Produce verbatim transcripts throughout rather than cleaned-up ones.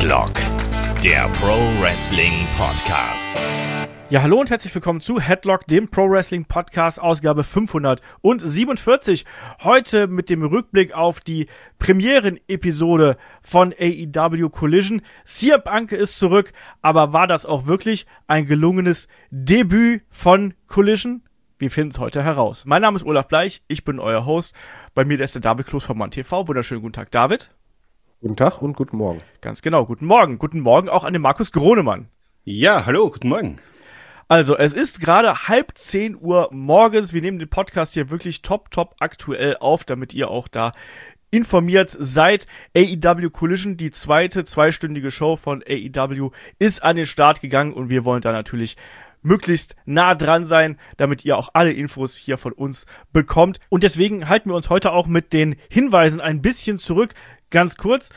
Headlock, der Pro Wrestling Podcast. Ja, hallo und herzlich willkommen zu Headlock, dem Pro Wrestling Podcast, Ausgabe fünfhundertsiebenundvierzig. Heute mit dem Rückblick auf die Premieren-Episode von A E W Collision. C M Punk ist zurück, aber war das auch wirklich ein gelungenes Debüt von Collision? Wir finden es heute heraus. Mein Name ist Olaf Bleich, ich bin euer Host. Bei mir ist der David Kloß von Mann T V. Wunderschönen guten Tag, David. Guten Tag und guten Morgen. Ganz genau, guten Morgen. Guten Morgen auch an den Markus Gronemann. Ja, hallo, guten Morgen. Also, es ist gerade halb zehn Uhr morgens. Wir nehmen den Podcast hier wirklich top, top aktuell auf, damit ihr auch da informiert seid. A E W Collision, die zweite zweistündige Show von A E W, ist an den Start gegangen und wir wollen da natürlich möglichst nah dran sein, damit ihr auch alle Infos hier von uns bekommt. Und deswegen halten wir uns heute auch mit den Hinweisen ein bisschen zurück. Ganz kurz,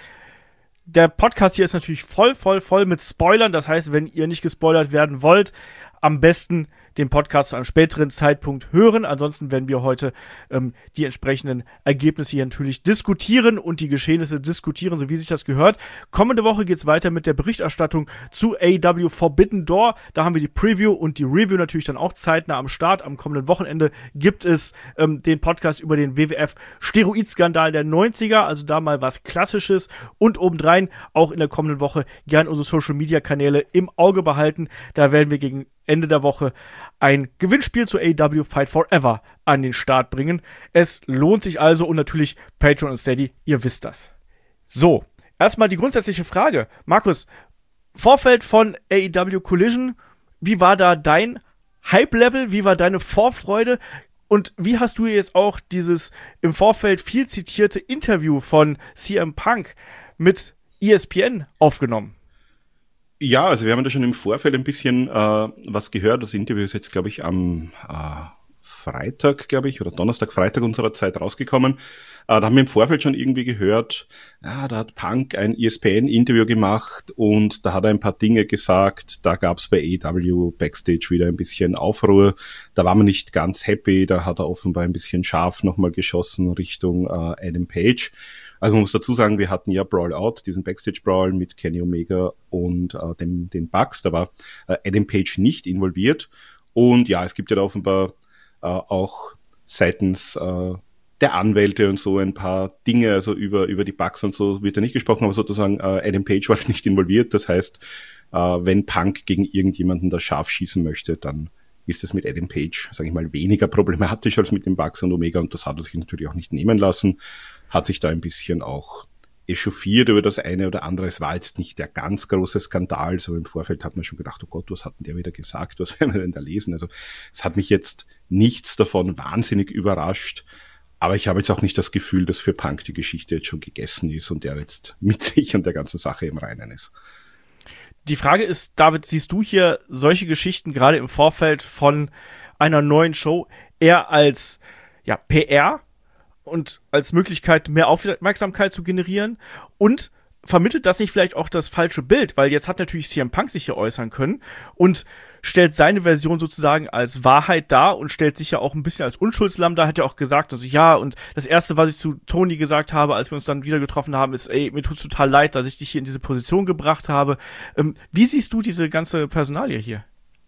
der Podcast hier ist natürlich voll, voll, voll mit Spoilern. Das heißt, wenn ihr nicht gespoilert werden wollt, am besten den Podcast zu einem späteren Zeitpunkt hören. Ansonsten werden wir heute ähm, die entsprechenden Ergebnisse hier natürlich diskutieren und die Geschehnisse diskutieren, so wie sich das gehört. Kommende Woche geht's weiter mit der Berichterstattung zu A E W Forbidden Door. Da haben wir die Preview und die Review natürlich dann auch zeitnah am Start. Am kommenden Wochenende gibt es ähm, den Podcast über den W W F-Steroid-Skandal der neunziger. Also da mal was Klassisches. Und obendrein auch in der kommenden Woche gern unsere Social-Media-Kanäle im Auge behalten. Da werden wir gegen Ende der Woche ein Gewinnspiel zu A E W Fight Forever an den Start bringen. Es lohnt sich also und natürlich Patreon und Steady, ihr wisst das. So, erstmal die grundsätzliche Frage. Markus, Vorfeld von A E W Collision, wie war da dein Hype-Level, wie war deine Vorfreude und wie hast du jetzt auch dieses im Vorfeld viel zitierte Interview von C M Punk mit E S P N aufgenommen? Ja, also wir haben da schon im Vorfeld ein bisschen äh, was gehört. Das Interview ist jetzt, glaube ich, am äh, Freitag, glaube ich, oder Donnerstag, Freitag unserer Zeit rausgekommen. Äh, da haben wir im Vorfeld schon irgendwie gehört, ja, da hat Punk ein E S P N-Interview gemacht und da hat er ein paar Dinge gesagt. Da gab es bei A E W Backstage wieder ein bisschen Aufruhr. Da war man nicht ganz happy. Da hat er offenbar ein bisschen scharf nochmal geschossen Richtung äh, Adam Page. Also man muss dazu sagen, wir hatten ja Brawl Out, diesen Backstage-Brawl mit Kenny Omega und äh, dem, den Bucks. Da war äh, Adam Page nicht involviert. Und ja, es gibt ja da offenbar äh, auch seitens äh, der Anwälte und so ein paar Dinge, also über über die Bucks und so wird ja nicht gesprochen, aber sozusagen äh, Adam Page war nicht involviert. Das heißt, äh, wenn Punk gegen irgendjemanden da scharf schießen möchte, dann ist es mit Adam Page, sage ich mal, weniger problematisch als mit den Bucks und Omega. Und das hat er sich natürlich auch nicht nehmen lassen. Hat sich da ein bisschen auch echauffiert über das eine oder andere. Es war jetzt nicht der ganz große Skandal, so im Vorfeld hat man schon gedacht, oh Gott, was hat denn der wieder gesagt, was werden wir denn da lesen? Also es hat mich jetzt nichts davon wahnsinnig überrascht, aber ich habe jetzt auch nicht das Gefühl, dass für Punk die Geschichte jetzt schon gegessen ist und der jetzt mit sich und der ganzen Sache im Reinen ist. Die Frage ist, David, siehst du hier solche Geschichten gerade im Vorfeld von einer neuen Show eher als ja, P R und als Möglichkeit, mehr Aufmerksamkeit zu generieren? Und vermittelt das nicht vielleicht auch das falsche Bild? Weil jetzt hat natürlich C M Punk sich hier äußern können und stellt seine Version sozusagen als Wahrheit dar und stellt sich ja auch ein bisschen als Unschuldslamm dar. Hat ja auch gesagt, also ja, und das Erste, was ich zu Tony gesagt habe, als wir uns dann wieder getroffen haben, ist, ey, mir tut's total leid, dass ich dich hier in diese Position gebracht habe. Ähm, wie siehst du diese ganze Personalie hier?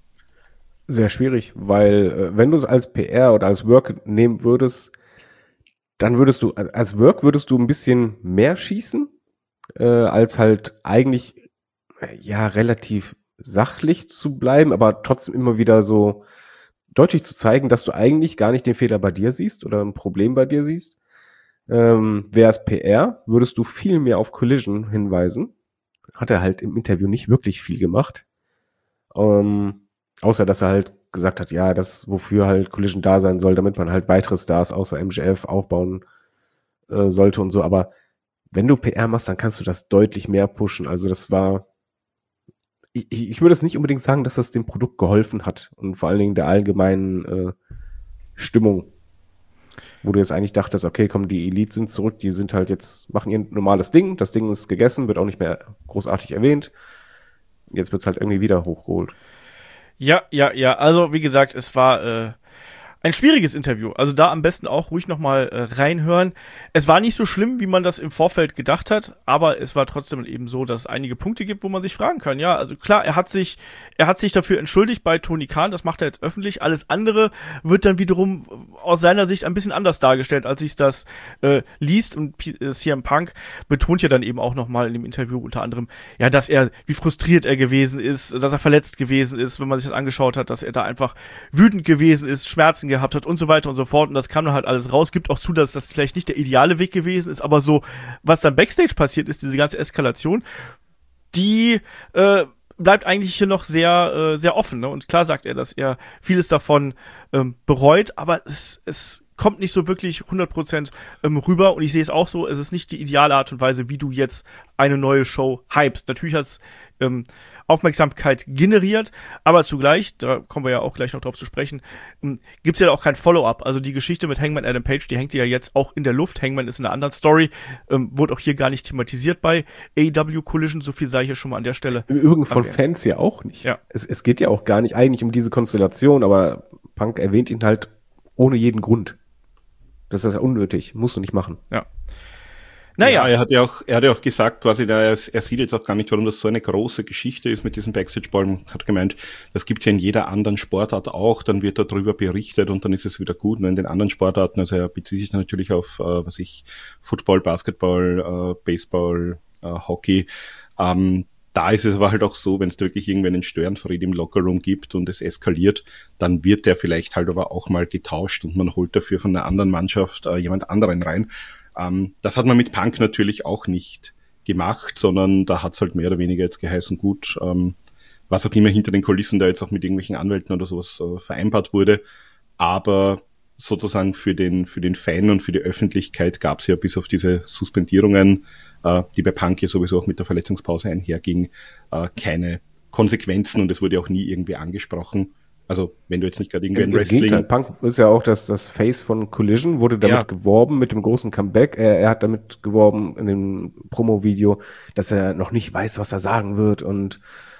Sehr schwierig, weil äh, wenn du es als P R oder als Work nehmen würdest, dann würdest du, als Work würdest du ein bisschen mehr schießen, äh, als halt eigentlich, äh, ja, relativ sachlich zu bleiben, aber trotzdem immer wieder so deutlich zu zeigen, dass du eigentlich gar nicht den Fehler bei dir siehst oder ein Problem bei dir siehst. Ähm, wäre es P R, würdest du viel mehr auf Collision hinweisen. Hat er halt im Interview nicht wirklich viel gemacht. Ähm, außer, dass er halt gesagt hat, ja, das, wofür halt Collision da sein soll, damit man halt weitere Stars außer M J F aufbauen äh, sollte und so. Aber wenn du P R machst, dann kannst du das deutlich mehr pushen. Also das war, ich, ich würde es nicht unbedingt sagen, dass das dem Produkt geholfen hat und vor allen Dingen der allgemeinen äh, Stimmung, wo du jetzt eigentlich dachtest, okay, komm, die Elite sind zurück, die sind halt jetzt, machen ihr normales Ding, das Ding ist gegessen, wird auch nicht mehr großartig erwähnt. Jetzt wird's halt irgendwie wieder hochgeholt. Ja, ja, ja, also wie gesagt, es war äh, Ein schwieriges Interview, also da am besten auch ruhig nochmal äh, reinhören. Es war nicht so schlimm, wie man das im Vorfeld gedacht hat, aber es war trotzdem eben so, dass es einige Punkte gibt, wo man sich fragen kann. Ja, also klar, er hat sich, er hat sich dafür entschuldigt bei Tony Khan, das macht er jetzt öffentlich. Alles andere wird dann wiederum aus seiner Sicht ein bisschen anders dargestellt, als sich das äh, liest. Und P- äh, C M Punk betont ja dann eben auch nochmal in dem Interview unter anderem, ja, dass er, wie frustriert er gewesen ist, dass er verletzt gewesen ist, wenn man sich das angeschaut hat, dass er da einfach wütend gewesen ist, Schmerzen gehabt hat und so weiter und so fort. Und das kam dann halt alles raus. Gibt auch zu, dass das vielleicht nicht der ideale Weg gewesen ist, aber so, was dann Backstage passiert ist, diese ganze Eskalation, die äh, bleibt eigentlich hier noch sehr äh, sehr offen. Ne? Und klar sagt er, dass er vieles davon ähm, bereut, aber es, es kommt nicht so wirklich hundert Prozent ähm, rüber. Und ich sehe es auch so, es ist nicht die ideale Art und Weise, wie du jetzt eine neue Show hypst. Natürlich hat es ähm, Aufmerksamkeit generiert, aber zugleich, da kommen wir ja auch gleich noch drauf zu sprechen, ähm, gibt es ja auch kein Follow-up. Also die Geschichte mit Hangman Adam Page, die hängt ja jetzt auch in der Luft. Hangman ist in einer anderen Story, ähm, wurde auch hier gar nicht thematisiert bei A E W Collision, so viel sei ich ja schon mal an der Stelle. Im Übrigen von erwähnt. Fans ja auch nicht. Ja. Es, es geht ja auch gar nicht eigentlich um diese Konstellation, aber Punk erwähnt ihn halt ohne jeden Grund. Das ist ja unnötig, musst du nicht machen. Ja. Naja. Ja, er hat ja auch, er hat ja auch gesagt, quasi, er, er sieht jetzt auch gar nicht, warum das so eine große Geschichte ist mit diesem Backstage-Ball. Hat gemeint, das gibt's ja in jeder anderen Sportart auch, dann wird darüber berichtet und dann ist es wieder gut. Und in den anderen Sportarten, also er bezieht sich natürlich auf, äh, was ich, Football, Basketball, äh, Baseball, äh, Hockey. Ähm, da ist es aber halt auch so, wenn es wirklich irgendwie einen Störenfried im Lockerroom gibt und es eskaliert, dann wird der vielleicht halt aber auch mal getauscht und man holt dafür von einer anderen Mannschaft äh, jemand anderen rein. Um, das hat man mit Punk natürlich auch nicht gemacht, sondern da hat's halt mehr oder weniger jetzt geheißen, gut, ähm, was auch immer hinter den Kulissen da jetzt auch mit irgendwelchen Anwälten oder sowas äh, vereinbart wurde. Aber sozusagen für den für den Fan und für die Öffentlichkeit gab's ja bis auf diese Suspendierungen, äh, die bei Punk ja sowieso auch mit der Verletzungspause einherging, äh, keine Konsequenzen und es wurde auch nie irgendwie angesprochen. Also, wenn du jetzt nicht gerade irgendwie ein Wrestling... Gegenteil, Punk ist ja auch das, das Face von Collision, wurde damit Ja. geworben mit dem großen Comeback. Er, er hat damit geworben in dem Promo-Video, dass er noch nicht weiß, was er sagen wird. Und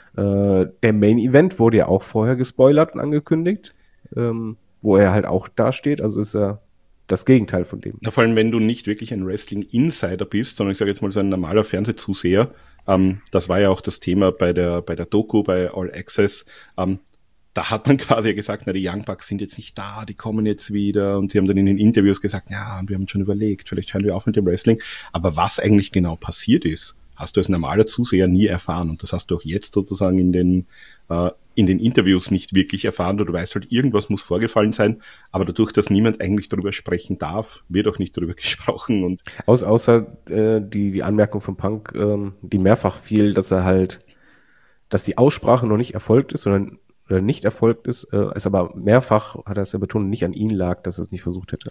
äh, der Main-Event wurde ja auch vorher gespoilert und angekündigt, ähm, wo er halt auch dasteht. Also ist er das Gegenteil von dem. Na, vor allem, wenn du nicht wirklich ein Wrestling-Insider bist, sondern ich sage jetzt mal so ein normaler Fernsehzuseher, ähm, das war ja auch das Thema bei der bei der Doku, bei All Access, ähm, da hat man quasi gesagt, na, die Young Bucks sind jetzt nicht da, die kommen jetzt wieder und sie haben dann in den Interviews gesagt, ja, und wir haben schon überlegt, vielleicht hören wir auf mit dem Wrestling. Aber was eigentlich genau passiert ist, hast du als normaler Zuseher nie erfahren und das hast du auch jetzt sozusagen in den äh, in den Interviews nicht wirklich erfahren. Du weißt halt, irgendwas muss vorgefallen sein, aber dadurch, dass niemand eigentlich darüber sprechen darf, wird auch nicht darüber gesprochen. Und Aus, außer äh, die, die Anmerkung von Punk, ähm, die mehrfach fiel, dass er halt, dass die Aussprache noch nicht erfolgt ist, sondern oder nicht erfolgt ist, äh, es aber mehrfach, hat er es ja betont, nicht an ihn lag, dass er es nicht versucht hätte.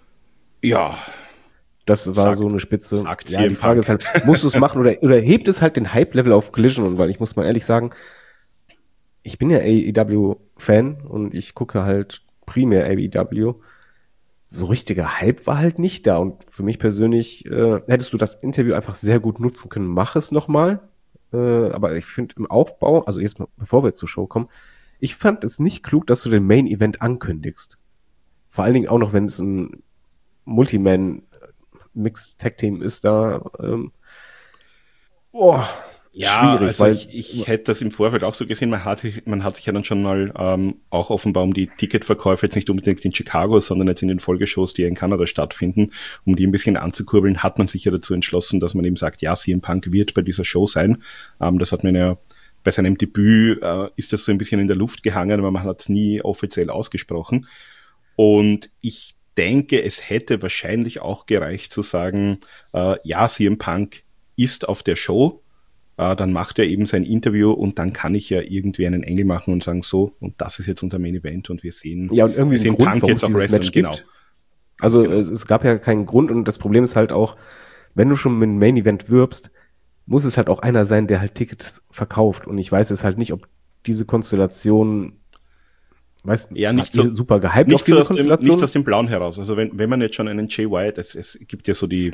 ja, Das war Sagt- so eine Spitze. sagt Ja, C M die Frage Punk. ist halt, musst du es machen oder, oder hebt es halt den Hype-Level auf Collision? Und weil ich muss mal ehrlich sagen, ich bin ja A E W-Fan und ich gucke halt primär A E W. So richtiger Hype war halt nicht da. Und für mich persönlich äh, hättest du das Interview einfach sehr gut nutzen können. Mach es nochmal. Äh, aber ich finde im Aufbau, also jetzt mal, bevor wir zur Show kommen, ich fand es nicht klug, dass du den Main-Event ankündigst. Vor allen Dingen auch noch, wenn es ein Multiman-Mix-Tag-Team ist, da ähm, boah, Ja, schwierig, also weil ich, ich hätte das im Vorfeld auch so gesehen. Man hat, man hat sich ja dann schon mal ähm, auch offenbar um die Ticketverkäufe jetzt nicht unbedingt in Chicago, sondern jetzt in den Folgeshows, die ja in Kanada stattfinden, um die ein bisschen anzukurbeln, hat man sich ja dazu entschlossen, dass man eben sagt, ja, C M Punk wird bei dieser Show sein. Ähm, das hat man ja bei seinem Debüt, äh, ist das so ein bisschen in der Luft gehangen, aber man hat es nie offiziell ausgesprochen. Und ich denke, es hätte wahrscheinlich auch gereicht zu sagen, äh, ja, C M Punk ist auf der Show, äh, dann macht er eben sein Interview und dann kann ich ja irgendwie einen Engel machen und sagen, so, und das ist jetzt unser Main Event und wir sehen, ja, und irgendwie wir sehen einen Grund, Punk warum jetzt es auch dieses wrestlen. Match Genau. gibt. Also Ganz genau. es, es gab ja keinen Grund und das Problem ist halt auch, wenn du schon mit dem Main Event wirbst, muss es halt auch einer sein, der halt Tickets verkauft. Und ich weiß jetzt halt nicht, ob diese Konstellation, weiß, Ja, nicht hat ihr so- super gehypt auf Nicht, so diese aus dem, Konstellation. nicht aus dem Blauen heraus. Also wenn, wenn man jetzt schon einen Jay White, es, es gibt ja so die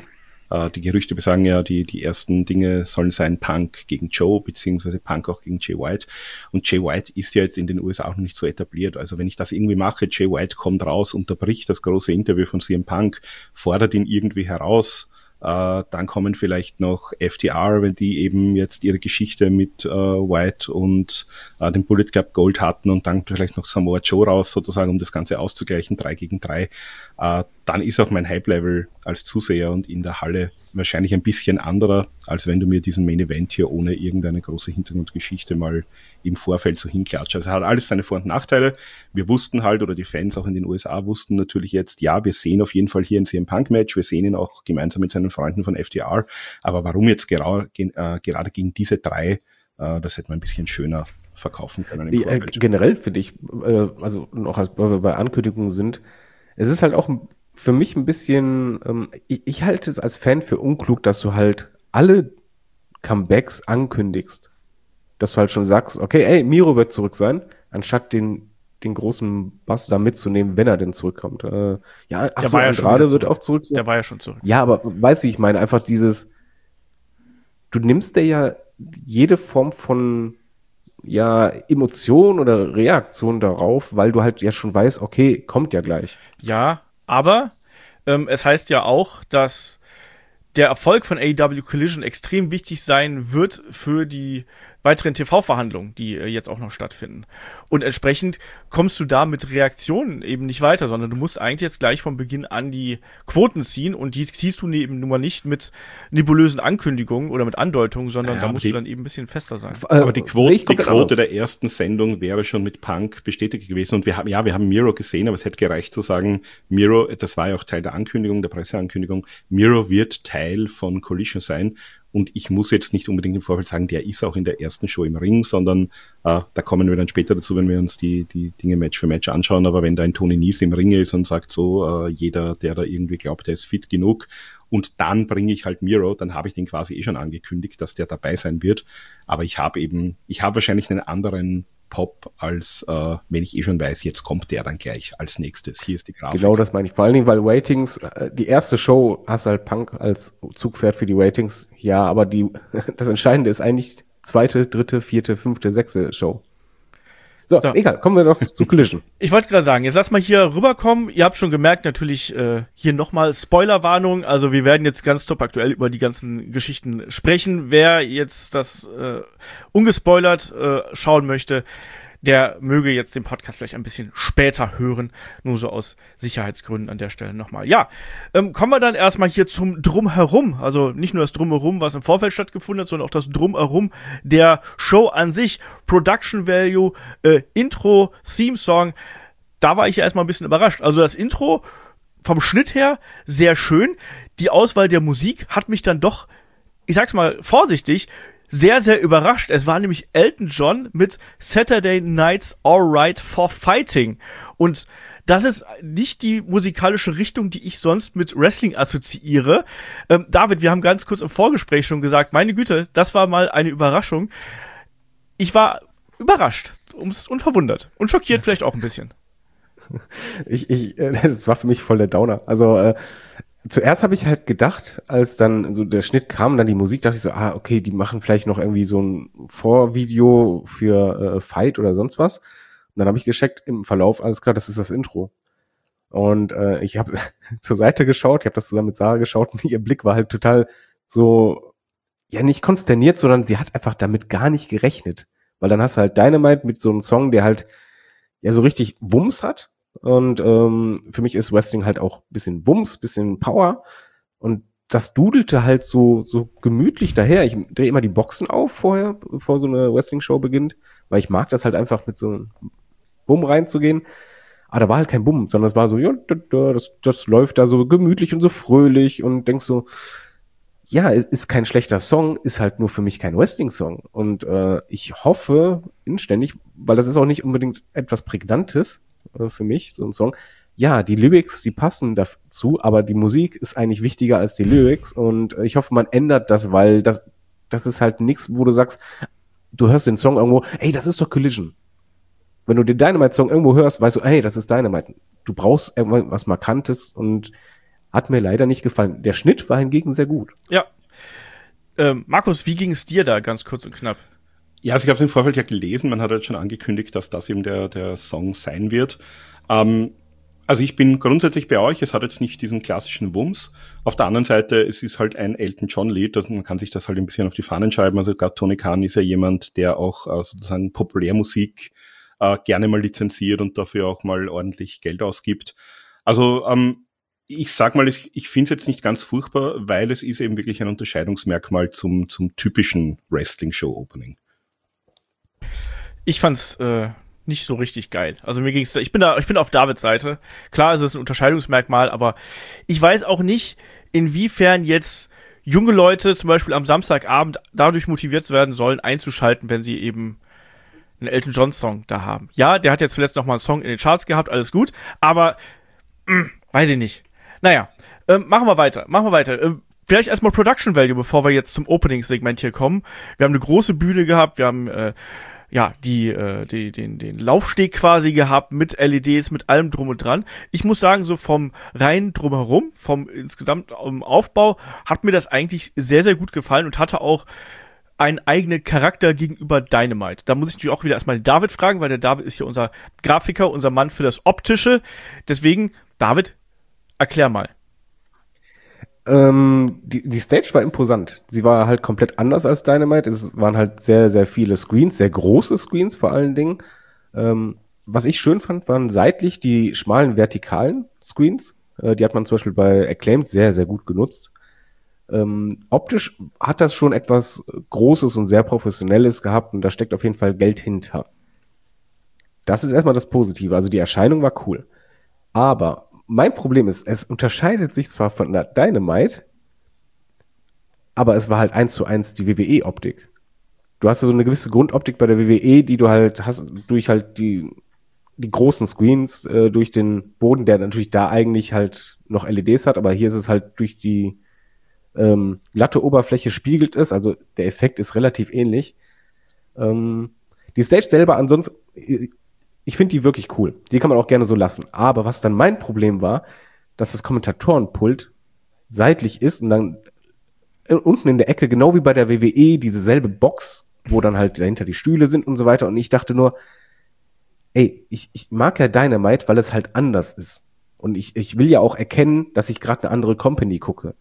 äh, die Gerüchte besagen ja, die, die ersten Dinge sollen sein Punk gegen Joe, beziehungsweise Punk auch gegen Jay White. Und Jay White ist ja jetzt in den U S A auch noch nicht so etabliert. Also wenn ich das irgendwie mache, Jay White kommt raus, unterbricht das große Interview von C M Punk, fordert ihn irgendwie heraus, Uh, dann kommen vielleicht noch F T R, wenn die eben jetzt ihre Geschichte mit uh, White und uh, dem Bullet Club Gold hatten und dann vielleicht noch Samoa Joe raus, sozusagen, um das Ganze auszugleichen, drei gegen drei. Uh, dann ist auch mein Hype-Level als Zuseher und in der Halle wahrscheinlich ein bisschen anderer, als wenn du mir diesen Main-Event hier ohne irgendeine große Hintergrundgeschichte mal im Vorfeld so hinklatscht. Also hat alles seine Vor- und Nachteile. Wir wussten halt, oder die Fans auch in den U S A wussten natürlich jetzt, ja, wir sehen auf jeden Fall hier ein C M Punk-Match, wir sehen ihn auch gemeinsam mit seinen Freunden von F T R, aber warum jetzt gera- ge- äh, gerade gegen diese drei, äh, das hätte man ein bisschen schöner verkaufen können im Vorfeld. Äh, generell finde ich, äh, also noch als weil wir bei Ankündigungen sind, es ist halt auch für mich ein bisschen, ähm, ich, ich halte es als Fan für unklug, dass du halt alle Comebacks ankündigst. Dass du halt schon sagst, okay, ey, Miro wird zurück sein, anstatt den den großen Bass da mitzunehmen, wenn er denn zurückkommt. Äh, ja, ach so, ja Andrade wird auch zurück sein. Der war ja schon zurück. Ja, aber weißt du, wie ich meine, einfach dieses, du nimmst dir ja jede Form von ja Emotion oder Reaktion darauf, weil du halt ja schon weißt, okay, kommt ja gleich. Ja, aber ähm, es heißt ja auch, dass der Erfolg von A E W Collision extrem wichtig sein wird für die weiteren T V-Verhandlungen, die äh, jetzt auch noch stattfinden. Und entsprechend kommst du da mit Reaktionen eben nicht weiter, sondern du musst eigentlich jetzt gleich von Beginn an die Quoten ziehen und die ziehst du eben nun mal nicht mit nebulösen Ankündigungen oder mit Andeutungen, sondern ja, da musst die, du dann eben ein bisschen fester sein. Aber die Quote, die Quote der ersten Sendung wäre schon mit Punk bestätigt gewesen und wir haben, ja, wir haben Miro gesehen, aber es hätte gereicht zu sagen, Miro, das war ja auch Teil der Ankündigung, der Presseankündigung, Miro wird Teil von Collision sein. Und ich muss jetzt nicht unbedingt im Vorfeld sagen, der ist auch in der ersten Show im Ring, sondern äh, da kommen wir dann später dazu, wenn wir uns die die Dinge Match für Match anschauen. Aber wenn da ein Tony Nese im Ring ist und sagt so, äh, jeder, der da irgendwie glaubt, der ist fit genug und dann bringe ich halt Miro, dann habe ich den quasi eh schon angekündigt, dass der dabei sein wird. Aber ich habe eben, ich habe wahrscheinlich einen anderen Pop, als äh, wenn ich eh schon weiß, jetzt kommt der dann gleich als nächstes. Hier ist die Grafik. Genau, das meine ich. Vor allen Dingen, weil Ratings, äh, die erste Show hast halt Punk als Zugpferd für die Ratings. Ja, aber die das Entscheidende ist eigentlich zweite, dritte, vierte, fünfte, sechste Show. So, so. Egal, kommen wir doch zu Collision. Ich wollte gerade sagen, jetzt lass mal hier rüberkommen. Ihr habt schon gemerkt, natürlich äh, hier nochmal Spoilerwarnung. Also wir werden jetzt ganz top aktuell über die ganzen Geschichten sprechen. Wer jetzt das äh, ungespoilert äh, schauen möchte, der möge jetzt den Podcast vielleicht ein bisschen später hören. Nur so aus Sicherheitsgründen an der Stelle nochmal. Ja, ähm, kommen wir dann erstmal hier zum Drumherum. Also nicht nur das Drumherum, was im Vorfeld stattgefunden hat, sondern auch das Drumherum der Show an sich. Production Value, äh, Intro, Theme Song. Da war ich ja erstmal ein bisschen überrascht. Also das Intro vom Schnitt her sehr schön. Die Auswahl der Musik hat mich dann doch, ich sag's mal vorsichtig, sehr, sehr überrascht. Es war nämlich Elton John mit Saturday Night's Alright for Fighting. Und das ist nicht die musikalische Richtung, die ich sonst mit Wrestling assoziiere. Ähm, David, wir haben ganz kurz im Vorgespräch schon gesagt, meine Güte, das war mal eine Überraschung. Ich war überrascht und verwundert und schockiert vielleicht auch ein bisschen. Ich, ich, das war für mich voll der Downer. Also, äh, zuerst habe ich halt gedacht, als dann so der Schnitt kam, dann die Musik, dachte ich so, ah, okay, die machen vielleicht noch irgendwie so ein Vorvideo für äh, Fight oder sonst was. Und dann habe ich gecheckt im Verlauf, alles klar, das ist das Intro. Und äh, ich habe zur Seite geschaut, ich habe das zusammen mit Sarah geschaut und ihr Blick war halt total so, ja nicht konsterniert, sondern sie hat einfach damit gar nicht gerechnet. Weil dann hast du halt Dynamite mit so einem Song, der halt ja so richtig Wumms hat. Und ähm, für mich ist Wrestling halt auch bisschen Wumms, bisschen Power. Und das dudelte halt so so gemütlich daher. Ich drehe immer die Boxen auf vorher, bevor so eine Wrestling-Show beginnt, weil ich mag das halt einfach mit so einem Bumm reinzugehen. Aber da war halt kein Bumm, sondern es war so, ja, das, das läuft da so gemütlich und so fröhlich und denkst so, ja, es ist kein schlechter Song, ist halt nur für mich kein Wrestling-Song. Und äh, ich hoffe inständig, weil das ist auch nicht unbedingt etwas Prägnantes, für mich, so ein Song. Ja, die Lyrics, die passen dazu, aber die Musik ist eigentlich wichtiger als die Lyrics und ich hoffe, man ändert das, weil das, das ist halt nichts, wo du sagst, du hörst den Song irgendwo, ey, das ist doch Collision. Wenn du den Dynamite-Song irgendwo hörst, weißt du, ey, das ist Dynamite. Du brauchst irgendwas Markantes und Hat mir leider nicht gefallen. Der Schnitt war hingegen sehr gut. Ja. Ähm, Markus, wie ging es dir da, ganz kurz und knapp? Ja, also ich habe es im Vorfeld ja gelesen, man hat halt schon angekündigt, dass das eben der, der Song sein wird. Ähm, also ich bin grundsätzlich bei euch, es hat jetzt nicht diesen klassischen Wumms. Auf der anderen Seite, es ist halt ein Elton John Lied, also man kann sich das halt ein bisschen auf die Fahnen schreiben. Also gerade Tony Khan ist ja jemand, der auch äh, sozusagen Populärmusik äh, gerne mal lizenziert und dafür auch mal ordentlich Geld ausgibt. Also ähm, ich sag mal, ich, ich finde es jetzt nicht ganz furchtbar, weil es ist eben wirklich ein Unterscheidungsmerkmal zum, zum typischen Wrestling-Show-Opening. Ich fand's äh, nicht so richtig geil. Also mir ging's da, ich bin da, ich bin auf Davids Seite. Klar ist es ein Unterscheidungsmerkmal, aber ich weiß auch nicht, inwiefern jetzt junge Leute zum Beispiel am Samstagabend dadurch motiviert werden sollen, einzuschalten, wenn sie eben einen Elton John Song da haben. Ja, der hat jetzt zuletzt noch mal einen Song in den Charts gehabt, alles gut, aber mh, weiß ich nicht. Naja, ähm, machen wir weiter, machen wir weiter. Ähm, Vielleicht erstmal Production Value, bevor wir jetzt zum Opening-Segment hier kommen. Wir haben eine große Bühne gehabt, wir haben äh, ja die, äh, die den den Laufsteg quasi gehabt mit L E Ds, mit allem drum und dran. Ich muss sagen, so vom rein drumherum, vom insgesamt um, Aufbau, hat mir das eigentlich sehr, sehr gut gefallen und hatte auch einen eigenen Charakter gegenüber Dynamite. Da muss ich natürlich auch wieder erstmal David fragen, weil der David ist ja unser Grafiker, unser Mann für das Optische. Deswegen, David, erklär mal. Ähm, die, die Stage war imposant. Sie war halt komplett anders als Dynamite. Es waren halt sehr, sehr viele Screens, sehr große Screens vor allen Dingen. Ähm, was ich schön fand, waren seitlich die schmalen vertikalen Screens. Äh, die hat man zum Beispiel bei Acclaimed sehr, sehr gut genutzt. Ähm, optisch hat das schon etwas Großes und sehr Professionelles gehabt und da steckt auf jeden Fall Geld hinter. Das ist erstmal das Positive. Also die Erscheinung war cool. Aber mein Problem ist, es unterscheidet sich zwar von der Dynamite, aber es war halt eins zu eins die W W E-Optik. Du hast so eine gewisse Grundoptik bei der W W E, die du halt hast durch halt die die großen Screens, äh, durch den Boden, der natürlich da eigentlich halt noch L E Ds hat, aber hier ist es halt durch die ähm, glatte Oberfläche spiegelt es, also der Effekt ist relativ ähnlich. Ähm, die Stage selber ansonsten, ich finde die wirklich cool. Die kann man auch gerne so lassen. Aber was dann mein Problem war, dass das Kommentatorenpult seitlich ist und dann unten in der Ecke, genau wie bei der W W E, diese selbe Box, wo dann halt dahinter die Stühle sind und so weiter. Und ich dachte nur, ey, ich, ich mag ja Dynamite, weil es halt anders ist. Und ich, ich will ja auch erkennen, dass ich gerade eine andere Company gucke.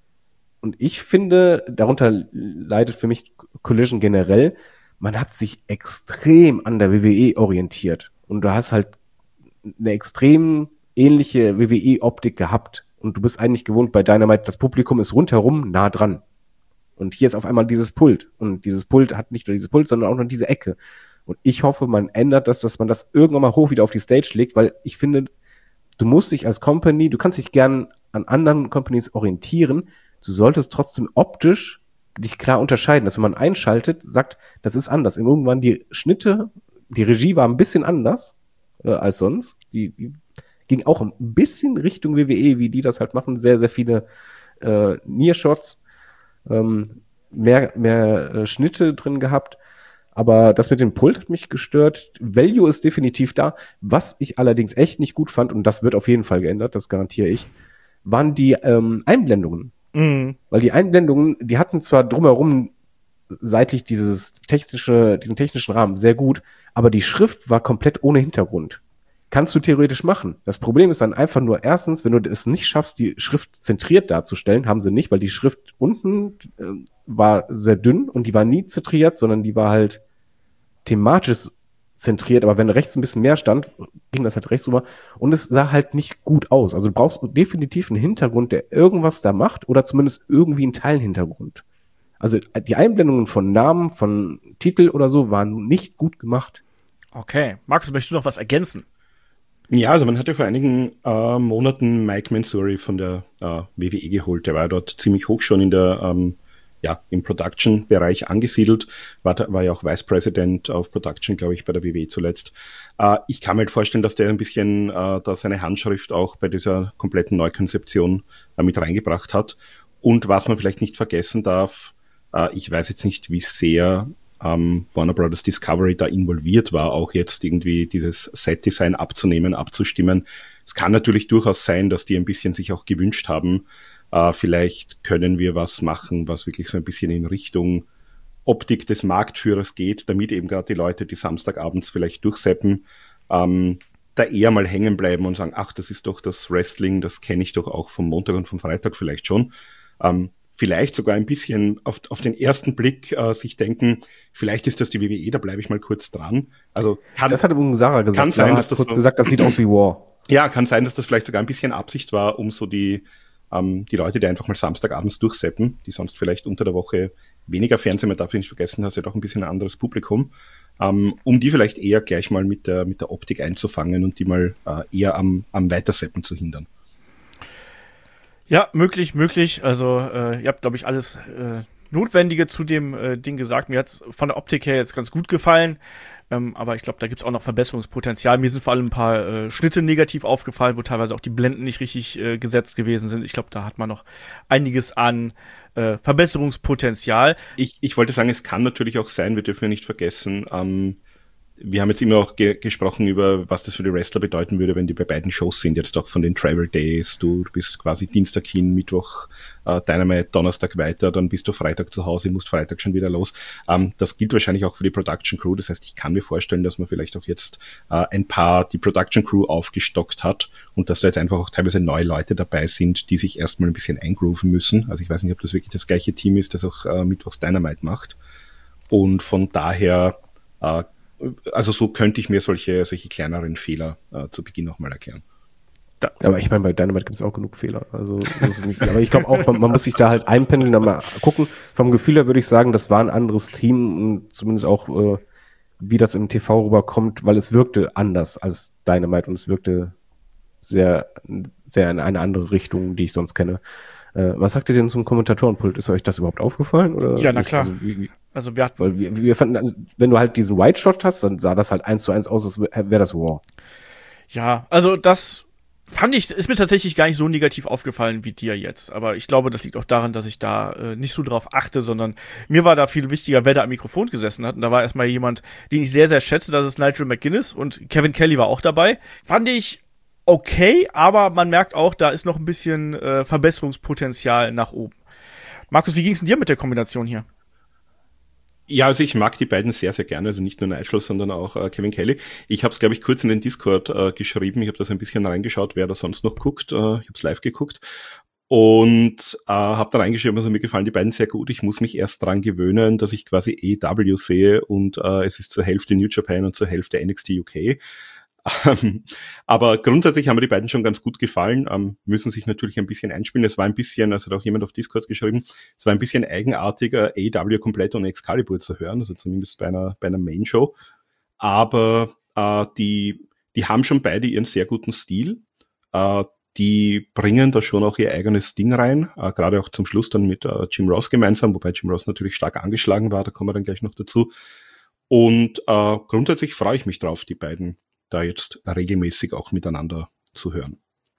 Und ich finde, darunter leidet für mich Collision generell, man hat sich extrem an der W W E orientiert. Und du hast halt eine extrem ähnliche W W E-Optik gehabt. Und du bist eigentlich gewohnt bei Dynamite, das Publikum ist rundherum nah dran. Und hier ist auf einmal dieses Pult. Und dieses Pult hat nicht nur dieses Pult, sondern auch noch diese Ecke. Und ich hoffe, man ändert das, dass man das irgendwann mal hoch wieder auf die Stage legt, weil ich finde, du musst dich als Company, du kannst dich gern an anderen Companies orientieren, du solltest trotzdem optisch dich klar unterscheiden, dass wenn man einschaltet, sagt, das ist anders. Irgendwann die Schnitte, die Regie war ein bisschen anders äh, als sonst. Die, die ging auch ein bisschen Richtung W W E, wie die das halt machen. Sehr, sehr viele äh, Near-Shots, ähm, mehr, mehr äh, Schnitte drin gehabt. Aber das mit dem Pult hat mich gestört. Value ist definitiv da. Was ich allerdings echt nicht gut fand, und das wird auf jeden Fall geändert, das garantiere ich, waren die ähm, Einblendungen. Mhm. Weil die Einblendungen, die hatten zwar drumherum seitlich dieses technische, diesen technischen Rahmen sehr gut, aber die Schrift war komplett ohne Hintergrund. Kannst du theoretisch machen. Das Problem ist dann einfach nur erstens, wenn du es nicht schaffst, die Schrift zentriert darzustellen, haben sie nicht, weil die Schrift unten äh, war sehr dünn und die war nie zentriert, sondern die war halt thematisch zentriert, aber wenn rechts ein bisschen mehr stand, ging das halt rechts rüber und es sah halt nicht gut aus. Also du brauchst definitiv einen Hintergrund, der irgendwas da macht oder zumindest irgendwie einen Teilhintergrund. Also die Einblendungen von Namen, von Titel oder so waren nicht gut gemacht. Okay. Markus, möchtest du noch was ergänzen? Ja, also man hatte vor einigen äh, Monaten Mike Mansouri von der äh, W W E geholt. Der war dort ziemlich hoch schon in der ähm, ja, im Production-Bereich angesiedelt, war, war ja auch Vice President of Production, glaube ich, bei der W W E zuletzt. Äh, ich kann mir halt vorstellen, dass der ein bisschen äh, da seine Handschrift auch bei dieser kompletten Neukonzeption äh, mit reingebracht hat. Und was man vielleicht nicht vergessen darf, äh, ich weiß jetzt nicht, wie sehr ähm, Warner Brothers Discovery da involviert war, auch jetzt irgendwie dieses Set-Design abzunehmen, abzustimmen. Es kann natürlich durchaus sein, dass die ein bisschen sich auch gewünscht haben, äh, vielleicht können wir was machen, was wirklich so ein bisschen in Richtung Optik des Marktführers geht, damit eben gerade die Leute, die Samstagabends vielleicht durchseppen, ähm, da eher mal hängen bleiben und sagen, ach, das ist doch das Wrestling, das kenne ich doch auch vom Montag und vom Freitag vielleicht schon. Ähm, vielleicht sogar ein bisschen auf, auf den ersten Blick äh, sich denken, vielleicht ist das die W W E, da bleibe ich mal kurz dran. Also kann, das hat übrigens Sarah gesagt. Kann sein, Sarah dass hat das kurz so, gesagt, das sieht aus wie War. Ja, kann sein, dass das vielleicht sogar ein bisschen Absicht war, um so die, ähm, die Leute, die einfach mal Samstagabends durchseppen, die sonst vielleicht unter der Woche weniger Fernsehen, man darf nicht vergessen, hast ja doch ein bisschen ein anderes Publikum, ähm, um die vielleicht eher gleich mal mit der, mit der Optik einzufangen und die mal äh, eher am, am Weiterseppen zu hindern. Ja, möglich, möglich. Also äh, ihr habt, glaube ich, alles äh, Notwendige zu dem äh, Ding gesagt. Mir hat's von der Optik her jetzt ganz gut gefallen. Ähm, aber ich glaube, da gibt's auch noch Verbesserungspotenzial. Mir sind vor allem ein paar äh, Schnitte negativ aufgefallen, wo teilweise auch die Blenden nicht richtig äh, gesetzt gewesen sind. Ich glaube, da hat man noch einiges an äh, Verbesserungspotenzial. Ich, ich wollte sagen, es kann natürlich auch sein, wir dürfen ja nicht vergessen, ähm, wir haben jetzt immer auch ge- gesprochen über, was das für die Wrestler bedeuten würde, wenn die bei beiden Shows sind, jetzt auch von den Travel Days, du bist quasi Dienstag hin, Mittwoch äh, Dynamite, Donnerstag weiter, dann bist du Freitag zu Hause, musst Freitag schon wieder los. Ähm, das gilt wahrscheinlich auch für die Production Crew, das heißt, ich kann mir vorstellen, dass man vielleicht auch jetzt äh, ein paar die Production Crew aufgestockt hat und dass da jetzt einfach auch teilweise neue Leute dabei sind, die sich erstmal ein bisschen eingrooven müssen. Also ich weiß nicht, ob das wirklich das gleiche Team ist, das auch äh, Mittwochs Dynamite macht. Und von daher äh, also so könnte ich mir solche, solche kleineren Fehler äh, zu Beginn nochmal erklären. Da, aber ich meine, bei Dynamite gibt es auch genug Fehler. Also das ist nicht, aber ich glaube auch, man, man muss sich da halt einpendeln, dann mal gucken. Vom Gefühl her würde ich sagen, das war ein anderes Team und zumindest auch, äh, wie das im T V rüberkommt, weil es wirkte anders als Dynamite und es wirkte sehr, sehr in eine andere Richtung, die ich sonst kenne. Äh, was sagt ihr denn zum Kommentatorenpult? Ist euch das überhaupt aufgefallen? Oder ja, na nicht? klar. Also, wie, also wir hatten, weil wir, wir fanden, also, wenn du halt diesen White Shot hast, dann sah das halt eins zu eins aus, als wäre das War. Ja, also das fand ich, ist mir tatsächlich gar nicht so negativ aufgefallen wie dir jetzt. Aber ich glaube, das liegt auch daran, dass ich da äh, nicht so drauf achte, sondern mir war da viel wichtiger, wer da am Mikrofon gesessen hat. Und da war erstmal jemand, den ich sehr, sehr schätze, das ist Nigel McGuinness und Kevin Kelly war auch dabei. Fand ich okay, aber man merkt auch, da ist noch ein bisschen äh, Verbesserungspotenzial nach oben. Markus, wie ging es denn dir mit der Kombination hier? Ja, also ich mag die beiden sehr, sehr gerne, also nicht nur Nigel, sondern auch äh, Kevin Kelly. Ich habe es, glaube ich, kurz in den Discord äh, geschrieben, ich habe das ein bisschen reingeschaut, wer da sonst noch guckt, äh, ich habe es live geguckt und äh, habe da reingeschrieben, also mir gefallen die beiden sehr gut. Ich muss mich erst dran gewöhnen, dass ich quasi A E W sehe und äh, es ist zur Hälfte New Japan und zur Hälfte N X T U K. Ähm, aber grundsätzlich haben mir die beiden schon ganz gut gefallen, ähm, müssen sich natürlich ein bisschen einspielen. Es war ein bisschen, also hat auch jemand auf Discord geschrieben, es war ein bisschen eigenartiger, A E W komplett ohne Excalibur zu hören, also zumindest bei einer, bei einer Main-Show. Aber äh, die, die haben schon beide ihren sehr guten Stil. Äh, die bringen da schon auch ihr eigenes Ding rein, äh, gerade auch zum Schluss dann mit äh, Jim Ross gemeinsam, wobei Jim Ross natürlich stark angeschlagen war, da kommen wir dann gleich noch dazu. Und äh, grundsätzlich freue ich mich drauf, die beiden da jetzt regelmäßig auch miteinander zu hören.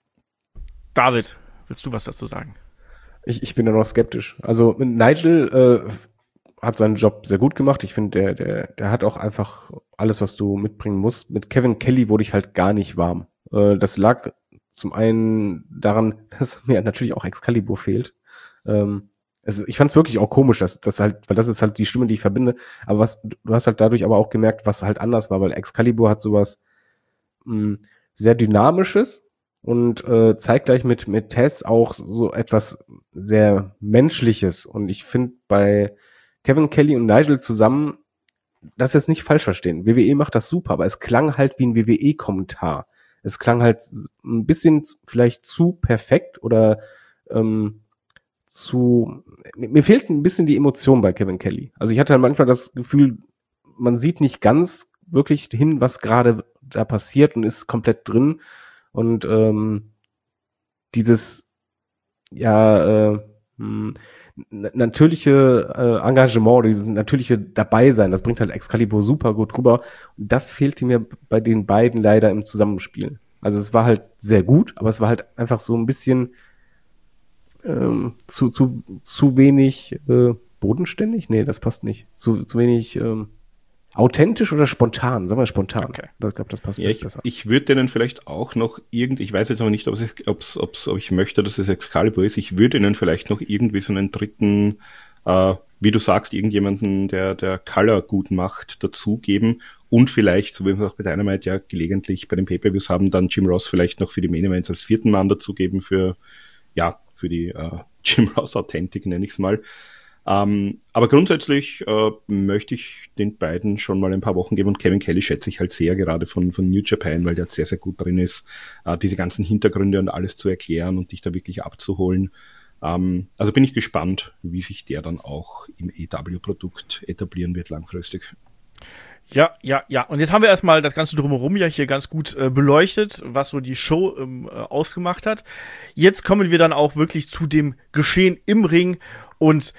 David, willst du was dazu sagen? Ich, ich bin da noch skeptisch. Also Nigel äh, hat seinen Job sehr gut gemacht. Ich finde, der, der, der hat auch einfach alles, was du mitbringen musst. Mit Kevin Kelly wurde ich halt gar nicht warm. Äh, das lag zum einen daran, dass mir natürlich auch Excalibur fehlt. Ähm, es, ich fand es wirklich auch komisch, dass das halt, weil das ist halt die Stimme, die ich verbinde. Aber was du hast halt dadurch aber auch gemerkt, was halt anders war, weil Excalibur hat sowas mh, sehr Dynamisches und äh, zeitgleich mit mit Tess auch so etwas sehr Menschliches. Und ich finde bei Kevin Kelly und Nigel zusammen, das jetzt nicht falsch verstehen. W W E macht das super, aber es klang halt wie ein W W E-Kommentar. Es klang halt ein bisschen vielleicht zu perfekt oder ähm, zu, mir fehlt ein bisschen die Emotion bei Kevin Kelly. Also ich hatte halt manchmal das Gefühl, man sieht nicht ganz wirklich hin, was gerade da passiert und ist komplett drin. Und ähm, dieses ja äh, mh, natürliche äh, Engagement, dieses natürliche Dabeisein, das bringt halt Excalibur super gut rüber. Und das fehlte mir bei den beiden leider im Zusammenspiel. Also es war halt sehr gut, aber es war halt einfach so ein bisschen ähm, zu, zu, zu wenig äh, bodenständig? Nee, das passt nicht. Zu, zu wenig ähm, authentisch oder spontan? Sagen wir spontan. Okay. Ich glaube, das passt ja, ich, besser. Ich würde denen vielleicht auch noch irgendwie, ich weiß jetzt aber nicht, ob es, ob's, ob's, ob ich möchte, dass es Excalibur ist, ich würde ihnen vielleicht noch irgendwie so einen dritten, äh, wie du sagst, irgendjemanden, der der Color gut macht, dazugeben und vielleicht, so wie wir es auch bei Dynamite ja gelegentlich bei den Pay-Per-Views haben, dann Jim Ross vielleicht noch für die Main Events als vierten Mann dazugeben für, ja, für die äh, Jim Ross Authentic, nenne ich es mal. Ähm, aber grundsätzlich äh, möchte ich den beiden schon mal ein paar Wochen geben und Kevin Kelly schätze ich halt sehr gerade von von New Japan, weil der sehr, sehr gut drin ist, äh, diese ganzen Hintergründe und alles zu erklären und dich da wirklich abzuholen. Ähm, also bin ich gespannt, wie sich der dann auch im A E W-Produkt etablieren wird langfristig. Ja, ja, ja. Und jetzt haben wir erstmal das Ganze drumherum ja hier ganz gut äh, beleuchtet, was so die Show ähm, äh, ausgemacht hat. Jetzt kommen wir dann auch wirklich zu dem Geschehen im Ring und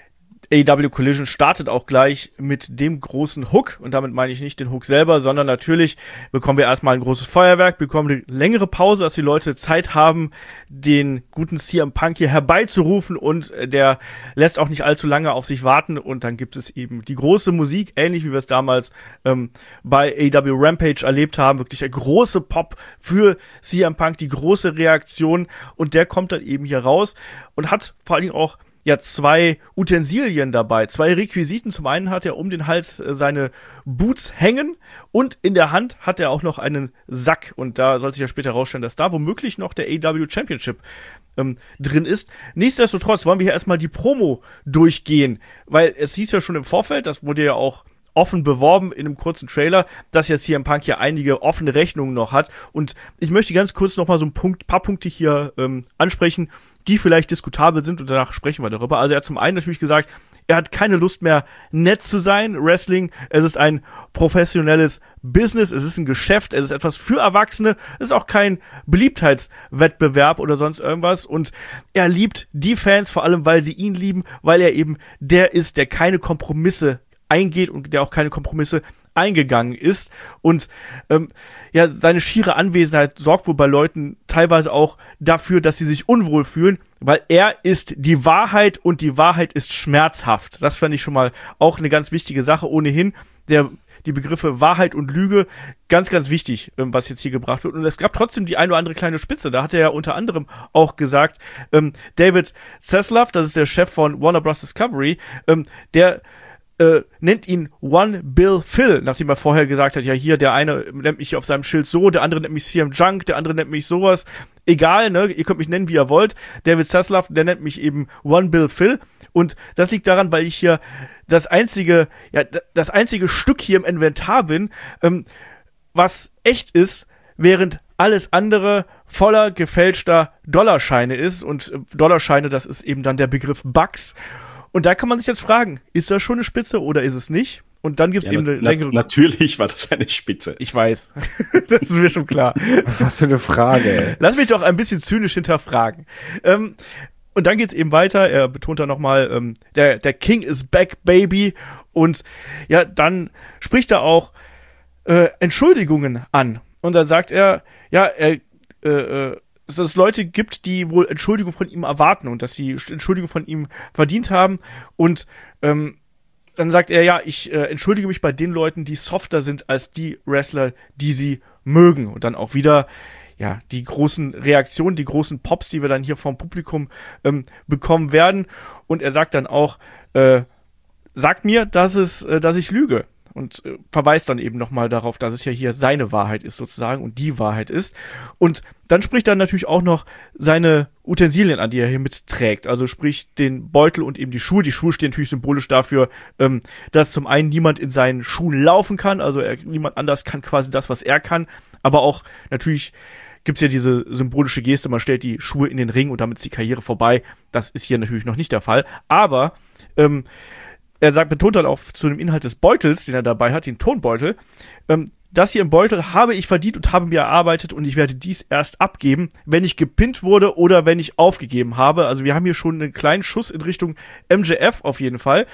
A E W Collision startet auch gleich mit dem großen Hook und damit meine ich nicht den Hook selber, sondern natürlich bekommen wir erstmal ein großes Feuerwerk, bekommen eine längere Pause, dass die Leute Zeit haben, den guten C M Punk hier herbeizurufen und der lässt auch nicht allzu lange auf sich warten und dann gibt es eben die große Musik, ähnlich wie wir es damals ähm, bei A E W Rampage erlebt haben, wirklich der große Pop für C M Punk, die große Reaktion und der kommt dann eben hier raus und hat vor allen Dingen auch ja zwei Utensilien dabei, zwei Requisiten. Zum einen hat er um den Hals äh, seine Boots hängen und in der Hand hat er auch noch einen Sack. Und da soll sich ja später herausstellen, dass da womöglich noch der A E W Championship ähm, drin ist. Nichtsdestotrotz wollen wir hier erstmal die Promo durchgehen, weil es hieß ja schon im Vorfeld, das wurde ja auch offen beworben in einem kurzen Trailer, dass ja C M Punk hier einige offene Rechnungen noch hat. Und ich möchte ganz kurz noch mal so ein Punkt, paar Punkte hier ähm, ansprechen, die vielleicht diskutabel sind und danach sprechen wir darüber. Also er hat zum einen natürlich gesagt, er hat keine Lust mehr, nett zu sein. Wrestling, es ist ein professionelles Business, es ist ein Geschäft, es ist etwas für Erwachsene, es ist auch kein Beliebtheitswettbewerb oder sonst irgendwas. Und er liebt die Fans, vor allem, weil sie ihn lieben, weil er eben der ist, der keine Kompromisse eingeht und der auch keine Kompromisse eingegangen ist und ähm, ja, seine schiere Anwesenheit sorgt wohl bei Leuten teilweise auch dafür, dass sie sich unwohl fühlen, weil er ist die Wahrheit und die Wahrheit ist schmerzhaft. Das fand ich schon mal auch eine ganz wichtige Sache. Ohnehin der die Begriffe Wahrheit und Lüge ganz, ganz wichtig, ähm, was jetzt hier gebracht wird. Und es gab trotzdem die eine oder andere kleine Spitze. Da hat er ja unter anderem auch gesagt, ähm, David Zaslav, das ist der Chef von Warner Bros. Discovery, ähm, der Äh, nennt ihn One Bill Phil, nachdem er vorher gesagt hat, ja hier, der eine nennt mich auf seinem Schild so, der andere nennt mich C M Junk, der andere nennt mich sowas. Egal, ne, ihr könnt mich nennen, wie ihr wollt. David Zaslav, der nennt mich eben One Bill Phil. Und das liegt daran, weil ich hier das einzige, ja, das einzige Stück hier im Inventar bin, ähm, was echt ist, während alles andere voller gefälschter Dollarscheine ist. Und äh, Dollarscheine, das ist eben dann der Begriff Bucks. Und da kann man sich jetzt fragen, ist das schon eine Spitze oder ist es nicht? Und dann gibt's ja, eben eine na, längere... Natürlich war das eine Spitze. Ich weiß. Das ist mir schon klar. Was für eine Frage. Lass mich doch ein bisschen zynisch hinterfragen. Ähm, und dann geht's eben weiter. Er betont dann nochmal, ähm, der, der King is back, baby. Und ja, dann spricht er auch äh, Entschuldigungen an. Und dann sagt er, ja, er... Äh, äh, dass es Leute gibt, die wohl Entschuldigung von ihm erwarten und dass sie Entschuldigung von ihm verdient haben. Und ähm, dann sagt er, ja, ich äh, entschuldige mich bei den Leuten, die softer sind als die Wrestler, die sie mögen. Und dann auch wieder, ja, die großen Reaktionen, die großen Pops, die wir dann hier vom Publikum ähm, bekommen werden. Und er sagt dann auch, äh, sagt mir, dass es, äh, dass ich lüge. Und äh, verweist dann eben nochmal darauf, dass es ja hier seine Wahrheit ist sozusagen und die Wahrheit ist. Und dann spricht er natürlich auch noch seine Utensilien an, die er hier mitträgt. Also sprich den Beutel und eben die Schuhe. Die Schuhe stehen natürlich symbolisch dafür, ähm, dass zum einen niemand in seinen Schuhen laufen kann. Also er, niemand anders kann quasi das, was er kann. Aber auch natürlich gibt's ja diese symbolische Geste, man stellt die Schuhe in den Ring und damit ist die Karriere vorbei. Das ist hier natürlich noch nicht der Fall. Aber ähm, er sagt, betont dann auch zu dem Inhalt des Beutels, den er dabei hat, den Tonbeutel, ähm, das hier im Beutel habe ich verdient und habe mir erarbeitet und ich werde dies erst abgeben, wenn ich gepinnt wurde oder wenn ich aufgegeben habe. Also wir haben hier schon einen kleinen Schuss in Richtung M J F auf jeden Fall.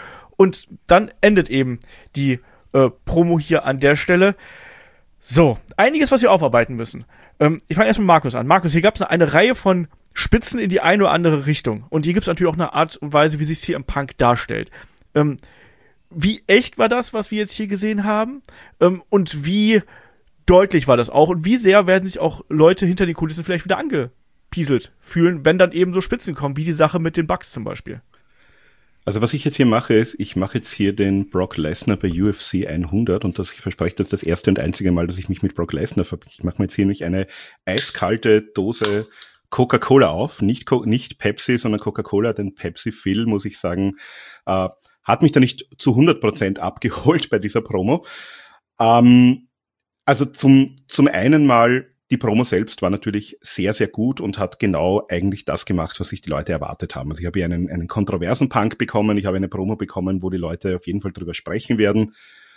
Und dann endet eben die äh, Promo hier an der Stelle. So, einiges, was wir aufarbeiten müssen. Ähm, ich fange erst mit Markus an. Markus, hier gab es eine Reihe von Spitzen in die eine oder andere Richtung. Und hier gibt es natürlich auch eine Art und Weise, wie sich C M Punk darstellt. Ähm, wie echt war das, was wir jetzt hier gesehen haben? Ähm, und wie deutlich war das auch? Und wie sehr werden sich auch Leute hinter den Kulissen vielleicht wieder angepieselt fühlen, wenn dann eben so Spitzen kommen, wie die Sache mit den Bucks zum Beispiel? Also was ich jetzt hier mache, ist, ich mache jetzt hier den Brock Lesnar bei U F C hundert und das, ich verspreche, das ist das erste und einzige Mal, dass ich mich mit Brock Lesnar verbinde. Ich mache mir jetzt hier nämlich eine eiskalte Dose Coca-Cola auf, nicht, Co- nicht Pepsi, sondern Coca-Cola, denn Pepsi Phil, muss ich sagen, äh, hat mich da nicht zu hundert Prozent abgeholt bei dieser Promo. Ähm, also zum, zum einen mal, die Promo selbst war natürlich sehr, sehr gut und hat genau eigentlich das gemacht, was sich die Leute erwartet haben. Also ich habe hier einen, einen kontroversen Punk bekommen, ich habe eine Promo bekommen, wo die Leute auf jeden Fall drüber sprechen werden.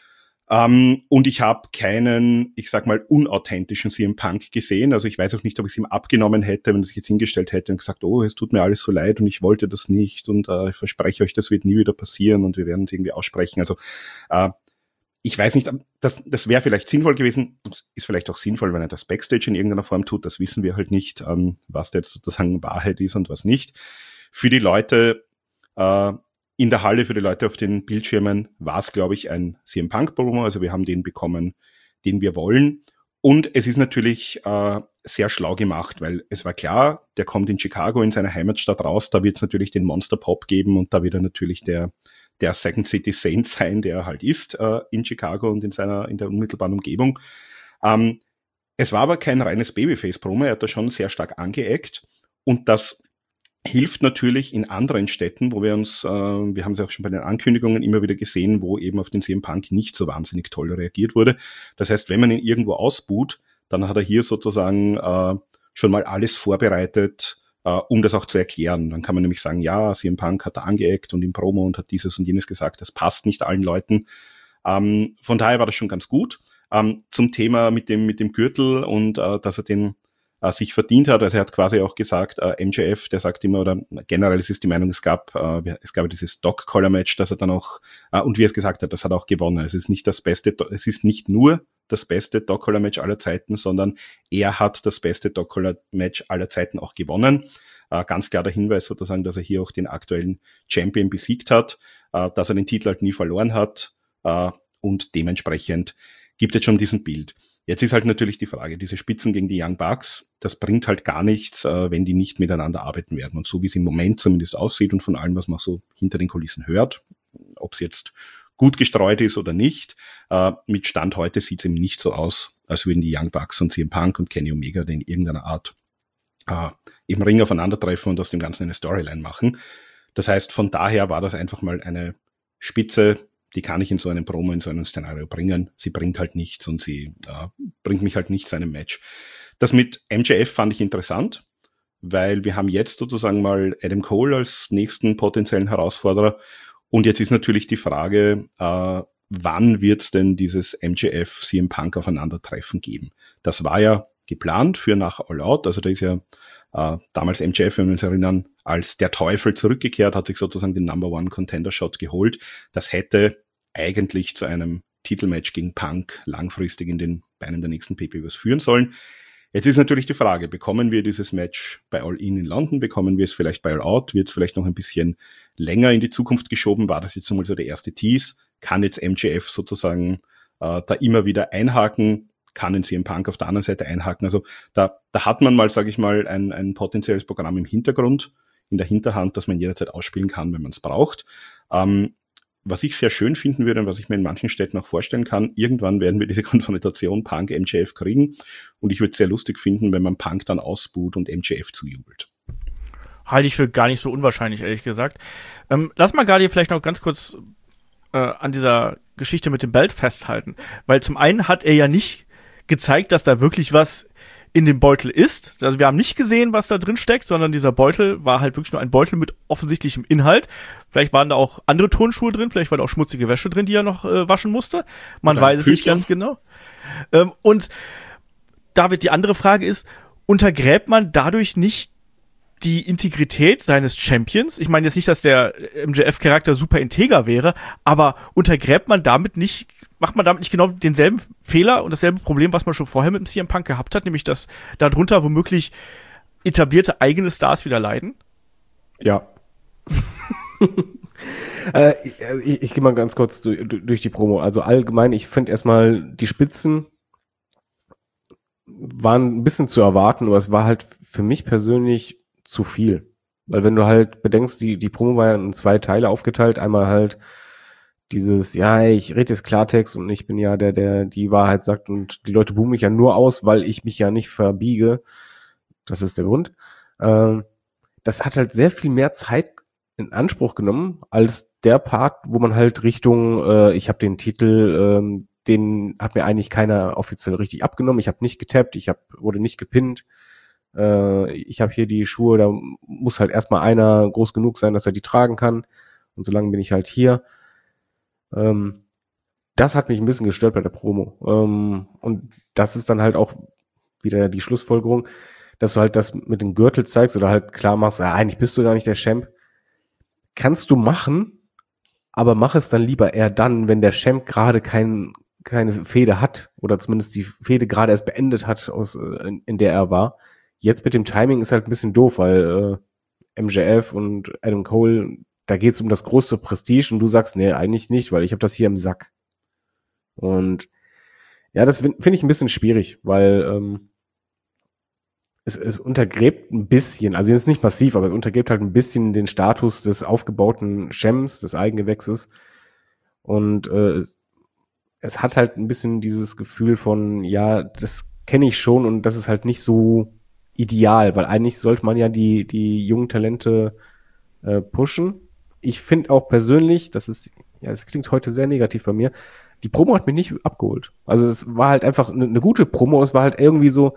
Um, und ich habe keinen, ich sag mal, unauthentischen C M Punk gesehen. Also ich weiß auch nicht, ob ich es ihm abgenommen hätte, wenn er sich jetzt hingestellt hätte und gesagt, oh, es tut mir alles so leid und ich wollte das nicht und uh, ich verspreche euch, das wird nie wieder passieren und wir werden es irgendwie aussprechen. Also uh, ich weiß nicht, das, das wäre vielleicht sinnvoll gewesen. Das ist vielleicht auch sinnvoll, wenn er das Backstage in irgendeiner Form tut. Das wissen wir halt nicht, um, was da jetzt sozusagen Wahrheit ist und was nicht. Für die Leute uh, in der Halle, für die Leute auf den Bildschirmen, war es, glaube ich, ein C M Punk-Promo. Also wir haben den bekommen, den wir wollen. Und es ist natürlich äh, sehr schlau gemacht, weil es war klar, der kommt in Chicago, in seiner Heimatstadt raus. Da wird es natürlich den Monster Pop geben und da wird er natürlich der der Second City Saint sein, der er halt ist äh, in Chicago und in seiner in der unmittelbaren Umgebung. Ähm, es war aber kein reines Babyface-Promo. Er hat da schon sehr stark angeeckt. Und das hilft natürlich in anderen Städten, wo wir uns, äh, wir haben es auch schon bei den Ankündigungen immer wieder gesehen, wo eben auf den C M Punk nicht so wahnsinnig toll reagiert wurde. Das heißt, wenn man ihn irgendwo ausbuht, dann hat er hier sozusagen äh, schon mal alles vorbereitet, äh, um das auch zu erklären. Dann kann man nämlich sagen, ja, C M Punk hat da angeeckt und im Promo und hat dieses und jenes gesagt, das passt nicht allen Leuten. Ähm, von daher war das schon ganz gut. Ähm, zum Thema mit dem mit dem Gürtel und äh, dass er den Uh, sich verdient hat. Also er hat quasi auch gesagt, uh, M J F, der sagt immer, oder generell ist es die Meinung, es gab uh, es gab dieses Dog-Collar-Match, dass er dann auch, uh, und wie er es gesagt hat, das hat er auch gewonnen. Es ist nicht das beste, es ist nicht nur das beste Dog-Collar-Match aller Zeiten, sondern er hat das beste Dog-Collar-Match aller Zeiten auch gewonnen. Uh, ganz klar der Hinweis sozusagen, dass er hier auch den aktuellen Champion besiegt hat, uh, dass er den Titel halt nie verloren hat, uh, und dementsprechend gibt es schon diesen Bild. Jetzt ist halt natürlich die Frage, diese Spitzen gegen die Young Bucks, das bringt halt gar nichts, äh, wenn die nicht miteinander arbeiten werden. Und so wie es im Moment zumindest aussieht und von allem, was man so hinter den Kulissen hört, ob es jetzt gut gestreut ist oder nicht, äh, mit Stand heute sieht es eben nicht so aus, als würden die Young Bucks und C M Punk und Kenny Omega in irgendeiner Art äh, im Ring aufeinandertreffen und aus dem Ganzen eine Storyline machen. Das heißt, von daher war das einfach mal eine Spitze, die kann ich in so einem Promo, in so einem Szenario bringen. Sie bringt halt nichts und sie äh, bringt mich halt nicht zu einem Match. Das mit M J F fand ich interessant, weil wir haben jetzt sozusagen mal Adam Cole als nächsten potenziellen Herausforderer. Und jetzt ist natürlich die Frage, äh, wann wird es denn dieses M J F C M Punk Aufeinandertreffen geben? Das war ja geplant für nach All Out. Also da ist ja äh, damals M J F, wenn wir uns erinnern, als der Teufel zurückgekehrt, hat sich sozusagen den Number One Contender Shot geholt. Das hätte eigentlich zu einem Titelmatch gegen Punk langfristig in den Beinen der nächsten P P Vs führen sollen. Jetzt ist natürlich die Frage, bekommen wir dieses Match bei All In in London, bekommen wir es vielleicht bei All Out, wird es vielleicht noch ein bisschen länger in die Zukunft geschoben, war das jetzt einmal so der erste Tease, kann jetzt M J F sozusagen äh, da immer wieder einhaken, kann in C M Punk auf der anderen Seite einhaken, also da, da hat man mal, sage ich mal, ein, ein potenzielles Programm im Hintergrund, in der Hinterhand, das man jederzeit ausspielen kann, wenn man es braucht. Ähm, was ich sehr schön finden würde und was ich mir in manchen Städten auch vorstellen kann, irgendwann werden wir diese Konfrontation Punk-M J F kriegen und ich würde es sehr lustig finden, wenn man Punk dann ausbuht und M J F zujubelt. Halte ich für gar nicht so unwahrscheinlich, ehrlich gesagt. Ähm, lass mal gerade hier vielleicht noch ganz kurz äh, an dieser Geschichte mit dem Belt festhalten, weil zum einen hat er ja nicht gezeigt, dass da wirklich was in dem Beutel ist. Also wir haben nicht gesehen, was da drin steckt, sondern dieser Beutel war halt wirklich nur ein Beutel mit offensichtlichem Inhalt. Vielleicht waren da auch andere Turnschuhe drin, vielleicht war da auch schmutzige Wäsche drin, die er noch äh, waschen musste. Man Oder weiß es nicht ganz genau. Ähm, und David, die andere Frage ist, untergräbt man dadurch nicht die Integrität seines Champions? Ich meine jetzt nicht, dass der M J F-Charakter super integer wäre, aber untergräbt man damit nicht macht man damit nicht genau denselben Fehler und dasselbe Problem, was man schon vorher mit dem C M Punk gehabt hat, nämlich dass darunter womöglich etablierte eigene Stars wieder leiden? Ja. äh, ich ich gehe mal ganz kurz durch, durch die Promo. Also allgemein, ich finde erstmal, die Spitzen waren ein bisschen zu erwarten, aber es war halt für mich persönlich zu viel. Weil wenn du halt bedenkst, die, die Promo war ja in zwei Teile aufgeteilt. Einmal halt dieses, ja, ich rede jetzt Klartext und ich bin ja der, der die Wahrheit sagt und die Leute buhen mich ja nur aus, weil ich mich ja nicht verbiege. Das ist der Grund. Ähm, das hat halt sehr viel mehr Zeit in Anspruch genommen, als der Part, wo man halt Richtung, äh, ich habe den Titel, ähm, den hat mir eigentlich keiner offiziell richtig abgenommen. Ich habe nicht getappt, ich hab, wurde nicht gepinnt. Äh, ich habe hier die Schuhe, da muss halt erstmal einer groß genug sein, dass er die tragen kann. Und solange bin ich halt hier. Ähm, das hat mich ein bisschen gestört bei der Promo. Ähm, und das ist dann halt auch wieder die Schlussfolgerung, dass du halt das mit dem Gürtel zeigst oder halt klar machst, ja, eigentlich bist du gar nicht der Champ. Kannst du machen, aber mach es dann lieber eher dann, wenn der Champ gerade kein, keine Fehde hat oder zumindest die Fehde gerade erst beendet hat, aus, in, in der er war. Jetzt mit dem Timing ist halt ein bisschen doof, weil äh, M J F und Adam Cole, da geht es um das große Prestige und du sagst, nee, eigentlich nicht, weil ich habe das hier im Sack. Und ja, das finde find ich ein bisschen schwierig, weil ähm, es, es untergräbt ein bisschen, also jetzt nicht massiv, aber es untergräbt halt ein bisschen den Status des aufgebauten Champs, des Eigengewächses. Und äh, es hat halt ein bisschen dieses Gefühl von, ja, das kenne ich schon und das ist halt nicht so ideal, weil eigentlich sollte man ja die, die jungen Talente äh, pushen. Ich finde auch persönlich, das ist, ja, es klingt heute sehr negativ bei mir, die Promo hat mich nicht abgeholt. Also es war halt einfach eine, eine gute Promo, es war halt irgendwie so,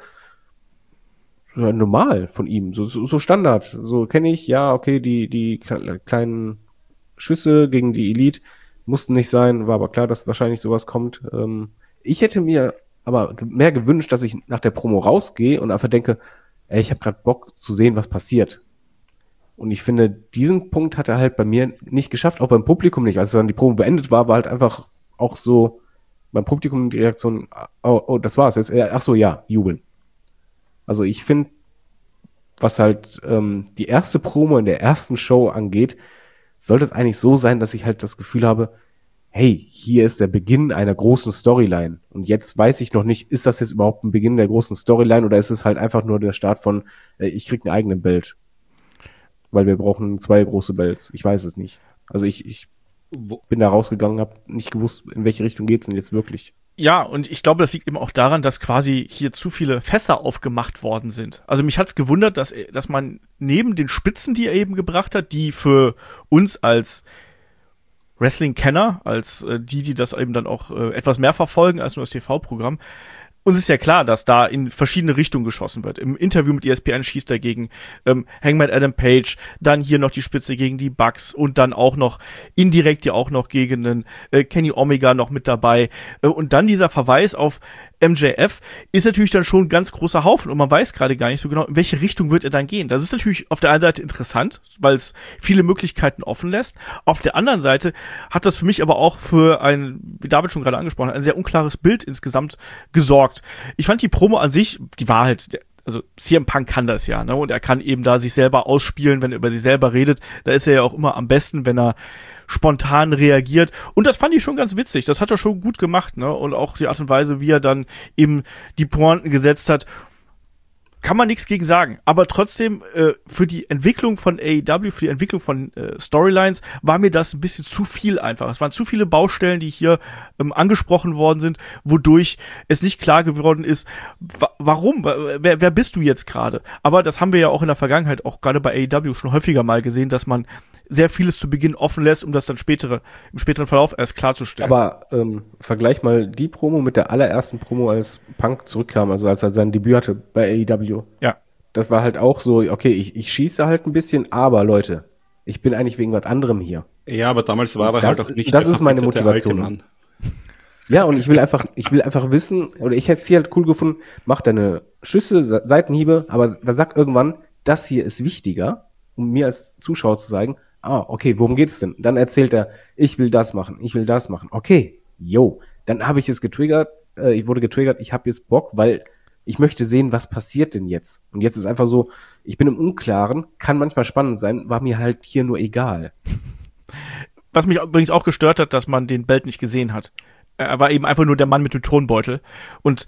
so normal von ihm, so, so, so Standard. So kenne ich, ja, okay, die, die kleinen Schüsse gegen die Elite mussten nicht sein, war aber klar, dass wahrscheinlich sowas kommt. Ähm, ich hätte mir aber mehr gewünscht, dass ich nach der Promo rausgehe und einfach denke, ey, ich habe gerade Bock zu sehen, was passiert. Und ich finde, diesen Punkt hat er halt bei mir nicht geschafft, auch beim Publikum nicht. Als dann die Promo beendet war, war halt einfach auch so beim Publikum die Reaktion, oh, oh das war's jetzt. Ach so, ja, jubeln. Also ich finde, was halt ähm, die erste Promo in der ersten Show angeht, sollte es eigentlich so sein, dass ich halt das Gefühl habe, hey, hier ist der Beginn einer großen Storyline. Und jetzt weiß ich noch nicht, ist das jetzt überhaupt ein Beginn der großen Storyline oder ist es halt einfach nur der Start von, äh, ich krieg einen eigenen Belt. Weil wir brauchen zwei große Belts. Ich weiß es nicht. Also ich, ich bin da rausgegangen, habe nicht gewusst, in welche Richtung geht's denn jetzt wirklich. Ja, und ich glaube, das liegt eben auch daran, dass quasi hier zu viele Fässer aufgemacht worden sind. Also mich hat's gewundert, dass, dass man neben den Spitzen, die er eben gebracht hat, die für uns als Wrestling-Kenner, als äh, die, die das eben dann auch äh, etwas mehr verfolgen als nur das T V-Programm, uns ist ja klar, dass da in verschiedene Richtungen geschossen wird. Im Interview mit E S P N schießt er gegen ähm, Hangman Adam Page, dann hier noch die Spitze gegen die Bucks und dann auch noch indirekt ja auch noch gegen den äh, Kenny Omega noch mit dabei. Äh, und dann dieser Verweis auf M J F ist natürlich dann schon ein ganz großer Haufen und man weiß gerade gar nicht so genau, in welche Richtung wird er dann gehen. Das ist natürlich auf der einen Seite interessant, weil es viele Möglichkeiten offen lässt. Auf der anderen Seite hat das für mich aber auch für ein, wie David schon gerade angesprochen hat, ein sehr unklares Bild insgesamt gesorgt. Ich fand die Promo an sich, die war halt, also C M Punk kann das ja, ne, und er kann eben da sich selber ausspielen, wenn er über sich selber redet. Da ist er ja auch immer am besten, wenn er spontan reagiert. Und das fand ich schon ganz witzig. Das hat er schon gut gemacht, ne? Und auch die Art und Weise, wie er dann eben die Pointen gesetzt hat, kann man nichts gegen sagen. Aber trotzdem, äh, für die Entwicklung von A E W, für die Entwicklung von äh, Storylines, war mir das ein bisschen zu viel einfach. Es waren zu viele Baustellen, die hier ähm, angesprochen worden sind, wodurch es nicht klar geworden ist, wa- warum, wer, wer bist du jetzt gerade? Aber das haben wir ja auch in der Vergangenheit, auch gerade bei A E W schon häufiger mal gesehen, dass man sehr vieles zu Beginn offen lässt, um das dann spätere, im späteren Verlauf erst klarzustellen. Aber ähm, vergleich mal die Promo mit der allerersten Promo, als Punk zurückkam, also als er sein Debüt hatte bei A E W. Ja. Das war halt auch so, okay, ich, ich schieße halt ein bisschen, aber Leute, ich bin eigentlich wegen was anderem hier. Ja, aber damals war er das, halt auch nicht das der ist meine verbitterte Motivation. alte Mann. Ja, und ich will einfach, ich will einfach wissen, oder ich hätte es hier halt cool gefunden, mach deine Schüsse, Seitenhiebe, aber dann sag irgendwann, das hier ist wichtiger, um mir als Zuschauer zu sagen, ah, okay, worum geht's denn? Dann erzählt er, ich will das machen, ich will das machen. Okay, yo, dann habe ich es getriggert, äh, ich wurde getriggert, ich habe jetzt Bock, weil ich möchte sehen, was passiert denn jetzt. Und jetzt ist einfach so, ich bin im Unklaren, kann manchmal spannend sein, war mir halt hier nur egal. Was mich übrigens auch gestört hat, dass man den Belt nicht gesehen hat. Er war eben einfach nur der Mann mit dem Tonbeutel. Und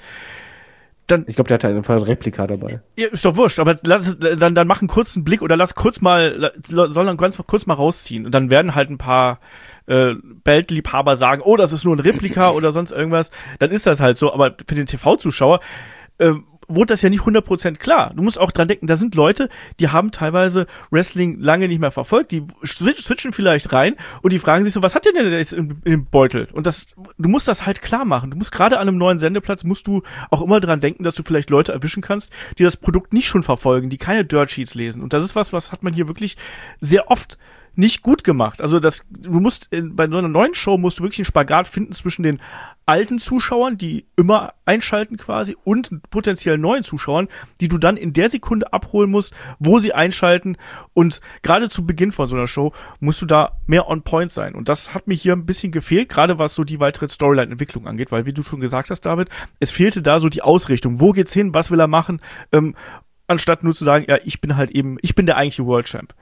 dann, ich glaube, der hatte einfach ein Replika dabei. Ja, ist doch wurscht, aber lass es, dann, dann mach einen kurzen Blick oder lass kurz mal, soll dann ganz kurz mal rausziehen. Und dann werden halt ein paar äh, Belt-Liebhaber sagen, oh, das ist nur ein Replika oder sonst irgendwas. Dann ist das halt so, aber für den T V-Zuschauer äh, wurde das ja nicht hundert Prozent klar. Du musst auch dran denken, da sind Leute, die haben teilweise Wrestling lange nicht mehr verfolgt, die switchen vielleicht rein und die fragen sich so, was hat der denn jetzt im, im Beutel? Und das, du musst das halt klar machen. Du musst gerade an einem neuen Sendeplatz, musst du auch immer dran denken, dass du vielleicht Leute erwischen kannst, die das Produkt nicht schon verfolgen, die keine Dirt Sheets lesen. Und das ist was, was hat man hier wirklich sehr oft nicht gut gemacht. Also das, du musst in, bei so einer neuen Show musst du wirklich einen Spagat finden zwischen den alten Zuschauern, die immer einschalten quasi, und potenziell neuen Zuschauern, die du dann in der Sekunde abholen musst, wo sie einschalten. Und gerade zu Beginn von so einer Show musst du da mehr on point sein. Und das hat mir hier ein bisschen gefehlt, gerade was so die weitere Storyline-Entwicklung angeht, weil, wie du schon gesagt hast, David, es fehlte da so die Ausrichtung. Wo geht's hin? Was will er machen? Ähm, anstatt nur zu sagen, ja, ich bin halt eben, ich bin der eigentliche World Champ.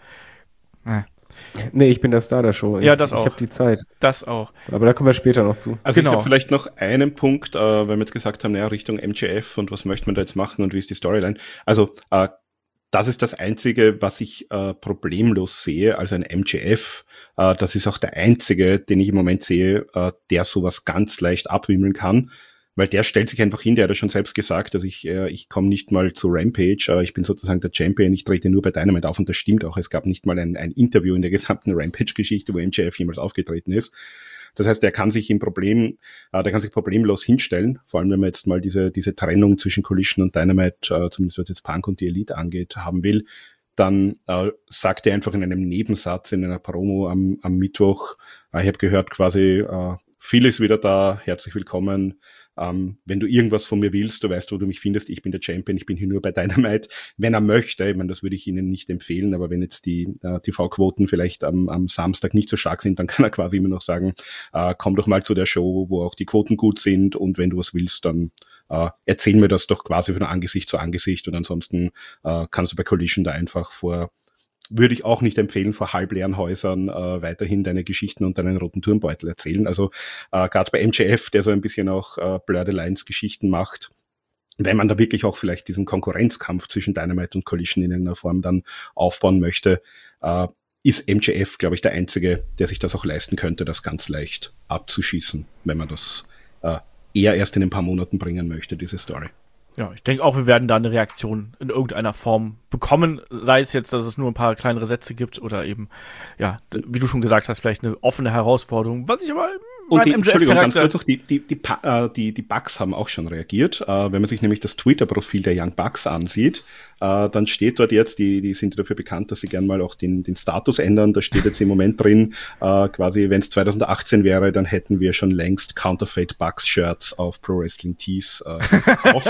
Äh. Nee, ich bin der Star der Show. Ich, ja, das auch. Ich habe die Zeit. Das auch. Aber da kommen wir später noch zu. Also genau. Ich habe vielleicht noch einen Punkt, äh, weil wir jetzt gesagt haben, naja, Richtung M J F und was möchte man da jetzt machen und wie ist die Storyline. Also äh, das ist das Einzige, was ich äh, problemlos sehe, also ein M J F. Äh, das ist auch der einzige, den ich im Moment sehe, äh, der sowas ganz leicht abwimmeln kann. Weil der stellt sich einfach hin, der hat ja schon selbst gesagt, dass ich äh, ich komme nicht mal zu Rampage, äh, ich bin sozusagen der Champion, ich trete nur bei Dynamite auf und das stimmt auch. Es gab nicht mal ein, ein Interview in der gesamten Rampage-Geschichte, wo M J F jemals aufgetreten ist. Das heißt, der kann sich im Problem, äh, der kann sich problemlos hinstellen, vor allem wenn man jetzt mal diese diese Trennung zwischen Collision und Dynamite, äh, zumindest was jetzt Punk und die Elite angeht, haben will. Dann äh, sagt er einfach in einem Nebensatz in einer Promo am, am Mittwoch, äh, ich habe gehört quasi, äh, Phil ist wieder da, herzlich willkommen. Um, wenn du irgendwas von mir willst, du weißt, wo du mich findest, ich bin der Champion, ich bin hier nur bei Dynamite. Wenn er möchte, ich meine, das würde ich Ihnen nicht empfehlen, aber wenn jetzt die äh, T V-Quoten vielleicht am, am Samstag nicht so stark sind, dann kann er quasi immer noch sagen, äh, komm doch mal zu der Show, wo auch die Quoten gut sind und wenn du was willst, dann äh, erzähl mir das doch quasi von Angesicht zu Angesicht und ansonsten äh, kannst du bei Collision da einfach vor würde ich auch nicht empfehlen, vor halbleeren Häusern äh, weiterhin deine Geschichten und deinen roten Turmbeutel erzählen. Also äh, gerade bei M J F, der so ein bisschen auch äh, Blurred Alliance Geschichten macht, wenn man da wirklich auch vielleicht diesen Konkurrenzkampf zwischen Dynamite und Collision in irgendeiner Form dann aufbauen möchte, äh, ist M J F, glaube ich, der Einzige, der sich das auch leisten könnte, das ganz leicht abzuschießen, wenn man das äh, eher erst in ein paar Monaten bringen möchte, diese Story. Ja, ich denke auch, wir werden da eine Reaktion in irgendeiner Form bekommen, sei es jetzt, dass es nur ein paar kleinere Sätze gibt oder eben, ja, wie du schon gesagt hast, vielleicht eine offene Herausforderung, was ich aber und die, Entschuldigung, ganz kurz noch, die, die, die, äh, die, die Bucks haben auch schon reagiert. Äh, wenn man sich nämlich das Twitter-Profil der Young Bucks ansieht, äh, dann steht dort jetzt, die, die sind dafür bekannt, dass sie gern mal auch den, den Status ändern. Da steht jetzt im Moment drin, äh, quasi, wenn es zwanzig achtzehn wäre, dann hätten wir schon längst Counterfeit Bucks Shirts auf Pro Wrestling Tees äh, auf.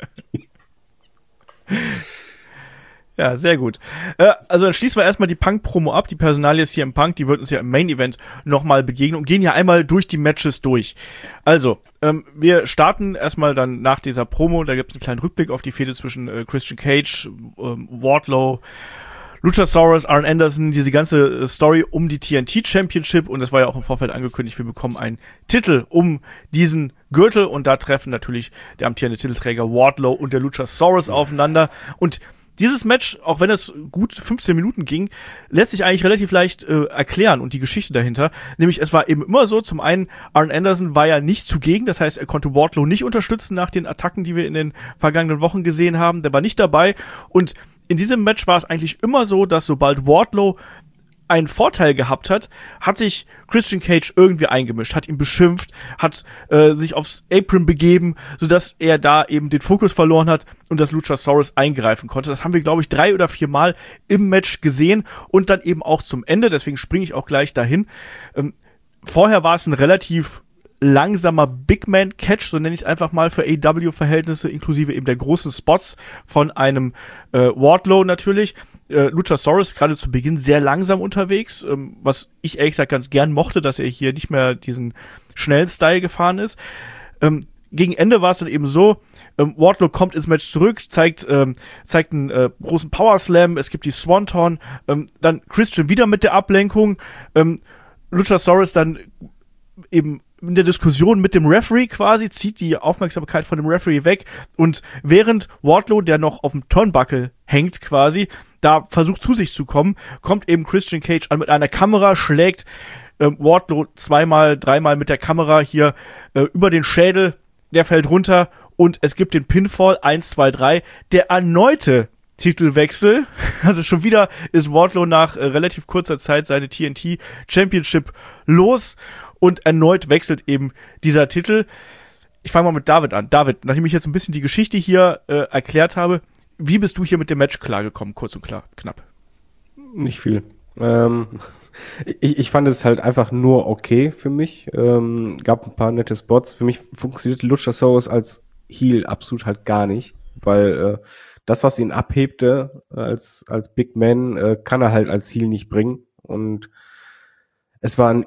Ja, sehr gut. Äh, also dann schließen wir erstmal die Punk-Promo ab. Die Personalie ist hier im Punk, die wird uns ja im Main-Event nochmal begegnen und gehen ja einmal durch die Matches durch. Also, ähm, wir starten erstmal dann nach dieser Promo, da gibt es einen kleinen Rückblick auf die Fehde zwischen äh, Christian Cage, ähm, Wardlow, Luchasaurus, Arn Anderson, diese ganze äh, Story um die T N T Championship und das war ja auch im Vorfeld angekündigt, wir bekommen einen Titel um diesen Gürtel und da treffen natürlich der amtierende Titelträger Wardlow und der Luchasaurus aufeinander und dieses Match, auch wenn es gut fünfzehn Minuten ging, lässt sich eigentlich relativ leicht äh, erklären und die Geschichte dahinter. Nämlich es war eben immer so, zum einen, Arn Anderson war ja nicht zugegen, das heißt, er konnte Wardlow nicht unterstützen nach den Attacken, die wir in den vergangenen Wochen gesehen haben. Der war nicht dabei und in diesem Match war es eigentlich immer so, dass sobald Wardlow einen Vorteil gehabt hat, hat sich Christian Cage irgendwie eingemischt, hat ihn beschimpft, hat äh, sich aufs Apron begeben, sodass er da eben den Fokus verloren hat und das Luchasaurus eingreifen konnte. Das haben wir, glaube ich, drei oder vier Mal im Match gesehen und dann eben auch zum Ende, deswegen springe ich auch gleich dahin. Ähm, vorher war es ein relativ langsamer Big-Man-Catch, so nenne ich es einfach mal für A E W-Verhältnisse, inklusive eben der großen Spots von einem äh, Wardlow natürlich. Äh, Luchasaurus gerade zu Beginn sehr langsam unterwegs, ähm, was ich ehrlich gesagt ganz gern mochte, dass er hier nicht mehr diesen schnellen Style gefahren ist. Ähm, gegen Ende war es dann eben so, ähm, Wardlow kommt ins Match zurück, zeigt, ähm, zeigt einen äh, großen Power Slam, es gibt die Swanton, ähm, dann Christian wieder mit der Ablenkung, ähm, Luchasaurus dann eben in der Diskussion mit dem Referee quasi, zieht die Aufmerksamkeit von dem Referee weg und während Wardlow, der noch auf dem Turnbuckle hängt quasi, da versucht zu sich zu kommen, kommt eben Christian Cage an mit einer Kamera, schlägt ähm, Wardlow zweimal, dreimal mit der Kamera hier äh, über den Schädel, der fällt runter und es gibt den Pinfall, eins, zwei, drei, der erneute Titelwechsel, also schon wieder ist Wardlow nach äh, relativ kurzer Zeit seine T N T Championship los und erneut wechselt eben dieser Titel. Ich fange mal mit David an. David, nachdem ich jetzt ein bisschen die Geschichte hier äh, erklärt habe, wie bist du hier mit dem Match klargekommen, kurz und klar, knapp? Nicht viel. Ähm, ich, ich fand es halt einfach nur okay für mich. Ähm, gab ein paar nette Spots. Für mich funktionierte Luchasaurus als Heel absolut halt gar nicht, weil äh, das, was ihn abhebte als als Big Man, äh, kann er halt als Heel nicht bringen. Und es war ein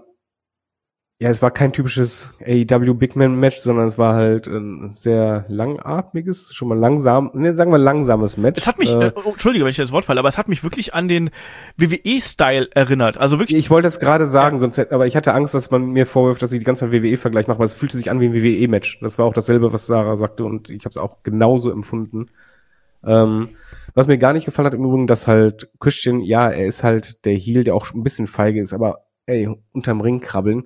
Ja, es war kein typisches A E W Big Man Match, sondern es war halt ein sehr langatmiges, schon mal langsam, ne, sagen wir langsames Match. Es hat mich, äh, oh, Entschuldige, wenn ich das Wort falle, aber es hat mich wirklich an den W W E-Style erinnert. Also wirklich. Ich wollte es gerade sagen, ja. sonst, aber ich hatte Angst, dass man mir vorwirft, dass ich die ganze Zeit W W E-Vergleich mache, weil es fühlte sich an wie ein W W E-Match. Das war auch dasselbe, was Sarah sagte und ich habe es auch genauso empfunden. Ähm, was mir gar nicht gefallen hat im Übrigen, dass halt Christian, ja, er ist halt der Heel, der auch ein bisschen feige ist, aber ey, unterm Ring krabbeln.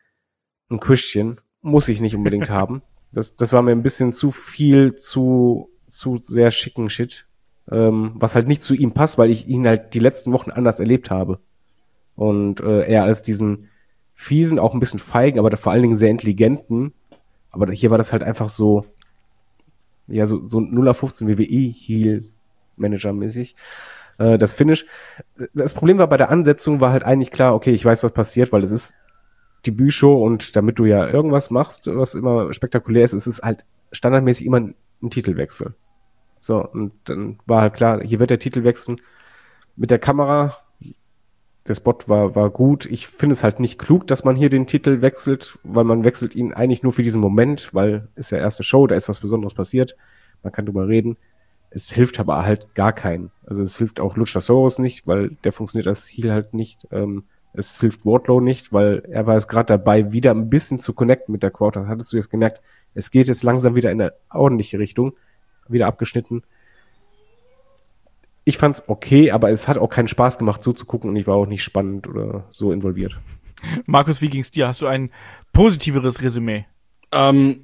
Ein Christian muss ich nicht unbedingt haben. Das, das war mir ein bisschen zu viel, zu, zu sehr schicken Shit. Ähm, was halt nicht zu ihm passt, weil ich ihn halt die letzten Wochen anders erlebt habe. Und äh, er als diesen fiesen, auch ein bisschen feigen, aber vor allen Dingen sehr intelligenten. Aber hier war das halt einfach so, ja, so, so null auf fünfzehn W W E-Heel-Manager-mäßig. Äh, das Finish. Das Problem war bei der Ansetzung, war halt eigentlich klar, okay, ich weiß, was passiert, weil es ist Debütshow und damit du ja irgendwas machst, was immer spektakulär ist, ist es halt standardmäßig immer ein, ein Titelwechsel. So, und dann war halt klar, hier wird der Titel wechseln. Mit der Kamera, der Spot war, war gut. Ich finde es halt nicht klug, dass man hier den Titel wechselt, weil man wechselt ihn eigentlich nur für diesen Moment, weil ist ja erste Show, da ist was Besonderes passiert. Man kann drüber reden. Es hilft aber halt gar keinen. Also es hilft auch Luchasaurus nicht, weil der funktioniert als Heel halt nicht. Ähm, Es hilft Wardlow nicht, weil er war jetzt gerade dabei, wieder ein bisschen zu connecten mit der Crowd. Hattest du jetzt gemerkt, es geht jetzt langsam wieder in eine ordentliche Richtung, wieder abgeschnitten. Ich fand's okay, aber es hat auch keinen Spaß gemacht, so zu gucken und ich war auch nicht spannend oder so involviert. Markus, wie ging's dir? Hast du ein positiveres Resümee? Ähm,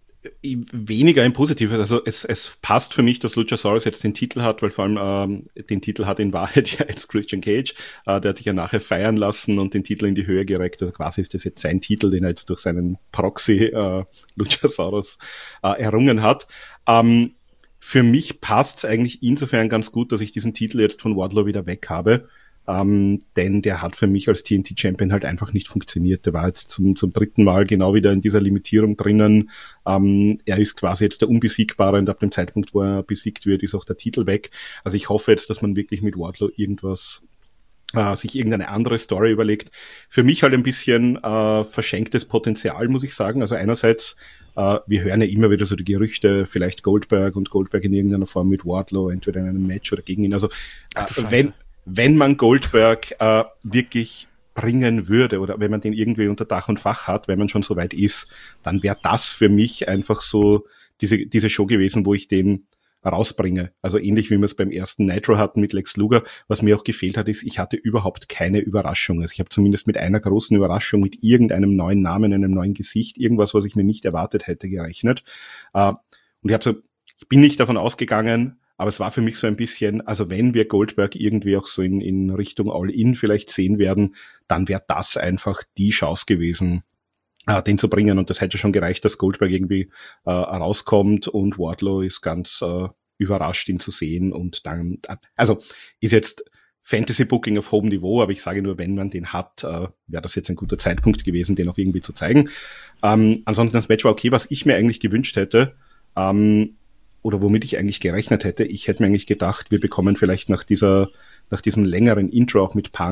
weniger ein positives. Also es, es passt für mich, dass Luchasaurus jetzt den Titel hat, weil vor allem ähm, den Titel hat in Wahrheit ja jetzt Christian Cage. Äh, der hat sich ja nachher feiern lassen und den Titel in die Höhe gereckt. Also quasi ist das jetzt sein Titel, den er jetzt durch seinen Proxy äh, Luchasaurus äh, errungen hat. Ähm, für mich passt's eigentlich insofern ganz gut, dass ich diesen Titel jetzt von Wardlow wieder weg habe. Ähm, denn der hat für mich als T N T-Champion halt einfach nicht funktioniert. Der war jetzt zum, zum dritten Mal genau wieder in dieser Limitierung drinnen. Ähm, er ist quasi jetzt der Unbesiegbare und ab dem Zeitpunkt, wo er besiegt wird, ist auch der Titel weg. Also ich hoffe jetzt, dass man wirklich mit Wardlow irgendwas, äh, sich irgendeine andere Story überlegt. Für mich halt ein bisschen äh, verschenktes Potenzial, muss ich sagen. Also einerseits, äh, wir hören ja immer wieder so die Gerüchte, vielleicht Goldberg und Goldberg in irgendeiner Form mit Wardlow, entweder in einem Match oder gegen ihn. Also äh, wenn Wenn man Goldberg äh, wirklich bringen würde oder wenn man den irgendwie unter Dach und Fach hat, wenn man schon so weit ist, dann wäre das für mich einfach so diese diese Show gewesen, wo ich den rausbringe. Also ähnlich wie wir es beim ersten Nitro hatten mit Lex Luger. Was mir auch gefehlt hat, ist, ich hatte überhaupt keine Überraschung. Also ich habe zumindest mit einer großen Überraschung, mit irgendeinem neuen Namen, einem neuen Gesicht, irgendwas, was ich mir nicht erwartet hätte, gerechnet. Äh, und ich habe so, ich bin nicht davon ausgegangen, aber es war für mich so ein bisschen, also wenn wir Goldberg irgendwie auch so in, in Richtung All-In vielleicht sehen werden, dann wäre das einfach die Chance gewesen, äh, den zu bringen. Und das hätte schon gereicht, dass Goldberg irgendwie äh, rauskommt und Wardlow ist ganz äh, überrascht, ihn zu sehen. Und dann, also ist jetzt Fantasy-Booking auf hohem Niveau, aber ich sage nur, wenn man den hat, äh, wäre das jetzt ein guter Zeitpunkt gewesen, den auch irgendwie zu zeigen. Ähm, ansonsten das Match war okay. Was ich mir eigentlich gewünscht hätte, ähm, oder womit ich eigentlich gerechnet hätte, ich hätte mir eigentlich gedacht, wir bekommen vielleicht nach dieser, nach diesem längeren Intro auch mit Punk